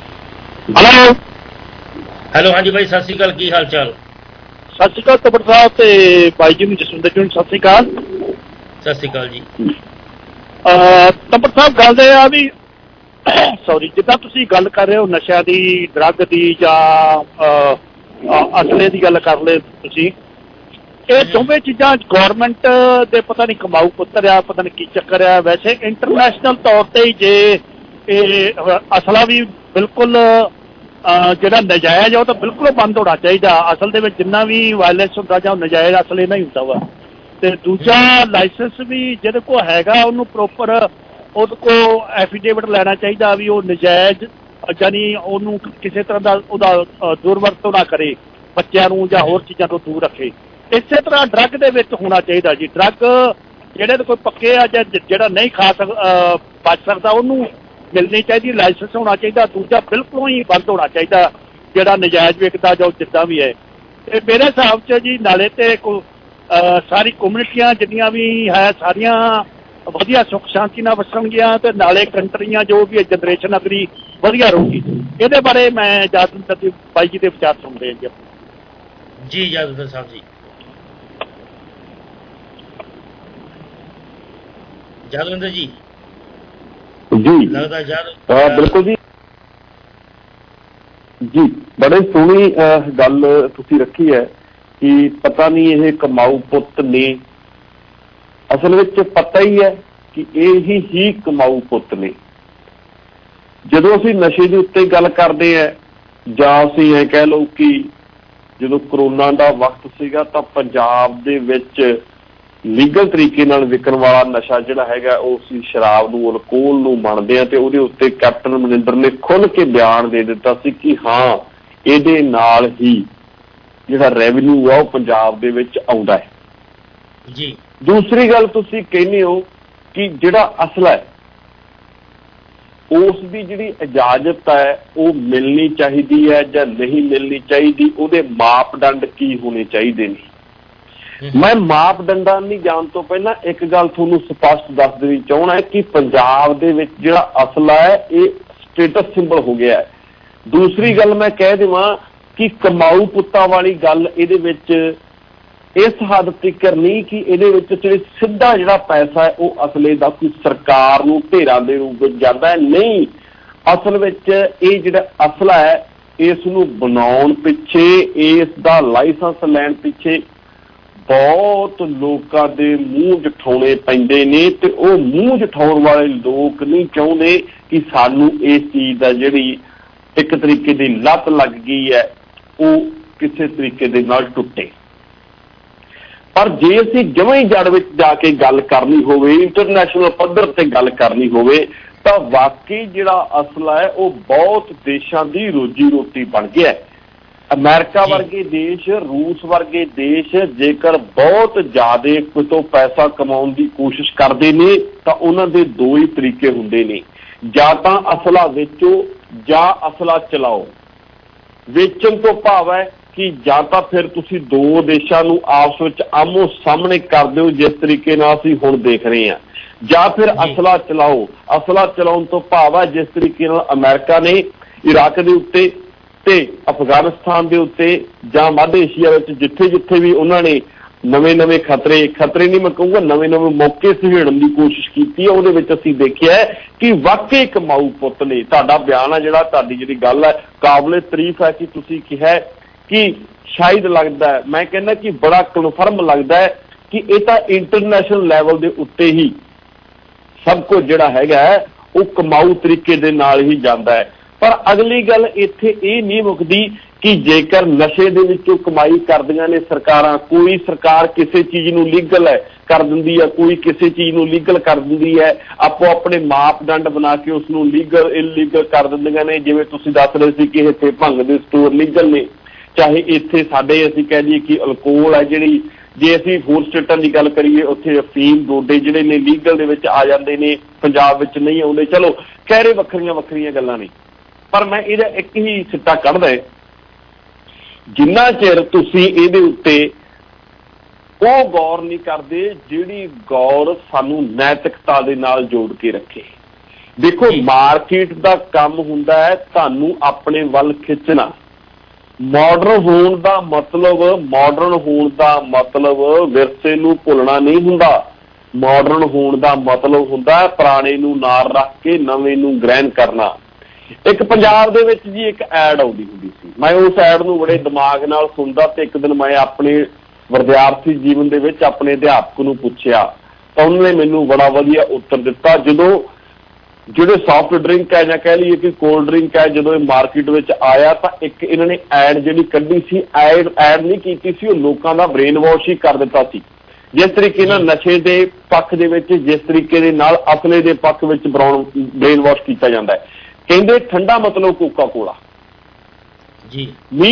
ਹੈਲੋ, ਹਾਂਜੀ ਬਾਈ ਸਤਿ ਸ਼੍ਰੀ ਅਕਾਲ, ਕੀ ਹਾਲ ਚਾਲ? ਸਤਿ ਸ਼੍ਰੀ ਅਕਾਲ ਤਬਰ ਸਾਹਿਬ ਤੇ ਬਾਈ ਜੀ ਨੂੰ ਜਸਵਿੰਦਰ ਜੀ ਨੂੰ ਸਤਿ ਸ਼੍ਰੀ ਅਕਾਲ। ਸਤਿ ਸ਼੍ਰੀ ਅਕਾਲ ਜੀ। ਤਬਰ ਸਾਹਿਬ ਗੱਲ ਇਹ ਆ ਵੀ ਸੌਰੀ, ਜਿੱਦਾਂ ਤੁਸੀਂ ਗੱਲ ਕਰ ਰਹੇ ਹੋ ਨਸ਼ਿਆਂ ਦੀ, ਡਰੱਗ ਦੀ ਜਾਂ ਅਸਲੇ ਦੀ ਗੱਲ ਕਰ ਲਏ ਤੁਸੀਂ, ਇਹ ਦੋਵੇਂ ਚੀਜ਼ਾਂ ਗੌਰਮੈਂਟ ਦੇ ਪਤਾ ਨਹੀਂ ਕਮਾਊ ਪੁੱਤਰ ਆ, ਪਤਾ ਨਹੀਂ ਕੀ ਚੱਕਰ ਆ। ਵੈਸੇ ਇੰਟਰਨੈਸ਼ਨਲ ਤੌਰ ਤੇ ਹੀ ਜੇ ਇਹ ਅਸਲਾ ਵੀ ਬਿਲਕੁਲ ਜਿਹੜਾ ਨਜਾਇਜ਼ ਆ ਉਹ ਤਾਂ ਬਿਲਕੁਲ ਬੰਦ ਹੋਣਾ ਚਾਹੀਦਾ। ਅਸਲ ਦੇ ਵਿੱਚ ਜਿੰਨਾ ਵੀ ਵਾਇਲੈਂਸ ਹੁੰਦਾ ਜਾਂ ਨਜਾਇਜ਼ ਅਸਲੇ ਨਾਲ ਹੀ ਹੁੰਦਾ ਵਾ। ਤੇ ਦੂਜਾ ਲਾਇਸੈਂਸ ਵੀ ਜਿਹਦੇ ਕੋਲ ਹੈਗਾ ਉਹਨੂੰ ਪ੍ਰੋਪਰ ਉਹਦੇ ਕੋਲ ਐਫੀਡੇਵਿਟ ਲੈਣਾ ਚਾਹੀਦਾ ਵੀ ਉਹ ਨਜਾਇਜ਼ ਯਾਨੀ ਉਹਨੂੰ ਕਿਸੇ ਤਰ੍ਹਾਂ ਦਾ ਉਹਦਾ ਦੁਰਵਰਤੋਂ ਨਾ ਕਰੇ, ਬੱਚਿਆਂ ਨੂੰ ਜਾਂ ਹੋਰ ਚੀਜ਼ਾਂ ਤੋਂ ਦੂਰ ਰੱਖੇ। ਇਸੇ ਤਰ੍ਹਾਂ ਡਰੱਗ ਦੇ ਵਿੱਚ ਹੋਣਾ ਚਾਹੀਦਾ ਜੀ। ਡਰੱਗ ਜਿਹੜੇ ਕੋਈ ਪੱਕੇ ਆ ਜਾਂ ਜਿਹੜਾ ਨਹੀਂ ਬਚ ਸਕਦਾ ਉਹਨੂੰ ਮਿਲਣੀ ਚਾਹੀਦੀ, ਲਾਇਸੈਂਸ ਹੋਣਾ ਚਾਹੀਦਾ। ਦੂਜਾ ਬਿਲਕੁਲ ਹੀ ਬੰਦ ਹੋਣਾ ਚਾਹੀਦਾ ਜਿਹੜਾ ਨਜਾਇਜ਼ ਵਿਕਦਾ ਜਾਂ ਜਿੱਦਾਂ ਵੀ ਹੈ। ਤੇ ਮੇਰੇ ਹਿਸਾਬ 'ਚ ਜੀ ਨਾਲੇ ਤੇ ਸਾਰੀ ਕਮਿਊਨਿਟੀਆਂ ਜਿੰਨੀਆਂ ਵੀ ਹੈ ਸਾਰੀਆਂ ਵਧੀਆ ਸੁੱਖ ਸ਼ਾਂਤੀ ਨਾਲ ਵਸਣਗੀਆਂ ਤੇ ਨਾਲੇ ਕੰਟਰੀਆਂ ਜੋ ਵੀ ਜਨਰੇਸ਼ਨ ਅਗਲੀ ਵਧੀਆ ਰਹੂਗੀ। ਇਹਦੇ ਬਾਰੇ ਮੈਂ ਜਾਦਵਿੰਦਰ ਬਾਈ ਜੀ ਦੇ ਵਿਚਾਰ ਸੁਣਦੇ ਹਾਂ ਜੀ। ਜਾਦਵਿੰਦਰ ਸਾਹਿਬ ਜੀ। ਜਾਦਵਿੰਦਰ ਜੀ ਲੱਗਦਾ ਬਿਲਕੁਲ ਜੀ। ਬੜੇ ਸੋਹਣੀ ਗੱਲ ਤੁਸੀਂ ਰੱਖੀ ਹੈ ਕਿ ਪਤਾ ਨਹੀਂ ਇਹ ਕਮਾਊ ਪੁੱਤ ਨੇ। ਅਸਲ ਵਿੱਚ ਪਤਾ ਹੀ ਹੈ ਕਿ ਇਹ ਹੀ ਕਮਾਊ ਪੁੱਤ ਨੇ। ਜਦੋਂ ਅਸੀਂ ਨਸ਼ੇ ਦੇ ਉੱਤੇ ਗੱਲ ਕਰਦੇ ਹਾਂ ਜਾਂ ਅਸੀਂ ਇਹ ਕਹਿ ਲਓ ਕਿ ਜਦੋਂ ਕਰੋਨਾ ਦਾ ਵਕਤ ਸੀਗਾ ਤਾਂ ਪੰਜਾਬ ਦੇ ਵਿੱਚ ਲੀਗਲ ਤਰੀਕੇ ਨਾਲ ਵਿਕਣ ਵਾਲਾ ਨਸ਼ਾ ਜਿਹੜਾ ਹੈਗਾ ਉਹ ਅਸੀਂ ਸ਼ਰਾਬ ਨੂੰ, ਅਲਕੋਹਲ ਨੂੰ ਮੰਨਦੇ ਹਾਂ। ਤੇ ਉਹਦੇ ਉੱਤੇ ਕੈਪਟਨ ਅਮਰਿੰਦਰ ਨੇ ਖੁੱਲ੍ਹ ਕੇ ਬਿਆਨ ਦੇ ਦਿੱਤਾ ਸੀ ਕਿ ਹਾਂ ਇਹਦੇ ਨਾਲ ਹੀ ਜਿਹੜਾ ਰੈਵਨਿਊ ਆ ਉਹ ਪੰਜਾਬ ਦੇ ਵਿੱਚ ਆਉਂਦਾ ਹੈ ਜੀ। ਦੂਸਰੀ ਗੱਲ ਤੁਸੀਂ ਕਹਿੰਦੇ ਹੋ ਕਿ ਜਿਹੜਾ ਅਸਲਾ ਹੈ ਉਸ ਦੀ ਜਿਹੜੀ ਇਜਾਜ਼ਤ ਹੈ ਉਹ ਮਿਲਣੀ ਚਾਹੀਦੀ ਹੈ ਜਾਂ ਨਹੀਂ ਮਿਲਣੀ ਚਾਹੀਦੀ, ਉਹਦੇ ਮਾਪਦੰਡ ਕੀ ਹੋਣੇ ਚਾਹੀਦੇ ਨੇ। ਮੈਂ ਮਾਪਦੰਡਾਂ ਨਹੀਂ ਜਾਣ ਤੋਂ ਪਹਿਲਾਂ ਇੱਕ ਗੱਲ ਤੁਹਾਨੂੰ ਸਪਸ਼ਟ ਦੱਸ ਦੇਣੀ ਚਾਹੁੰਦਾ ਹੈ ਕਿ ਪੰਜਾਬ ਦੇ ਵਿੱਚ ਜਿਹੜਾ ਅਸਲਾ ਹੈ ਇਹ ਸਟੇਟਸ ਸਿੰਬਲ ਹੋ ਗਿਆ ਹੈ। ਦੂਸਰੀ ਗੱਲ ਮੈਂ ਕਹਿ ਦੇਵਾਂ ਕਿ ਕਮਾਊ ਪੁੱਤਾਂ ਵਾਲੀ ਗੱਲ ਇਹਦੇ ਵਿੱਚ ਇਸ ਹੱਦ ਤੱਕ ਨਹੀਂ ਕਿ ਇਹਦੇ ਵਿੱਚ ਸਿੱਧਾ ਜਿਹੜਾ ਪੈਸਾ ਹੈ ਉਹ ਅਸਲੇ ਦਾ ਕੋਈ ਸਰਕਾਰ ਨੂੰ ਢੇਰਾਂ ਦੇ ਰੂਪ ਵਿੱਚ ਜਾਂਦਾ ਹੈ। ਨਹੀਂ, ਅਸਲ ਵਿੱਚ ਇਹ ਜਿਹੜਾ ਅਸਲਾ ਹੈ ਇਸ ਨੂੰ ਬਣਾਉਣ ਪਿੱਛੇ, ਇਸ ਦਾ ਲਾਇਸੈਂਸ ਲੈਣ ਪਿੱਛੇ ਬਹੁਤ ਲੋਕਾਂ ਦੇ ਮੂੰਹ ਜਠਾਉਣੇ ਪੈਂਦੇ ਨੇ, ਤੇ ਉਹ ਮੂੰਹ ਜਠਾਉਣ ਵਾਲੇ ਲੋਕ ਨਹੀਂ ਚਾਹੁੰਦੇ ਕਿ ਸਾਨੂੰ ਇਸ ਚੀਜ਼ ਦਾ ਜਿਹੜੀ ਇੱਕ ਤਰੀਕੇ ਦੀ ਲੱਤ ਲੱਗ ਗਈ ਹੈ ਉਹ ਕਿਸੇ ਤਰੀਕੇ ਦੇ ਨਾਲ ਟੁੱਟੇ। ਪਰ ਜੇ ਅਸੀਂ ਜਮਾਂ ਹੀ ਜੜ ਵਿੱਚ ਜਾ ਕੇ ਗੱਲ ਕਰਨੀ ਹੋਵੇ, ਇੰਟਰਨੈਸ਼ਨਲ ਪੱਧਰ ਤੇ ਗੱਲ ਕਰਨੀ ਹੋਵੇ, ਤਾਂ ਵਾਕਈ ਜਿਹੜਾ ਅਸਲਾ ਹੈ ਉਹ ਬਹੁਤ ਦੇਸ਼ਾਂ ਦੀ ਰੋਜੀ ਰੋਟੀ ਬਣ ਗਿਆ। ਅਮਰੀਕਾ ਵਰਗੇ ਦੇਸ਼, ਰੂਸ ਵਰਗੇ ਦੇਸ਼ ਜੇਕਰ ਬਹੁਤ ਜ਼ਿਆਦਾ ਕਿਤੋਂ ਪੈਸਾ ਕਮਾਉਣ ਦੀ ਕੋਸ਼ਿਸ਼ ਕਰਦੇ ਨੇ ਤਾਂ ਉਹਨਾਂ ਦੇ ਦੋ ਹੀ ਤਰੀਕੇ ਹੁੰਦੇ ਨੇ, ਜਾਂ ਤਾਂ ਅਸਲਾ ਵੇਚੋ ਜਾਂ ਅਸਲਾ ਚਲਾਓ। ਵੇਚਣ ਤੋਂ ਭਾਵ ਹੈ ਕਿ ਜਾਂ ਤਾਂ ਫਿਰ ਤੁਸੀਂ ਦੋ ਦੇਸ਼ਾਂ ਨੂੰ ਆਪਸ ਵਿੱਚ ਆਮੋ ਸਾਹਮਣੇ ਕਰ ਦਿਓ ਜਿਸ ਤਰੀਕੇ ਨਾਲ ਅਸੀਂ ਹੁਣ ਦੇਖ ਰਹੇ ਹਾਂ, ਜਾਂ ਫਿਰ ਅਸਲਾ ਚਲਾਓ। ਅਸਲਾ ਚਲਾਉਣ ਤੋਂ ਭਾਵ ਹੈ ਜਿਸ ਤਰੀਕੇ ਨਾਲ ਅਮਰੀਕਾ ਨੇ ਇਰਾਕ ਦੇ ਉੱਤੇ ਤੇ ਅਫਗਾਨਿਸਤਾਨ ਦੇ ਉੱਤੇ ਜਾਂ ਮੱਧ ਏਸ਼ੀਆ ਵਿੱਚ ਜਿੱਥੇ ਜਿੱਥੇ ਵੀ ਉਹਨਾਂ ਨੇ ਨਵੇਂ ਖਤਰੇ ਨਹੀਂ ਮੈਂ ਕਹੂੰਗਾ, ਨਵੇਂ ਮੌਕੇ ਸਹੇੜਨ ਦੀ ਕੋਸ਼ਿਸ਼ ਕੀਤੀ ਹੈ, ਉਹਦੇ ਵਿੱਚ ਅਸੀਂ ਦੇਖਿਆ ਕਿ ਵਾਕਈ ਕਮਾਊ ਪੁੱਤ ਨੇ। ਤੁਹਾਡਾ ਬਿਆਨ ਹੈ ਜਿਹੜਾ, ਤੁਹਾਡੀ ਜਿਹੜੀ ਗੱਲ ਹੈ ਕਾਬਲੇ ਤਾਰੀਫ ਹੈ ਕਿ ਤੁਸੀਂ ਕਿਹਾ ਕਿ ਸ਼ਾਇਦ ਲੱਗਦਾ ਹੈ, ਮੈਂ ਕਹਿੰਦਾ ਕਿ ਬੜਾ ਕਨਫਰਮ ਲੱਗਦਾ ਹੈ ਕਿ ਇਹ ਤਾਂ ਇੰਟਰਨੈਸ਼ਨਲ ਲੈਵਲ ਦੇ ਉੱਤੇ ਹੀ ਸਭ ਕੁਝ ਜਿਹੜਾ ਹੈਗਾ ਉਹ ਕਮਾਊ ਤਰੀਕੇ ਦੇ ਨਾਲ ਹੀ ਜਾਂਦਾ ਹੈ। ਪਰ ਅਗਲੀ ਗੱਲ ਇੱਥੇ ਇਹ ਨਹੀਂ ਮੁੱਕਦੀ ਕਿ ਜੇਕਰ ਨਸ਼ੇ ਦੇ ਵਿੱਚੋਂ ਕਮਾਈ ਕਰਦੀਆਂ ਨੇ ਸਰਕਾਰਾਂ, ਕੋਈ ਸਰਕਾਰ ਕਿਸੇ ਚੀਜ਼ ਨੂੰ ਲੀਗਲ ਕਰ ਦਿੰਦੀ ਹੈ, ਕੋਈ ਕਿਸੇ ਚੀਜ਼ ਨੂੰ ਲੀਗਲ ਕਰ ਦਿੰਦੀ ਹੈ, ਆਪੋ ਆਪਣੇ ਮਾਪਦੰਡ ਬਣਾ ਕੇ ਉਸ ਨੂੰ ਲੀਗਲ ਇਲੀਗਲ ਕਰ ਦਿੰਦੀਆਂ ਨੇ। ਜਿਵੇਂ ਤੁਸੀਂ ਦੱਸ ਰਹੇ ਸੀ ਕਿ ਇੱਥੇ ਭੰਗ ਦੇ ਸਟੋਰ ਲੀਗਲ ਨੇ, ਚਾਹੇ ਇੱਥੇ ਸਾਡੇ ਅਸੀਂ ਕਹਿ ਦਈਏ ਕਿ ਅਲਕੋਹਲ ਹੈ ਜਿਹੜੀ, ਜੇ ਅਸੀਂ ਹੋਰ ਸਟੇਟਾਂ ਦੀ ਗੱਲ ਕਰੀਏ ਉੱਥੇ ਅਫੀਮ ਡੋਡੇ ਜਿਹੜੇ ਨੇ ਲੀਗਲ ਦੇ ਵਿੱਚ ਆ ਜਾਂਦੇ ਨੇ, ਪੰਜਾਬ ਵਿੱਚ ਨਹੀਂ ਆਉਂਦੇ। ਚਲੋ ਕਹਿ ਵੱਖਰੀਆਂ ਗੱਲਾਂ ਨੇ, ਪਰ ਮੈਂ ਇਹਦਾ ਇੱਕ ਹੀ ਸਿੱਟਾ ਕੱਢਦਾ, ਜਿੰਨਾ ਚਿਰ ਤੁਸੀਂ ਇਹਦੇ ਉੱਤੇ ਉਹ ਗੌਰ ਨਹੀਂ ਕਰਦੇ ਜਿਹੜੀ ਗੌਰ ਸਾਨੂੰ ਨੈਤਿਕਤਾ ਦੇ ਨਾਲ ਜੋੜ ਕੇ ਰੱਖੇ। ਦੇਖੋ, ਮਾਰਕੀਟ ਦਾ ਕੰਮ ਹੁੰਦਾ ਹੈ ਤੁਹਾਨੂੰ ਆਪਣੇ ਵੱਲ ਖਿੱਚਣਾ। ਮਾਡਰਨ ਹੋਣ ਦਾ ਮਤਲਬ ਵਿਰਸੇ ਨੂੰ ਭੁੱਲਣਾ ਨਹੀਂ ਹੁੰਦਾ। ਮਾਡਰਨ ਹੋਣ ਦਾ ਮਤਲਬ ਹੁੰਦਾ ਪੁਰਾਣੇ ਨੂੰ ਨਾਲ ਰੱਖ ਕੇ ਨਵੇਂ ਨੂੰ ਗ੍ਰਹਿਣ ਕਰਨਾ। ਇੱਕ ਪੰਜਾਬ ਦੇ ਵਿੱਚ ਜੀ ਇੱਕ ਐਡ ਆਉਂਦੀ ਹੁੰਦੀ ਸੀ, ਮੈਂ ਉਸ ਐਡ ਨੂੰ ਬੜੇ ਦਿਮਾਗ ਨਾਲ ਸੁਣਦਾ, ਤੇ ਇੱਕ ਦਿਨ ਮੈਂ ਆਪਣੇ ਵਿਦਿਆਰਥੀ ਜੀਵਨ ਦੇ ਵਿੱਚ ਆਪਣੇ ਅਧਿਆਪਕ ਨੂੰ ਪੁੱਛਿਆ ਤਾਂ ਉਹਨਾਂ ਨੇ ਮੈਨੂੰ ਬੜਾ ਵਧੀਆ ਉੱਤਰ ਦਿੱਤਾ। ਜਦੋਂ ਜਿਹੜੇ ਸੌਫਟ ਡਰਿੰਕ ਹੈ ਜਾਂ ਕਹਿ ਲਈਏ ਕਿ ਕੋਲਡ ਡਰਿੰਕ ਹੈ, ਜਦੋਂ ਇਹ ਮਾਰਕੀਟ ਵਿੱਚ ਆਇਆ ਤਾਂ ਇੱਕ ਇਹਨਾਂ ਨੇ ਐਡ ਜਿਹੜੀ ਕੱਢੀ ਸੀ, ਐਡ ਨਹੀਂ ਕੀਤੀ ਸੀ, ਉਹ ਲੋਕਾਂ ਦਾ ਬ੍ਰੇਨ ਵਾਸ਼ ਹੀ ਕਰ ਦਿੱਤਾ ਸੀ। ਜਿਸ ਤਰੀਕੇ ਨਾਲ ਨਸ਼ੇ ਦੇ ਪੱਖ ਦੇ ਵਿੱਚ, ਜਿਸ ਤਰੀਕੇ ਦੇ ਨਾਲ ਅਸਲੇ ਦੇ ਪੱਖ ਵਿੱਚ ਬ੍ਰੇਨ ਵਾਸ਼ ਕੀਤਾ ਜਾਂਦਾ ਹੈ। ਕਹਿੰਦੇ ਠੰਡਾ ਮਤਲਬ ਕੋਕਾ ਕੋਲਾ ਜੀ,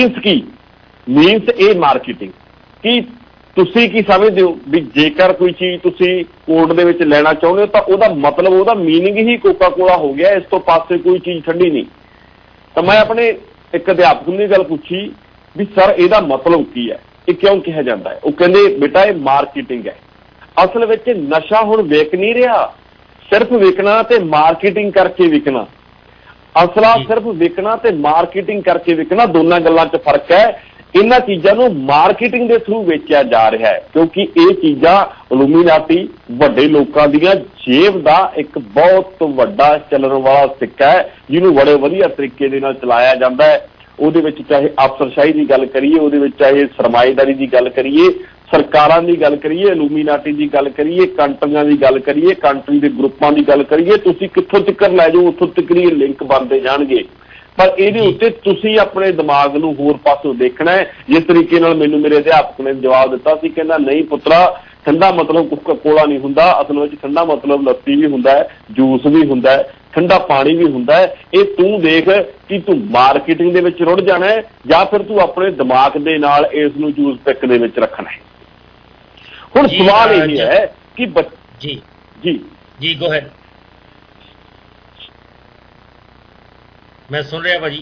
ਮੀਨਸ ਇਹ ਮਾਰਕੀਟਿੰਗ। ਕੀ ਤੁਸੀਂ ਕੀ ਸਮਝਦੇ ਹੋ ਵੀ ਜੇਕਰ ਕੋਈ ਚੀਜ਼ ਤੁਸੀਂ ਕੋਡ ਦੇ ਵਿੱਚ ਲੈਣਾ ਚਾਹੁੰਦੇ ਹੋ ਤਾਂ ਉਹਦਾ ਮਤਲਬ, ਉਹਦਾ ਮੀਨਿੰਗ ਹੀ ਕੋਕਾ ਕੋਲਾ ਹੋ ਗਿਆ, ਇਸ ਤੋਂ ਪਾਸੇ ਕੋਈ ਚੀਜ਼ ਠੰਡੀ ਨਹੀਂ। ਤਾਂ ਮੈਂ ਆਪਣੇ ਇੱਕ ਅਧਿਆਪਕ ਨੂੰ ਇਹ ਗੱਲ ਪੁੱਛੀ ਵੀ ਸਰ ਇਹਦਾ ਮਤਲਬ ਕੀ ਹੈ, ਇਹ ਕਿਉਂ ਕਿਹਾ ਜਾਂਦਾ ਹੈ? ਉਹ ਕਹਿੰਦੇ ਬੇਟਾ ਇਹ ਮਾਰਕੀਟਿੰਗ ਹੈ। ਅਸਲ ਵਿੱਚ ਨਸ਼ਾ ਹੁਣ ਵਿਕ ਨਹੀਂ ਰਿਹਾ, ਸਿਰਫ ਵਿਕਣਾ ਤੇ ਮਾਰਕੀਟਿੰਗ ਕਰਕੇ ਵਿਕਣਾ। ਅਸਲਾ ਸਿਰਫ ਵਿਕਣਾ ਤੇ ਮਾਰਕੀਟਿੰਗ ਕਰਕੇ ਵਿਕਣਾ, ਦੋਨਾਂ ਗੱਲਾਂ 'ਚ ਫਰਕ ਹੈ। ਇਹਨਾਂ ਚੀਜ਼ਾਂ ਨੂੰ ਮਾਰਕੀਟਿੰਗ ਦੇ ਥਰੂ ਵੇਚਿਆ ਜਾ ਰਿਹਾ ਹੈ ਕਿਉਂਕਿ ਇਹ ਚੀਜ਼ਾਂ ਇਲੂਮੀਨਾਟੀ ਵੱਡੇ ਲੋਕਾਂ ਦੀਆਂ ਜੇਬ ਦਾ ਇੱਕ ਬਹੁਤ ਵੱਡਾ ਚੱਲਣ ਵਾਲਾ ਸਿੱਕਾ ਹੈ, ਜਿਹਨੂੰ ਬੜੇ ਵਧੀਆ ਤਰੀਕੇ ਦੇ ਨਾਲ ਚਲਾਇਆ ਜਾਂਦਾ ਹੈ। ਉਹਦੇ ਵਿੱਚ ਚਾਹੇ ਅਫਸਰਸ਼ਾਹੀ ਦੀ ਗੱਲ ਕਰੀਏ, ਉਹਦੇ ਵਿੱਚ ਚਾਹੇ ਸਰਮਾਏਦਾਰੀ ਦੀ ਗੱਲ ਕਰੀਏ, ਸਰਕਾਰਾਂ ਦੀ ਗੱਲ ਕਰੀਏ, ਇਲੂਮੀਨਾਟੀ ਦੀ ਗੱਲ ਕਰੀਏ, ਕੰਟਰੀਆਂ ਦੀ ਗੱਲ ਕਰੀਏ, ਕੰਟਰੀ ਦੇ ਗਰੁੱਪਾਂ ਦੀ ਗੱਲ ਕਰੀਏ, ਤੁਸੀਂ ਕਿੱਥੋਂ ਤੱਕ ਲੈ ਜਾਓ ਉੱਥੋਂ ਤੱਕ ਹੀ ਲਿੰਕ ਬਣਦੇ ਜਾਣਗੇ। ਪਰ ਇਹਦੇ ਉੱਤੇ ਤੁਸੀਂ ਆਪਣੇ ਦਿਮਾਗ ਨੂੰ ਹੋਰ ਪਾਸੋਂ ਦੇਖਣਾ ਹੈ। ਜਿਸ ਤਰੀਕੇ ਨਾਲ ਮੈਨੂੰ ਮੇਰੇ ਅਧਿਆਪਕ ਨੇ ਜਵਾਬ ਦਿੱਤਾ ਸੀ, ਕਹਿੰਦਾ ਨਹੀਂ ਪੁੱਤਰਾ, ਠੰਡਾ ਮਤਲਬ ਕੋਕਾ ਕੋਲਾ ਨਹੀਂ ਹੁੰਦਾ, ਅਸਲ ਵਿੱਚ ਠੰਡਾ ਮਤਲਬ ਲੱਸੀ ਵੀ ਹੁੰਦਾ ਹੈ, ਜੂਸ ਵੀ ਹੁੰਦਾ ਹੈ, ਠੰਡਾ ਪਾਣੀ ਵੀ ਹੁੰਦਾ ਹੈ। ਇਹ ਤੂੰ ਦੇਖ ਕਿ ਤੂੰ ਮਾਰਕੀਟਿੰਗ ਦੇ ਵਿੱਚ ਰੁੜ ਜਾਣਾ ਹੈ ਜਾਂ ਫਿਰ ਤੂੰ ਆਪਣੇ ਦਿਮਾਗ ਦੇ ਨਾਲ ਇਸ ਨੂੰ ਜੂਸ ਪਿੱਕ ਦੇ ਵਿੱਚ ਰੱਖਣਾ ਹੈ। ਹੁਣ ਸਵਾਲ ਇਹ ਹੈ ਕਿ ਜੀ ਗੋ ਹੈਡ, ਮੈਂ ਸੁਣ ਰਿਹਾ ਭਾਜੀ।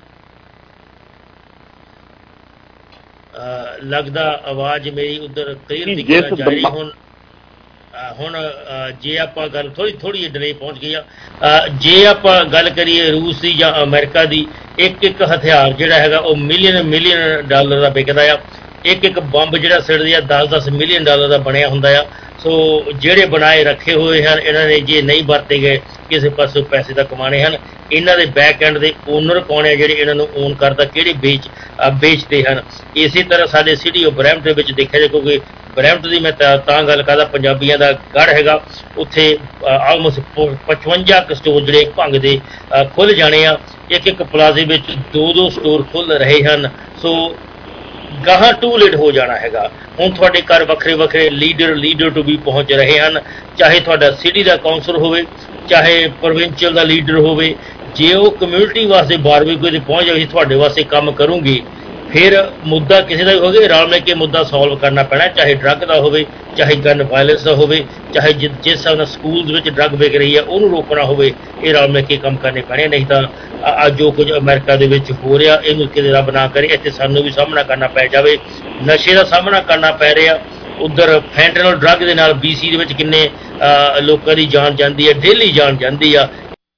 ਲੱਗਦਾ ਆਵਾਜ਼ ਮੇਰੀ ਉਧਰ ਕਲੀਅਰ ਦਿਖਣਾ ਚਾਹੀਦੀ। ਹੁਣ ਜੇ ਆਪਾਂ ਗੱਲ ਥੋੜੀ ਡਿਲੇ ਪਹੁੰਚ ਗਈ ਆ, ਜੇ ਆਪਾਂ ਗੱਲ ਕਰੀਏ ਰੂਸ ਦੀ ਜਾਂ ਅਮਰੀਕਾ ਦੀ, ਇੱਕ ਹਥਿਆਰ ਜਿਹੜਾ ਹੈਗਾ ਉਹ ਮਿਲੀਅਨ ਡਾਲਰ ਦਾ ਵਿਕਦਾ ਆ। ਇੱਕ ਬੰਬ ਜਿਹੜਾ ਸਿੱਟਦੇ ਆ $10-10 ਮਿਲੀਅਨ ਦਾ ਬਣਿਆ ਹੁੰਦਾ ਆ। ਸੋ ਜਿਹੜੇ ਬਣਾਏ ਰੱਖੇ ਹੋਏ ਹਨ ਇਹਨਾਂ ਨੇ ਜੇ ਨਹੀਂ ਵਰਤੇ ਗਏ ਕਿਸੇ ਪਾਸੋਂ ਪੈਸੇ ਤਾਂ ਕਮਾਣੇ ਹਨ। ਇਹਨਾਂ ਦੇ ਬੈਕ ਐਂਡ ਦੇ ਓਨਰ ਕੌਣ ਹੈ ਜਿਹੜੇ ਇਹਨਾਂ ਨੂੰ ਓਨ ਕਰਦਾ, ਕਿਹੜੇ ਵੇਚਦੇ ਹਨ। ਇਸੇ ਤਰ੍ਹਾਂ ਸਾਡੇ ਸਿਟੀ ਆਫ ਬਰੈਂਪਟਨ ਵਿੱਚ ਦੇਖਿਆ ਜਾਏ, ਕਿਉਂਕਿ ਬਰੈਂਪਟਨ ਦੀ ਮੈਂ ਤਾਂ ਗੱਲ ਕਰਦਾ, ਪੰਜਾਬੀਆਂ ਦਾ ਗੜ੍ਹ ਹੈਗਾ, ਉੱਥੇ ਆਲਮੋਸਟ 55 ਸਟੋਰ ਜਿਹੜੇ ਭੰਗ ਦੇ ਖੁੱਲ੍ਹ ਜਾਣੇ ਆ। ਇੱਕ ਪਲਾਜ਼ੇ ਵਿੱਚ 2-2 ਸਟੋਰ ਖੁੱਲ੍ਹ ਰਹੇ ਹਨ। ਸੋ ਗਾਹਾਂ ਟੂ ਲੇਟ ਹੋ ਜਾਣਾ ਹੈਗਾ। ਹੁਣ ਤੁਹਾਡੇ ਘਰ ਵੱਖਰੇ ਲੀਡਰ ਟੂ ਵੀ ਪਹੁੰਚ ਰਹੇ ਹਨ, ਚਾਹੇ ਤੁਹਾਡਾ ਸਿਟੀ ਦਾ ਕਾਉਂਸਲ ਹੋਵੇ, ਚਾਹੇ ਪ੍ਰੋਵਿੰਸ਼ੀਅਲ ਦਾ ਲੀਡਰ ਹੋਵੇ। ਜੇ ਉਹ ਕਮਿਊਨਿਟੀ ਵਾਸਤੇ ਬਾਰਬੀਕਿਊ ਤੇ ਪਹੁੰਚ ਜਾਵੇ, ਤੁਹਾਡੇ ਵਾਸਤੇ ਕੰਮ ਕਰੂੰਗੀ, ਫਿਰ ਮੁੱਦਾ ਕਿਸੇ ਦਾ ਵੀ ਹੋਵੇ, ਰਲ ਮਿਲ ਕੇ ਮੁੱਦਾ ਸੋਲਵ ਕਰਨਾ ਪੈਣਾ, ਚਾਹੇ ਡਰੱਗ ਦਾ ਹੋਵੇ, ਚਾਹੇ ਗਨ ਵਾਇਲੈਂਸ ਦਾ ਹੋਵੇ, ਚਾਹੇ ਜਿਸ ਹਿਸਾਬ ਨਾਲ ਸਕੂਲ ਵਿੱਚ ਡਰੱਗ ਵਿਕ ਰਹੀ ਹੈ ਉਹਨੂੰ ਰੋਕਣਾ ਹੋਵੇ। ਇਹ ਰਲ ਮਿਲ ਕੇ ਕੰਮ ਕਰਨੇ ਪੈਣੇ, ਨਹੀਂ ਤਾਂ ਅੱਜ ਜੋ ਕੁਝ ਅਮਰੀਕਾ ਦੇ ਵਿੱਚ ਹੋ ਰਿਹਾ ਇਹਨੂੰ ਕਿਤੇ ਰੱਬ ਨਾ ਕਰੇ ਇੱਥੇ ਸਾਨੂੰ ਵੀ ਸਾਹਮਣਾ ਕਰਨਾ ਪੈ ਜਾਵੇ। ਨਸ਼ੇ ਦਾ ਸਾਹਮਣਾ ਕਰਨਾ ਪੈ ਰਿਹਾ, ਉੱਧਰ ਫੈਂਟਨਲ ਡਰੱਗ ਦੇ ਨਾਲ BC ਦੇ ਵਿੱਚ ਕਿੰਨੇ ਲੋਕਾਂ ਦੀ ਜਾਨ ਜਾਂਦੀ ਹੈ, ਡੇਲੀ ਜਾਨ ਜਾਂਦੀ ਆ।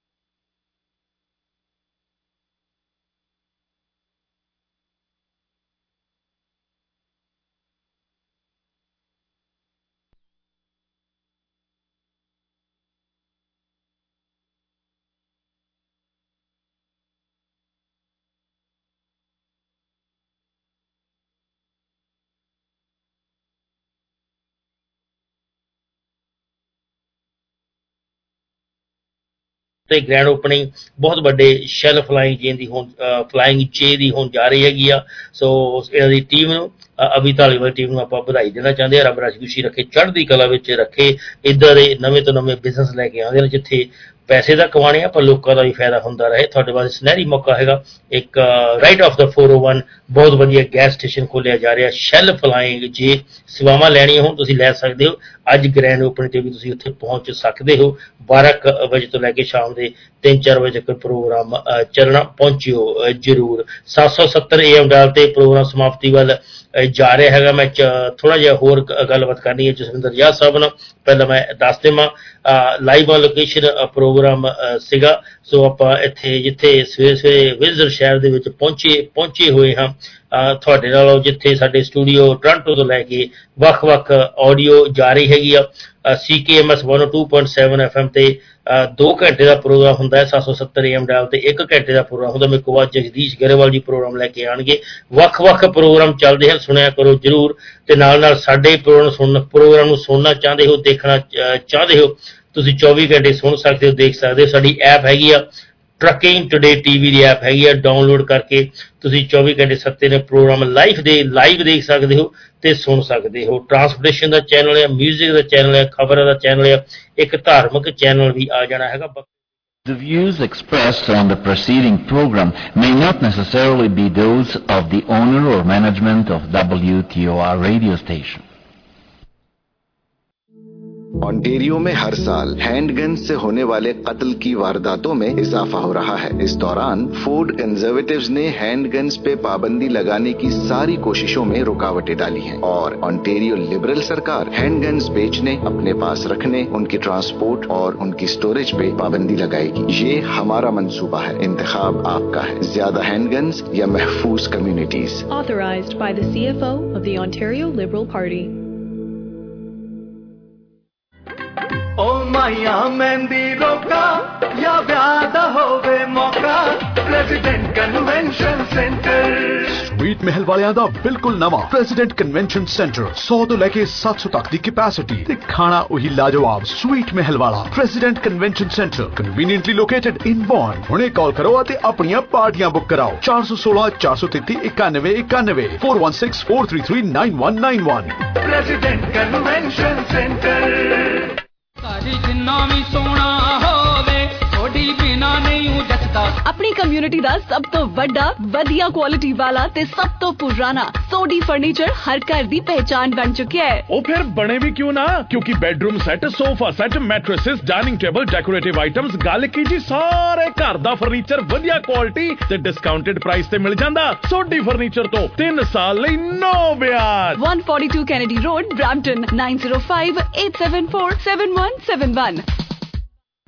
ਤੇ ਗ੍ਰੈਂਡ ਓਪਨਿੰਗ ਬਹੁਤ ਵੱਡੇ ਸ਼ੈਲ ਫਲਾਈਂਗ ਚੇਨ ਦੀ ਹੋਣ ਜਾ ਰਹੀ ਹੈਗੀ ਆ। ਸੋ ਇਹਨਾਂ ਦੀ ਟੀਮ ਨੂੰ, ਅਭੀ ਧਾਲੀਵਾਲ ਟੀਮ ਨੂੰ ਆਪਾਂ ਵਧਾਈ ਦੇਣਾ ਚਾਹੁੰਦੇ ਹਾਂ। ਰੱਬ ਰਾਜੀ ਖੁਸ਼ੀ ਰੱਖੇ, ਚੜ੍ਹਦੀ ਕਲਾ ਵਿੱਚ ਰੱਖੇ। ਇੱਦਾਂ ਦੇ ਨਵੇਂ ਤੋਂ ਨਵੇਂ ਬਿਜ਼ਨਸ ਲੈ ਕੇ ਆਉਂਦੇ ਨੇ ਜਿੱਥੇ ਪੈਸੇ ਦਾ ਕਮਾਣੇ ਆ ਪਰ ਲੋਕਾਂ ਦਾ ਵੀ ਫਾਇਦਾ ਹੁੰਦਾ ਰਹੇ। ਤੁਹਾਡੇ ਵਾਸਤੇ ਸੁਨਹਿਰੀ ਮੌਕਾ ਹੈਗਾ। ਇੱਕ ਰਾਈਟ ਆਫ ਦਾ 401 ਬਹੁਤ ਵਧੀਆ ਗੈਸ ਸਟੇਸ਼ਨ ਖੋਲ੍ਹਿਆ ਜਾ ਰਿਹਾ, ਸ਼ੈਲ ਫਲਾਈਂਗ। ਜੇ ਸੇਵਾਵਾਂ ਲੈਣੀਆਂ ਹੋਣ ਤੁਸੀਂ ਲੈ ਸਕਦੇ ਹੋ। ਅੱਜ ਗ੍ਰੈਂਡ ਓਪਨਿੰਗ 'ਤੇ ਵੀ ਤੁਸੀਂ ਉੱਥੇ ਪਹੁੰਚ ਸਕਦੇ ਹੋ। 12 ਵਜੇ ਤੋਂ ਲੈ ਕੇ ਸ਼ਾਮ ਦੇ 3-4 ਵਜੇ ਤੱਕ ਪ੍ਰੋਗਰਾਮ ਚੱਲਣਾ, ਪਹੁੰਚਿਓ ਜ਼ਰੂਰ। 770 AM ਡਾਇਲ 'ਤੇ ਪ੍ਰੋਗਰਾਮ ਸਮਾਪਤੀ ਵੱਲ ਜਾ ਰਿਹਾ ਹੈਗਾ। ਮੈਂ ਥੋੜ੍ਹਾ ਜਿਹਾ ਹੋਰ ਗੱਲਬਾਤ ਕਰਨੀ ਹੈ ਜਸਵਿੰਦਰ ਰਿਆਜ਼ ਸਾਹਿਬ ਨਾਲ। ਪਹਿਲਾਂ ਮੈਂ ਦੱਸ ਦੇਵਾਂ, ਲਾਈਵ ਔਨ ਲੋਕੇਸ਼ਨ ਪ੍ਰੋਗਰਾਮ ਸੀਗਾ। ਸੋ ਆਪਾਂ ਇੱਥੇ ਜਿੱਥੇ ਸਵੇਰੇ ਵਿੰਜ਼ਰ ਸ਼ਹਿਰ ਦੇ ਵਿੱਚ ਪਹੁੰਚੇ ਹੋਏ ਹਾਂ ਤੁਹਾਡੇ ਨਾਲ, ਜਿੱਥੇ ਸਾਡੇ ਸਟੂਡੀਓ ਟੋਰਾਂਟੋ ਤੋਂ ਲੈ ਕੇ ਵੱਖ-ਵੱਖ ਆਡੀਓ ਜਾ ਰਹੀ ਹੈਗੀ ਆ। CKMS 102.7 FM 'ਤੇ 2 ਘੰਟੇ ਦਾ ਪ੍ਰੋਗਰਾਮ ਹੁੰਦਾ ਹੈ। 770 AM ਡਾਇਲ 'ਤੇ 1 ਘੰਟੇ ਦਾ ਪ੍ਰੋਗਰਾਮ ਹੁੰਦਾ। ਮੇਰੇ ਕੋਲ ਜਗਦੀਸ਼ ਗਰੇਵਾਲ ਜੀ ਪ੍ਰੋਗਰਾਮ ਲੈ ਕੇ ਆਉਣਗੇ। ਵੱਖ-ਵੱਖ ਪ੍ਰੋਗਰਾਮ ਚੱਲਦੇ ਹਨ, ਸੁਣਿਆ ਕਰੋ ਜ਼ਰੂਰ। ਤੇ ਨਾਲ ਸਾਡੇ ਪ੍ਰੋਗਰਾਮ ਨੂੰ ਸੁਣਨਾ ਚਾਹੁੰਦੇ ਹੋ, ਦੇਖਣਾ ਚਾਹੁੰਦੇ ਹੋ, ਤੁਸੀਂ 24 ਘੰਟੇ ਸੁਣ ਸਕਦੇ ਹੋ, ਦੇਖ ਸਕਦੇ ਹੋ। ਸਾਡੀ ਐਪ ਹੈਗੀ ਆ ਟਰੱਕਿੰਗ ਟੂਡੇ TV ਦੀ ਐਪ ਹੈਗੀ ਆ, ਡਾਊਨਲੋਡ ਕਰਕੇ ਤੁਸੀਂ 24 ਘੰਟੇ ਸੱਤੇ ਨੇ ਪ੍ਰੋਗਰਾਮ ਲਾਈਵ ਦੇਖ ਸਕਦੇ ਹੋ ਤੇ ਸੁਣ ਸਕਦੇ ਹੋ। ਟਰਾਂਸਪੋਰਟੇਸ਼ਨ ਦਾ ਚੈਨਲ ਹੈ, ਮਿਊਜ਼ਿਕ ਦਾ ਚੈਨਲ ਹੈ, ਖਬਰਾਂ ਦਾ ਚੈਨਲ ਹੈ, ਇੱਕ ਧਾਰਮਿਕ ਚੈਨਲ ਵੀ ਆ ਜਾਣਾ ਹੈਗਾ। The views expressed on the preceding program may not necessarily be those of the owner or management of WTOR radio station. Ontario में हर साल हैंडगन से होने वाले कत्ल की वारदातों में इजाफा हो रहा है। इस दौरान फूड कंजर्वेटिव्स ने हैंडगन्स पे पाबंदी लगाने की सारी कोशिशों में रुकावटें डाली हैं और ओंटारियो लिबरल सरकार हैंडगन्स बेचने, अपने पास रखने, उनकी ट्रांसपोर्ट और उनकी स्टोरेज पे पाबंदी लगाएगी। ये हमारा मंसूबा है, इंतखाब आपका है। ज्यादा हैंडगन्स या महफूज communities. Authorized by the CFO of the Ontario Liberal Party. ओ माया मेहंदी रोका या ब्याह होवे मौका, प्रेसिडेंट कन्वेंशन सेंटर। स्वीट महल वालियां दा बिल्कुल नवा प्रेसिडेंट कन्वेंशन सेंटर 100 तो लेके 700 तक दी कैपेसिटी ते खाना वही लाजवाब स्वीट महल वाला president convention centre conveniently located in बॉर्न। हुणे कॉल करो ते अपनियां पार्टियां बुक कराओ। 416 433 91 91 416 433 9191। President convention centre. जिन्ना भी सोना होवे थोड़ी बिना नहीं जचदा। अपनी कम्युनिटी दा सब तो वड्डा वधिया क्वालिटी वाला ते सब तो पुराना सोडी फर्नीचर हर घर दी पहचान बन चुका है। ओ फिर बने भी क्यों ना, क्योंकि bedroom set, sofa set, mattresses, dining table, decorative items, गल की जी सारे घर दा फर्नीचर वधिया क्वालिटी ते डिस्काउंटेड प्राइस ते मिल जांदा। सोडी फर्नीचर तो 3 साल लई नो ब्याज। 142 कैनेडी रोड, ब्रैम्पटन 9058747171।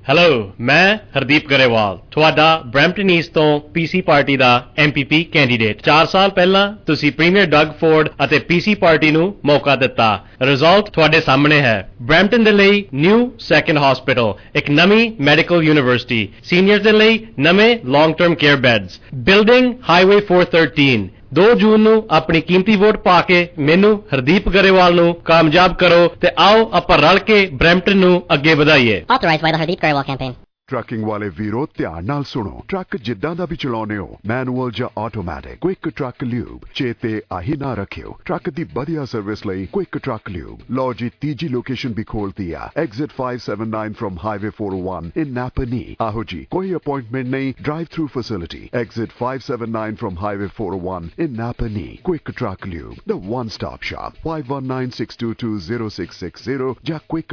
ਹੈਲੋ, ਮੈਂ ਹਰਦੀਪ ਗਰੇਵਾਲ ਤੁਹਾਡਾ ਬਰੈਂਪਟਨ ਈਸਟ ਤੋਂ ਪੀਸੀ ਪਾਰਟੀ ਦਾ MPP ਕੈਂਡੀਡੇਟ। 4 ਸਾਲ ਪਹਿਲਾਂ ਤੁਸੀਂ ਪ੍ਰੀਮੀਅਰ ਡਗ ਫੋਰਡ ਅਤੇ ਪੀਸੀ ਪਾਰਟੀ ਨੂੰ ਮੌਕਾ ਦਿੱਤਾ। ਰਿਜ਼ਲਟ ਤੁਹਾਡੇ ਸਾਹਮਣੇ ਹੈ। ਬਰੈਂਪਟਨ ਦੇ ਲਈ ਨਿਊ ਸੈਕੰਡ ਹਸਪੀਟਲ, ਇੱਕ ਨਵੀਂ ਮੈਡੀਕਲ ਯੂਨੀਵਰਸਿਟੀ, ਸੀਨੀਅਰਸ ਦੇ ਲਈ ਨਵੇਂ long term care beds, building highway 413। 2 ਜੂਨ ਨੂੰ ਆਪਣੀ ਕੀਮਤੀ ਵੋਟ ਪਾ ਕੇ ਮੈਨੂੰ ਹਰਦੀਪ ਗਰੇਵਾਲ ਨੂੰ ਕਾਮਯਾਬ ਕਰੋ ਤੇ ਆਓ ਆਪਾਂ ਰਲ ਕੇ ਬਰੈਂਪਟਨ ਨੂੰ ਅੱਗੇ ਵਧਾਈਏ। Authorized by the Hardeep Garewal campaign. Trucking ਵਾਲੇ ਵੀਰੋ ਧਿਆਨ ਨਾਲ ਸੁਣੋ। ਟਰੱਕ ਜਿੱਦਾਂ ਦਾ ਵੀ ਚਲਾਉਨੇ ਹੋ, ਮੈਨੂਅਲ ਜਾਂ ਆਟੋਮੈਟਿਕ, ਕੁਇਕ ਟਰੱਕ ਲਿਊਬ ਚੇਤੇ ਆਹੀ ਨਾ ਰੱਖਿਓ। ਟਰੱਕ ਦੀ ਵਧੀਆ ਸਰਵਿਸ ਲਈ ਕੁਇਕ ਟਰੱਕ ਲਿਊਬ। ਲਓ ਜੀ, ਤੀਜੀ ਲੋਕੇਸ਼ਨ ਵੀ ਖੋਲਤੀ ਆ, exit 579 from highway 401 in Napanee. ਆਹੋ ਜੀ, ਕੋਈ ਅਪਾਇੰਟਮੈਂਟ ਨਹੀਂ, drive through facility. Exit 579 from highway 401 in Napanee. Quick truck lube, the one stop shop, 519-622-0660 ਜਾਂ quick